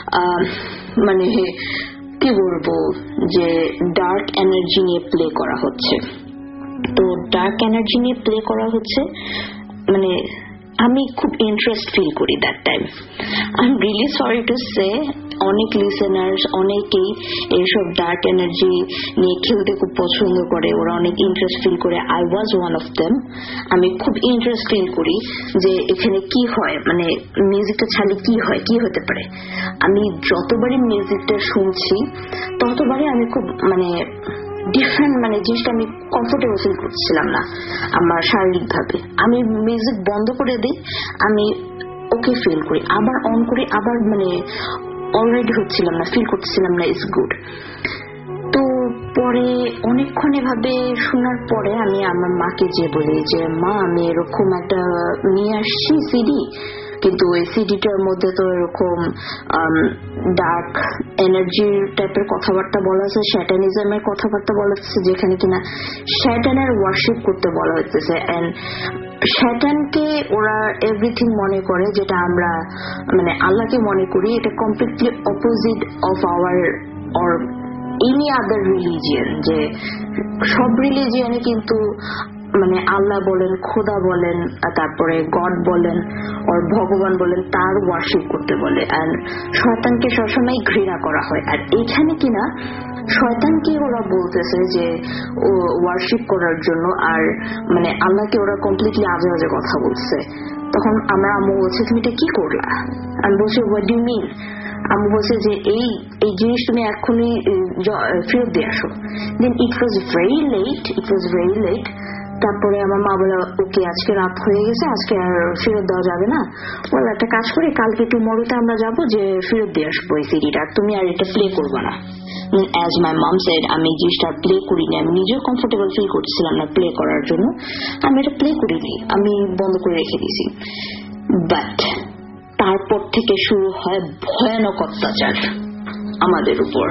মানে কি বলবো যে ডার্ক এনার্জি নিয়ে প্লে করা হচ্ছে। তো ডার্ক এনার্জি নিয়ে প্লে করা হচ্ছে মানে আমি খুব ইন্টারেস্ট ফিল করি that time. I am really sorry to say অনেক লিসেনার্স অনেকেই এইসব ডার্ক এনার্জি নিয়ে খেলতে খুব পছন্দ করে, ওরা অনেক ইন্টারেস্ট ফিল করে। I was one of them. আমি খুব ইন্টারেস্ট ফিল করি যে এখানে কি হয়, মানে মিউজিকটা ছাড়লে কি হয়, কি হতে পারে। আমি যতবারই মিউজিকটা শুনছি ততবারই আমি খুব মানে ডিফারেন্ট মানে জিনিসটা আমি কমফোর্টেবল ফিল করছিলাম না আমার শারীরিক ভাবে। আমি মিউজিক বন্ধ করে দিই, আমি ওকে ফিল করি, আবার অন করি, আবার মানে অলরেডি হচ্ছিলাম না, ফিল করছিলাম না ইটস গুড। তো পরে অনেকক্ষণ এভাবে শোনার পরে আমি আমার মাকে যে বলি যে মা আমি এরকম একটা নিয়ে আসছি সিডি, কিন্তু ওই সিডিটার মধ্যে তো এরকম ডার্ক এনার্জি টাইপের কথাবার্তা বলা হচ্ছে, শ্যাটানিজমের কথাবার্তা বলা হচ্ছে, যেখানে কিনা শ্যাটানের ওয়ার্শিপ করতে বলা হচ্ছে। এন্ড শ্যাটানকে ওরা এভরিথিং মনে করে যেটা আমরা মানে আল্লাহকে মনে করি, এটা completely opposite of our or any other religion. যে সব রিলিজিয়ানে কিন্তু মানে আল্লাহ বলেন, খোদা বলেন, তারপরে গড বলেন আর ভগবান বলেন, তার ওয়ার্শিপ করতে বলে। আর শয়তানকে সবসময় ঘৃণা করা হয়। আর এখানে কিনা শয়তানকে ওরা বলতেছে যে ও ওয়ার্শিপ করার জন্য, আর মানে আল্লাহকে ওরা কমপ্লিটলি আজে বাজে কথা বলছে। তখন আমার আম্মু বলছে তুমি এটা কি করলা? আমি বলছি হোয়াট ডু ইউ মিন? আম্মু বলছে যে এই এই জিনিস তুমি এখনই ফেরত দিয়ে আসো। Then it was very late, it was very late. তারপরে আমার মা বলে ওকে আজকে রাত হয়ে গেছে, আজকে আর ফেরত দেওয়া যাবে না, বলে একটা কাজ করি কালকে টুমরোতে আমরা যাবো, যে ফেরত দিয়ে আসবো এই সিডিটা, তুমি আর এটা প্লে করবে না। অ্যাজ মাই মম সেড আমি জিনিসটা প্লে করিনি, আমি নিজেও কমফোর্টেবল ফিল করছিলাম না প্লে করার জন্য, আমি এটা প্লে করিনি, আমি বন্ধ করে রেখে দিয়েছি। বাট তারপর থেকে শুরু হয় ভয়ানক অত্যাচার আমাদের উপর।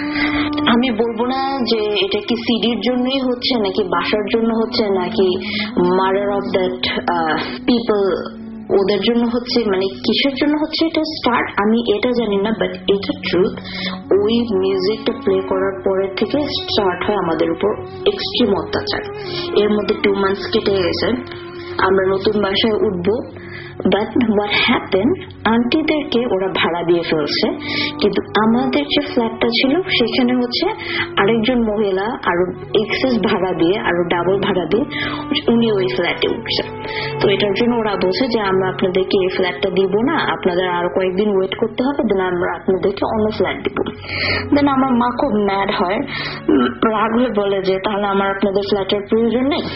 আমি বলবো না যে এটা কি সিডির জন্যই হচ্ছে নাকি বাসার জন্য হচ্ছে নাকি মার্ডার অফ দ্যাট পিপল ওদের জন্য হচ্ছে, মানে কিসের জন্য হচ্ছে এটা স্টার্ট আমি এটা জানি না, বাট এটা ট্রুথ। ওই মিউজিকটা প্লে করার পরের থেকে স্টার্ট হয় আমাদের উপর এক্সট্রিম অত্যাচার। এর মধ্যে টু মান্থস কেটে গেছে, আমরা নতুন বাসায় উঠবো। বাট হোয়াট হ্যাপেন, আন্টিদেরকে ওরা ভাড়া দিয়ে ফেলছে, কিন্তু আমাদের যে ফ্ল্যাটটা ছিল সেখানে হচ্ছে আরেকজন মহিলা আরো এক্সেস ভাড়া দিয়ে আরো ডাবল ভাড়া দিয়ে উনি ওই ফ্ল্যাটে উঠছে। তো এটার জন্য ওরা বলছে যে আমরা আপনাদেরকে এই ফ্ল্যাটটা দিব না, আপনাদের আরো কয়েকদিন ওয়েট করতে হবে, দেন আমরা আপনাদেরকে অন্য ফ্ল্যাট দিব। দেন আমার মা খুব ম্যাড হয়, রাগ হয়ে বলে যে তাহলে আমার আপনাদের ফ্ল্যাটের প্রয়োজন নেই,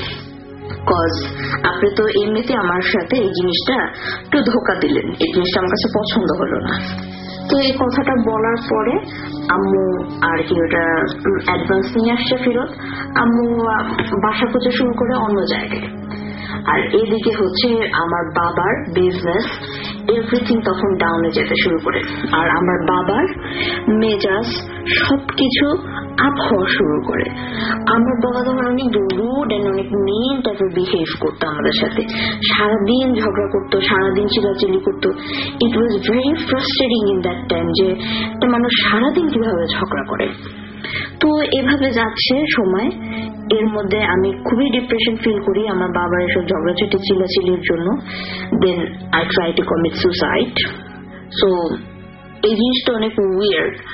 কজ আপনি তো এমনিতে আমার সাথে এই জিনিসটা একটু ধোকা দিলেন, এই জিনিসটা আমার কাছে পছন্দ হলো না। তো এই কথাটা বলার পরে আম্মু আর কি ওটা অ্যাডভান্স নিয়ে আসছে ফেরত, আম্মু বাসা খুঁজে শুরু করে অন্য জায়গায়। আর এদিকে হচ্ছে আমার বাবার বিজনেস এভরিথিং তখন ডাউনে যেতে শুরু করে, আর আমার বাবার মেজাজ সবকিছু আপ হওয়া শুরু করে। আমার বাবা তখন অনেক রুড এন্ড অনেক মেন টাইপের বিহেভ করতো আমাদের সাথে, সারাদিন ঝগড়া করতো, সারাদিন চিল্লাচিল্লি করতো। It was very frustrating in that time যে একটা মানুষ সারাদিন কিভাবে ঝগড়া করে। তো এভাবে যাচ্ছে সময়, এর মধ্যে আমি খুবই ডিপ্রেশন ফিল করি আমার বাবার এসব ঝগড়াঝাটি চিল্লাচিল্লির জন্য। Then I try to commit suicide. So এই জিনিসটা অনেক উইয়ার্ড।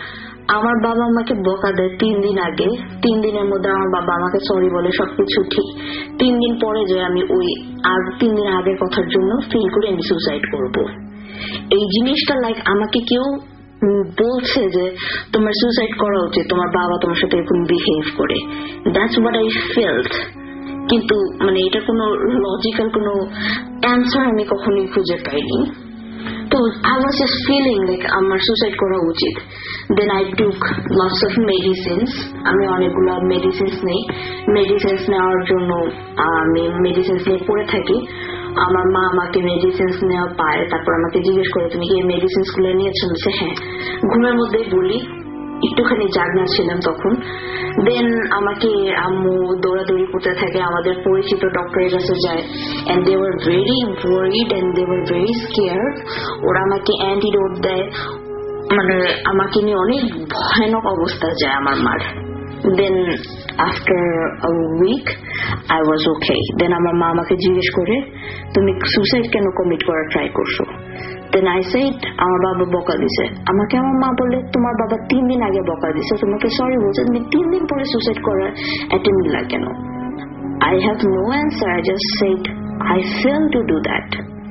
আমার বাবা আমাকে বকা দেয় তিন দিন আগে, তিন দিনের মধ্যে আমার বাবা আমাকে সরি বলে, সবকিছু ঠিক। তিন দিন পরে যে আমি ওই আর তিন দিন আগের কথার জন্য ফিল করে আমি সুসাইড করব। এই জিনিসটা লাইক আমাকে কেউ বলছে যে তোমার সুসাইড করা উচিত, তোমার বাবা তোমার সাথে এরকম বিহেভ করে। That's what I felt. কিন্তু মানে এটা কোনো লজিক্যাল কোনো অ্যান্সার আমি কখনোই খুঁজে পাইনি। তো I was just feeling like আমার সুসাইড করা উচিত। Then I took lots of medicines. আমি অনেকগুলো মেডিসিনস নেই। মেডিসিনস নেওয়ার জন্য আমি মেডিসিনস নিয়ে পড়ে থাকি। আমার মা আমাকে মেডিসিনস নেওয়া পায়, তারপর আমাকে জিজ্ঞেস করে তুমি কি এই মেডিসিনস গুলো নিয়েছো? হ্যাঁ, ঘুমের মধ্যে বলি, একটুখানি জাগনা ছিলাম তখন। দেন আমাকে আম্মু দৌড়াদৌড়ি করতে থাকে, আমাদের পরিচিত ডক্টরের কাছে যায়। And they were very worried and they were very scared. ওরা আমাকে অ্যান্টিডোট দেয়, মানে আমাকে নিয়ে অনেক ভয়ানক অবস্থা যায় আমার মার। Then after a week I was okay. Then আমার মা আমাকে জিজ্ঞেস করে তুমি সুসাইড কেন কমিট করার ট্রাই করছো? দেন আই সেড আমার বাবা বকা দিছে আমাকে। আমার মা বলে তোমার বাবা তিন দিন আগে বকা দিছে, তোমাকে সরি বলছে, তুমি তিন দিন পরে সুসাইড করার অ্যাটেম্প নিলা কেন? I have no answer. I just said I fell to do that.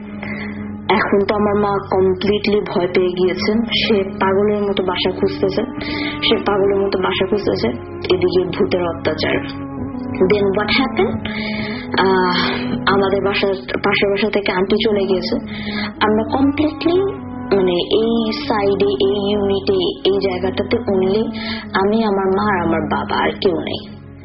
এখন তো আমার মা কমপ্লিটলি ভয় পেয়ে গিয়েছেন। সে পাগলের মতো বাসা খুঁজতেছে, সে পাগলের মতো বাসা খুঁজতেছে, এদিকে ভূতের অত্যাচার। দেন হোয়াট হ্যাপেন, আমাদের বাসা পাশের বাসা থেকে আন্টি চলে গিয়েছে। আমরা কমপ্লিটলি মানে এই সাইডে, এই ইউনিটে, এই জায়গাটাতে অনলি আমি, আমার মা আর আমার বাবা, আর কেউ নেই।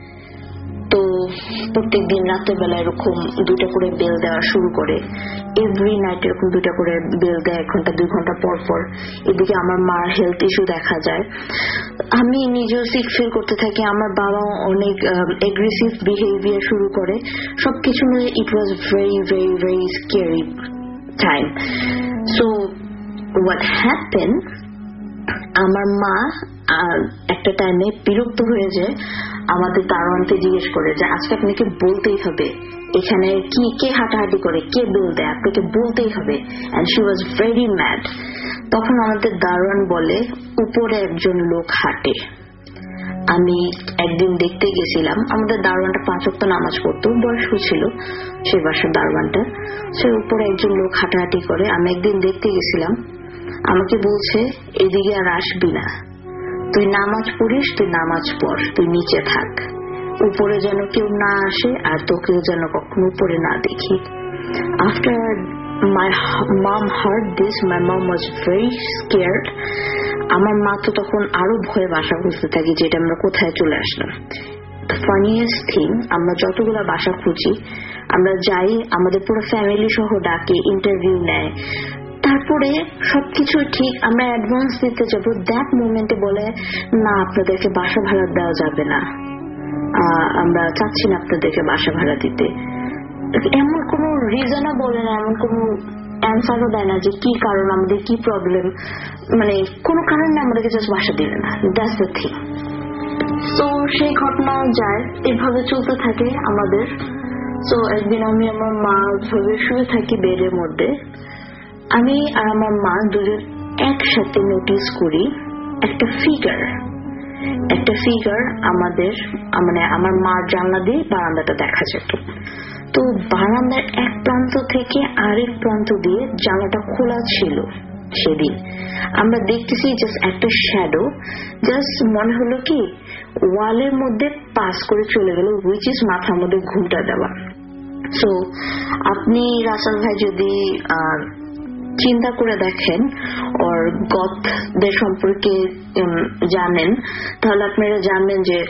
তো প্রত্যেক দিন রাতের বেলা এরকম দুটা করে বেল দেওয়া শুরু করে। এভরি নাইট এরকম দুটা করে বেল দেয়, এক ঘন্টা দুই ঘন্টা পর পর। এদিকে আমার মার হেলথ ইস্যু দেখা যায়, আমি নিজেও সিক ফিল করতে থাকি, আমার বাবা অনেক এগ্রেসিভ বিহেভিয়ার শুরু করে। সবকিছু মিলে it was very very very scary time. So what happen, আমার মা একটা টাইমে বিরক্ত হয়ে যায়, আমাদের দারোয়ানকে জিজ্ঞেস করে যে আজকে আপনাকে বলতেই হবে এখানে কি কে হাঁটাহাঁটি করে, কে বেল দেয়, আপনাকে বলতেই হবে। And she was very mad. তখন আমাদের দারোয়ান বলে উপরে একজন লোক হাঁটে। আমি একদিন দেখতে গেছিলাম, আমাদের দারোয়ানটা পাঁচ ওয়াক্ত নামাজ পড়তো, বয়স্ক ছিল সে বাসার দারোয়ানটা। সে উপরে একজন লোক হাঁটাহাঁটি করে। আমি একদিন দেখতে গেছিলাম, আমাকে বলছে এদিকে আর আসবি না, তুই নামাজ পড়িস, তুই নামাজ পড়, তুই নিচে থাক, উপরে যেন কেউ না আসে আর তোকে যেন কখনো উপরে না দেখি। After my mom heard this, my mom was very scared. আমার মা তো তখন আরো ভয়ে বাসা খুঁজতে থাকি যে এটা আমরা কোথায় চলে আসলাম। ফানিয়েস্ট থিং, আমরা যতগুলো বাসা খুঁজি, আমরা যাই, আমাদের পুরো ফ্যামিলি সহ ডাকে, ইন্টারভিউ নেয়, তারপরে সবকিছু ঠিক, আমরা অ্যাডভান্স দিতে যাবো, দ্যাট মোমেন্টে বলে না আপনাদেরকে বাসা ভাড়া দেওয়া যাবে না, আমরা চাচ্ছি না আপনাদেরকে বাসা ভাড়া দিতে। এমন কোন রিজনও বলে না, এমন কোন অ্যান্সারও দেয় না যে কি কারণ, আমাদের কি প্রবলেম, মানে কোনো কারণে আমাদেরকে জাস্ট বাসা দিলে না। That's the thing. তো সেই ঘটনা যায়, এভাবে চলতে থাকে আমাদের। তো একদিন আমি আমার মা ভাবে শুয়ে থাকি বেডের মধ্যে, আমি আর আমার মা দুজন একসাথে নোটিস করি একটা ফিগার, একটা ফিগার আমাদের মানে আমার মার জানলা দিয়ে বারান্দাটা দেখা যেত। তো বারান্দার এক প্রান্ত থেকে আরেক প্রান্ত দিয়ে জানলাটা খোলা ছিল। সেদিন আমরা দেখতেছি জাস্ট একটা শ্যাডো, জাস্ট মনে হলো কি ওয়ালের মধ্যে পাস করে চলে গেল, হুইচ ইজ মাথার মধ্যে ঘুমটা দেওয়া। সো আপনি রাসেল ভাই যদি আহ চিন্তা করে দেখেন ওর গথদের সম্পর্কে জানেন, তাহলে আপনারা জানবেন যে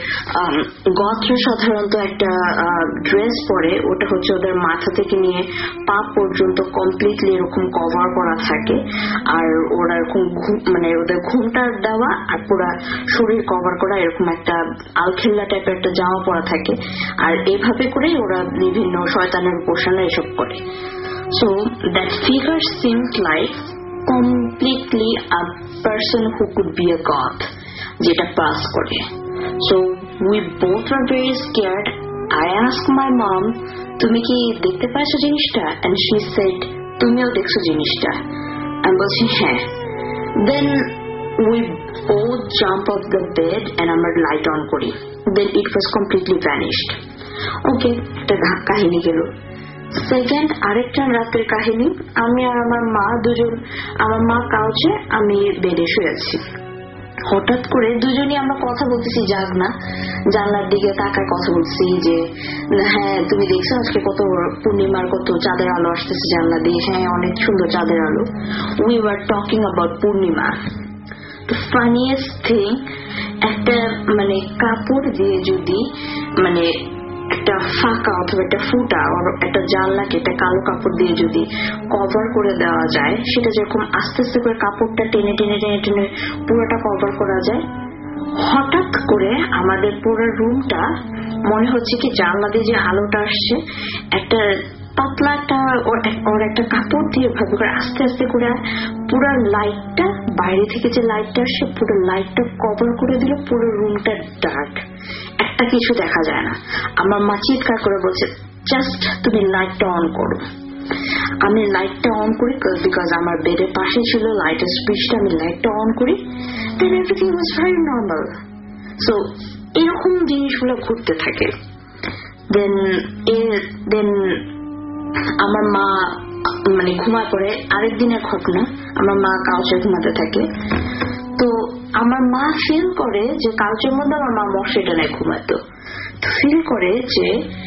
গথরা সাধারণত একটা ড্রেস পরে, ওটা হচ্ছে ওদের মাথা থেকে নিয়ে পা পর্যন্ত কমপ্লিটলি এরকম কভার করা থাকে, আর ওরা এরকম মানে ওদের ঘুমটা দেওয়া আর পুরা শরীর কভার করা এরকম একটা আলখেল্লা টাইপের একটা জামা পরা থাকে, আর এইভাবে করেই ওরা বিভিন্ন শয়তানের উপাসনা এসব করে। So that figure seemed like completely a person who could be a god, jeta pass kore. So we both were very scared. I asked my mom, "Tumi ki dekhte paisho jinishta?" And she said, "Tumio dekhcho jinishta." I bolchi, "Heh." Then we both jump off the bed and আমরা light on করি, then it was completely vanished. Okay, একটা কাহিনী গেল। Second আরেকটা রাতের কাহিনী, আমি আর আমার মা দুজন, আমার মা কাউচে, আমি বেডে শুয়ে আছি। হঠাৎ করে দুজনই আমরা কথা বলতেছি, যাক না জানলার দিকে তাকায় কথা বলছি যে হ্যাঁ তুমি দেখছো আজকে কত পূর্ণিমার কত চাঁদের আলো আসতেছে জানলা দিয়ে, হ্যাঁ অনেক সুন্দর চাঁদের আলো। We were talking about purnima. The funniest thing, একটা মানে কাপড় দিয়ে যদি মানে একটা ফাঁকা অথবা একটা ফুটা একটা জানলাকে একটা কালো কাপড় দিয়ে যদি কভার করে দেওয়া যায়, সেটা যেরকম আস্তে আস্তে করে কাপড়টা টেনে টেনে টেনে টেনে পুরোটা কভার করা যায়, হঠাৎ করে আমাদের পুরো রুমটা মনে হচ্ছে কি জানলা দিয়ে যে আলোটা আসছে একটা পাতলা একটা ওর একটা কাপড় দিয়ে ভাবে করে আস্তে আস্তে করে পুরো লাইটটা বাইরে থেকে যে লাইটটা আসছে পুরো লাইটটা কভার করে দিল, পুরো রুমটা ডার্ক, একটা কিছু দেখা যায় না। আমার মা চিৎকার করে বলছে জাস্ট তুমি লাইটটা অন করো। আমি লাইটটা অন করি বিকজ আমার বেডের পাশে ছিল লাইটের সুইচটা, আমি লাইটটা অন করি, then everything was very normal. So এরকম জিনিসগুলো ঘুরতে থাকে। দেন দেন আমার মা মানে ঘুমায় পড়ে। আরেকদিনের ঘটনা, আমার মা কাউচে ঘুমাতে থাকে, তো আমার মা ফিল করে যে কাউচের মধ্যে আমার মা মশারি টানায় ঘুমাতো, ফিল করে যে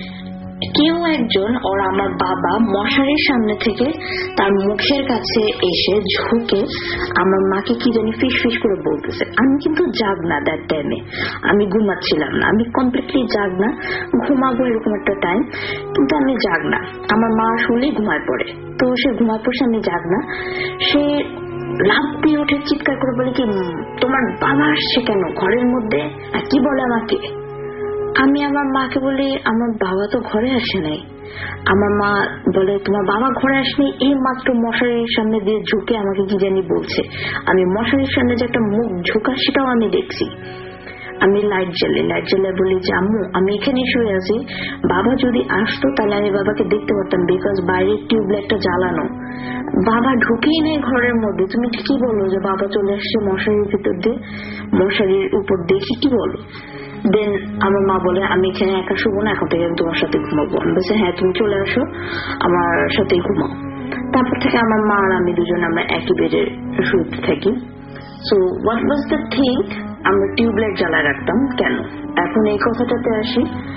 কেউ একজন ওর আমার বাবা মশারির সামনে থেকে তার মুখের কাছে এসে ঝুঁকে আমার মাকে কি জানি ফিস ফিস করে বলতেছে। আমি কিন্তু জাগ না দ্যাট টাইমে, আমি ঘুমাচ্ছিলাম না, আমি কমপ্লিটলি জাগ না, ঘুমাবো এরকম একটা টাইম, কিন্তু আমি জাগ না। আমার মা আসলেই ঘুমায় পড়ে, তো সে ঘুমায় পড়ছে, আমি জাগ না। সে লাফ দিয়ে উঠে চিৎকার করে বলে কি তোমার বাবা আসছে কেন ঘরের মধ্যে, আর কি বলে আমাকে। আমি আমার মাকে বলি আমার বাবা তো ঘরে আসে নাই। আমার মা বলে তোমার বাবা ঘরে আসেনি, এই মাত্র মশারির সামনে দিয়ে ঝুঁকে আমাকে কি জানি বলছে। আমি মশারির সামনে যে একটা মুখ ঝুঁকা সেটাও আমি দেখছি। আমি লাইট জ্বালি, লাইট জ্বালে বলি যে আম্মু আমি এখানে শুয়ে আছি, বাবা যদি আসতো তাহলে আমি বাবাকে দেখতে পারতাম, বিকজ বাইরের টিউবলাইটটা জ্বালানো, বাবা ঢুকেই নেই ঘরের মধ্যে। তুমি ঠিকই বলো যে বাবা চলে আসছে মশারির ভিতর দিয়ে, মশারির উপর দেখি কি বলো। দেন আমার মা বলে আমি এখানে একা শুবো না, এখন থেকে আমি তোমার সাথে ঘুমাবো। আমি বলছি হ্যাঁ তুমি চলে আসো আমার সাথেই ঘুমাও। তারপর থেকে আমার মা আর আমি দুজন আমরা একই বেডে শুতে থাকি। So what was the thing, আমরা টিউবলাইট জ্বালায় রাখতাম কেন। এখন এই কথাটাতে আসি,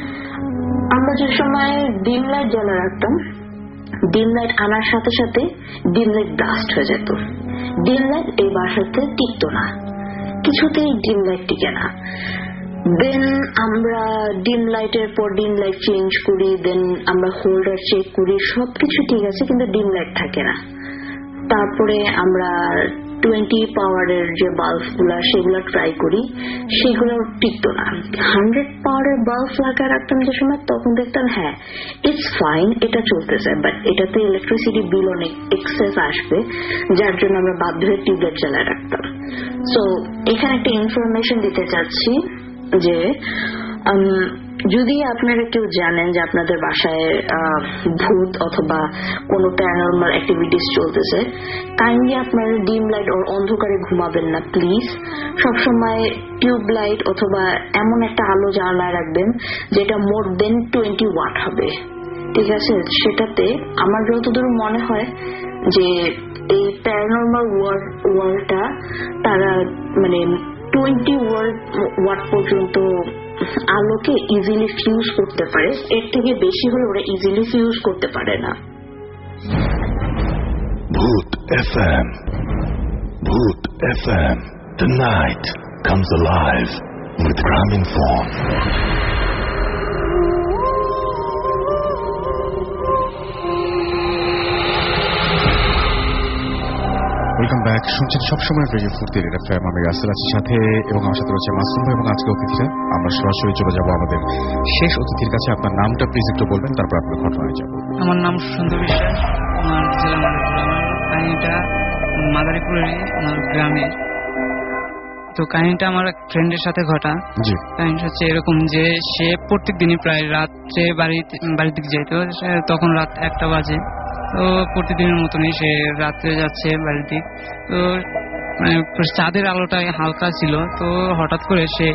আমরা যে সময় ডিম লাইট জ্বালায় রাখতাম, ডিম লাইট আনার সাথে সাথে ডিম লাইট ব্লাস্ট হয়ে যেত। ডিম লাইট এই বাসাতে টিকতো না, কিছুতেই ডিম লাইট টিকে না। দেন আমরা ডিম লাইটের পর ডিম লাইট চেঞ্জ করি, দেন আমরা হোল্ডার চেক করি, সবকিছু ঠিক আছে, কিন্তু ডিম লাইট থাকে না। তারপরে আমরা টোয়েন্টি পাওয়ারের যে বাল্ব গুলা সেগুলো ট্রাই করি, সেগুলো টিকতো না। হান্ড্রেড পাওয়ারের বাল্ব লাগায় রাখতাম যে সময়, তখন দেখতাম হ্যাঁ ইটস ফাইন, এটা চলতেছে, বাট এটাতে ইলেকট্রিসিটি বিল অনেক এক্সেস আসবে, যার জন্য আমরা বাধ্য হয়ে টিউবলাইট জ্বালায় রাখতাম। সো এখানে একটা ইনফরমেশন দিতে চাচ্ছি যে যদি আপনারা কেউ জানেন যে আপনাদের বাসায় ভূত অথবা কোনো প্যারানরমাল অ্যাক্টিভিটিস চলতেছে, কাইন্ডলি আপনারা ডিম লাইট ওর অন্ধকারে ঘুমাবেন না প্লিজ। সবসময় টিউব লাইট অথবা এমন একটা আলো জ্বালায় রাখবেন যেটা মোর দেন টোয়েন্টি ওয়াট হবে, ঠিক আছে। সেটাতে আমার যতদূর মনে হয় যে এই প্যারানরমাল ওয়ার্ল্ডটা তারা মানে টোয়েন্টি ওয়াট পর্যন্ত আলোকে ইজিলি ফিউজ করতে পারে, এর থেকে বেশি হলে ওরা ইজিলি ফিউজ করতে পারে না। ভূত এফএম, ভূত FM, the night comes alive with Graminphone. Welcome back, শুনছেন সবসময় রেডিও ফুর্তির এফএম। আমি রাসেল আছি সাথে, এবং আমার সাথে রয়েছে মাসুম ভাই এবং আজকে অতিথিরা। আমরা সরাসরি চলে যাবো আমাদের শেষ অতিথির কাছে। আপনার নামটা প্লিজ একটু বলবেন, তারপর আপনার ঘটনায় যাব। আমার নাম সুন্দর বিশ্বাস, আমার জেলা মাদারীপুর। আমার কাহিনীটা মাদারীপুরের আমার গ্রামের। তো কাহিনীটা আমার এক ফ্রেন্ডের সাথে ঘটা। কাহিনীটা হচ্ছে এরকম যে সে প্রত্যেক দিনই প্রায় রাত্রে বাড়িতে বাড়ির দিকে যেত, তখন রাত একটা বাজে। তো প্রতিদিনের মতনই সে রাত্রে যাচ্ছে বাড়ির দিক। তো মানে চাঁদের আলোটাই হালকা ছিল। তো হঠাৎ করে সে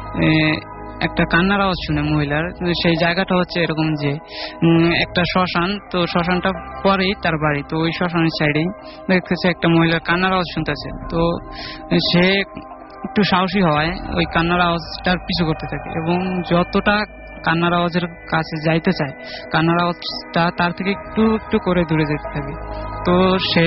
একটা কান্নার আওয়াজ শুনে মহিলার। সেই জায়গাটা হচ্ছে এরকম যে একটা শ্মশান, তো শ্মশানটা পরেই তার বাড়ি। তো ওই শ্মশানের সাইডেই দেখতেছে একটা মহিলার কান্নার আওয়াজ শুনতেছে। তো সে একটু সাহসী হওয়ায় ওই কান্নার আওয়াজটার পিছু করতে থাকে এবং যতটা কান্নার আওয়াজের কাছে যাইতে চায় কান্নার আওয়াজটা তার থেকে একটু একটু করে দূরে যেতে থাকে। তো সে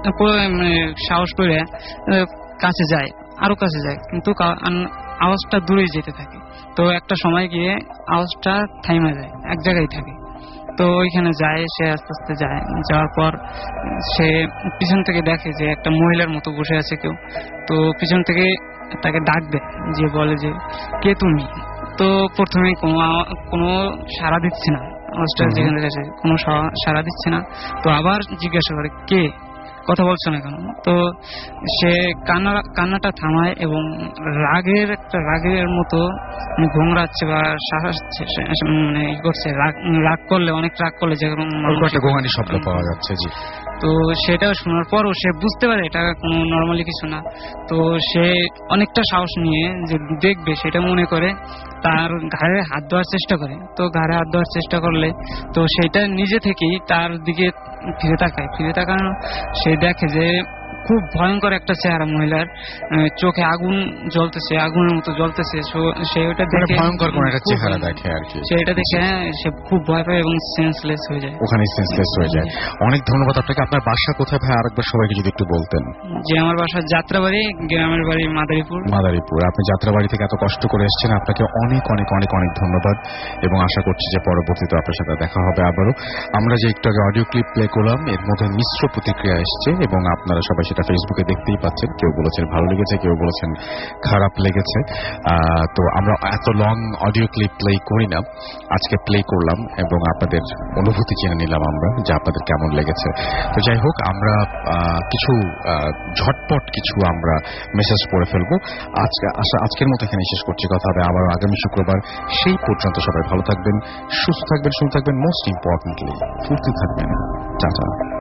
সাহস করে কাছে যায়, আরো কাছে যায়, কিন্তু আওয়াজটা দূরে যেতে থাকে। তো একটা সময় গিয়ে আওয়াজটা থাইমা যায়, এক জায়গায় থাকে। তো ওইখানে যায়, সে আস্তে আস্তে যায়। যাওয়ার পর সে পিছন থেকে দেখে যে একটা মহিলার মতো বসে আছে কেউ। তো পিছন থেকে তাকে ডাক দেয়, যে বলে যে কে তুমি। তো প্রথমে কোনো কোনো সাড়া দিচ্ছে না, আওয়াজটা যেখানে গেছে কোনো সাড়া দিচ্ছে না। তো আবার জিজ্ঞাসা করে কে, কথা বলছো না কেন। তো সে কান্না কান্নাটা থামায় এবং রাগের একটা রাগের মতো ঘুমরাচ্ছে বা সাহায্যে মানে ই করছে, রাগ রাগ করলে অনেক রাগ করলে যেরকম ঘুমানি শব্দ পাওয়া যাচ্ছে। জি। তো সেটা শোনার পরও সে বুঝতে পারে এটা কোনো নর্মালি কিছু না। তো সে অনেকটা সাহস নিয়ে যে দেখবে সেটা মনে করে তার ঘাড়ে হাত দেওয়ার চেষ্টা করে। তো ঘাড়ে হাত দেওয়ার চেষ্টা করলে তো সেটা নিজে থেকেই তার দিকে ফিরে তাকায়। ফিরে তাকানো সে দেখে যে খুব ভয়ঙ্কর একটা চেহারা মহিলার, চোখে আগুন জ্বলতেছে, আগুনের মতো জ্বলতেছে। সে ওটা দেখে ভয়ঙ্কর কোন একটা চেহারা দেখে আর কি। সেটা দেখে সে খুব ভয় পায় এবং সেন্সলেস হয়ে যায়, ওখানে সেন্সলেস হয়ে যায়। অনেক ধন্যবাদ আপনাকে। আপনার বাসা কোথায় ভাই আরেকবার সবাইকে যদি একটু বলতেন। যে আমার বাসা যাত্রাবাড়ি, গ্রামের বাড়ি মাদারীপুর। মাদারীপুর। আপনি যাত্রাবাড়ি থেকে এত কষ্ট করে এসেছেন, আপনাকে অনেক অনেক অনেক অনেক ধন্যবাদ এবং আশা করছি যে পরবর্তীতে আপনার সাথে দেখা হবে আবারও। আমরা যে একটু আগে অডিও ক্লিপ প্লে করলাম এর মধ্যে মিশ্র প্রতিক্রিয়া এসছে এবং আপনারা সবাই সেটা ফেসবুকে দেখতেই পাচ্ছেন। কেউ বলেছেন ভালো লেগেছে, কেউ বলেছেন খারাপ লেগেছে। তো আমরা এত লং অডিও ক্লিপ প্লে করি না, আজকে প্লে করলাম এবং আপনাদের অনুভূতি জেনে নিলাম আমরা যে আপনাদের কেমন লেগেছে। তো যাই হোক, আমরা কিছু ঝটপট কিছু আমরা মেসেজ পড়ে ফেলবো। আজকে আজকের মতো এখানে শেষ করছি। কথা হবে আবার আগামী শুক্রবার। সেই পর্যন্ত সবাই ভালো থাকবেন, সুস্থ থাকবেন, সুস্থ থাকবেন, মোস্ট ইম্পর্টেন্টলি ফুর্তি থাকবেন। টাটা।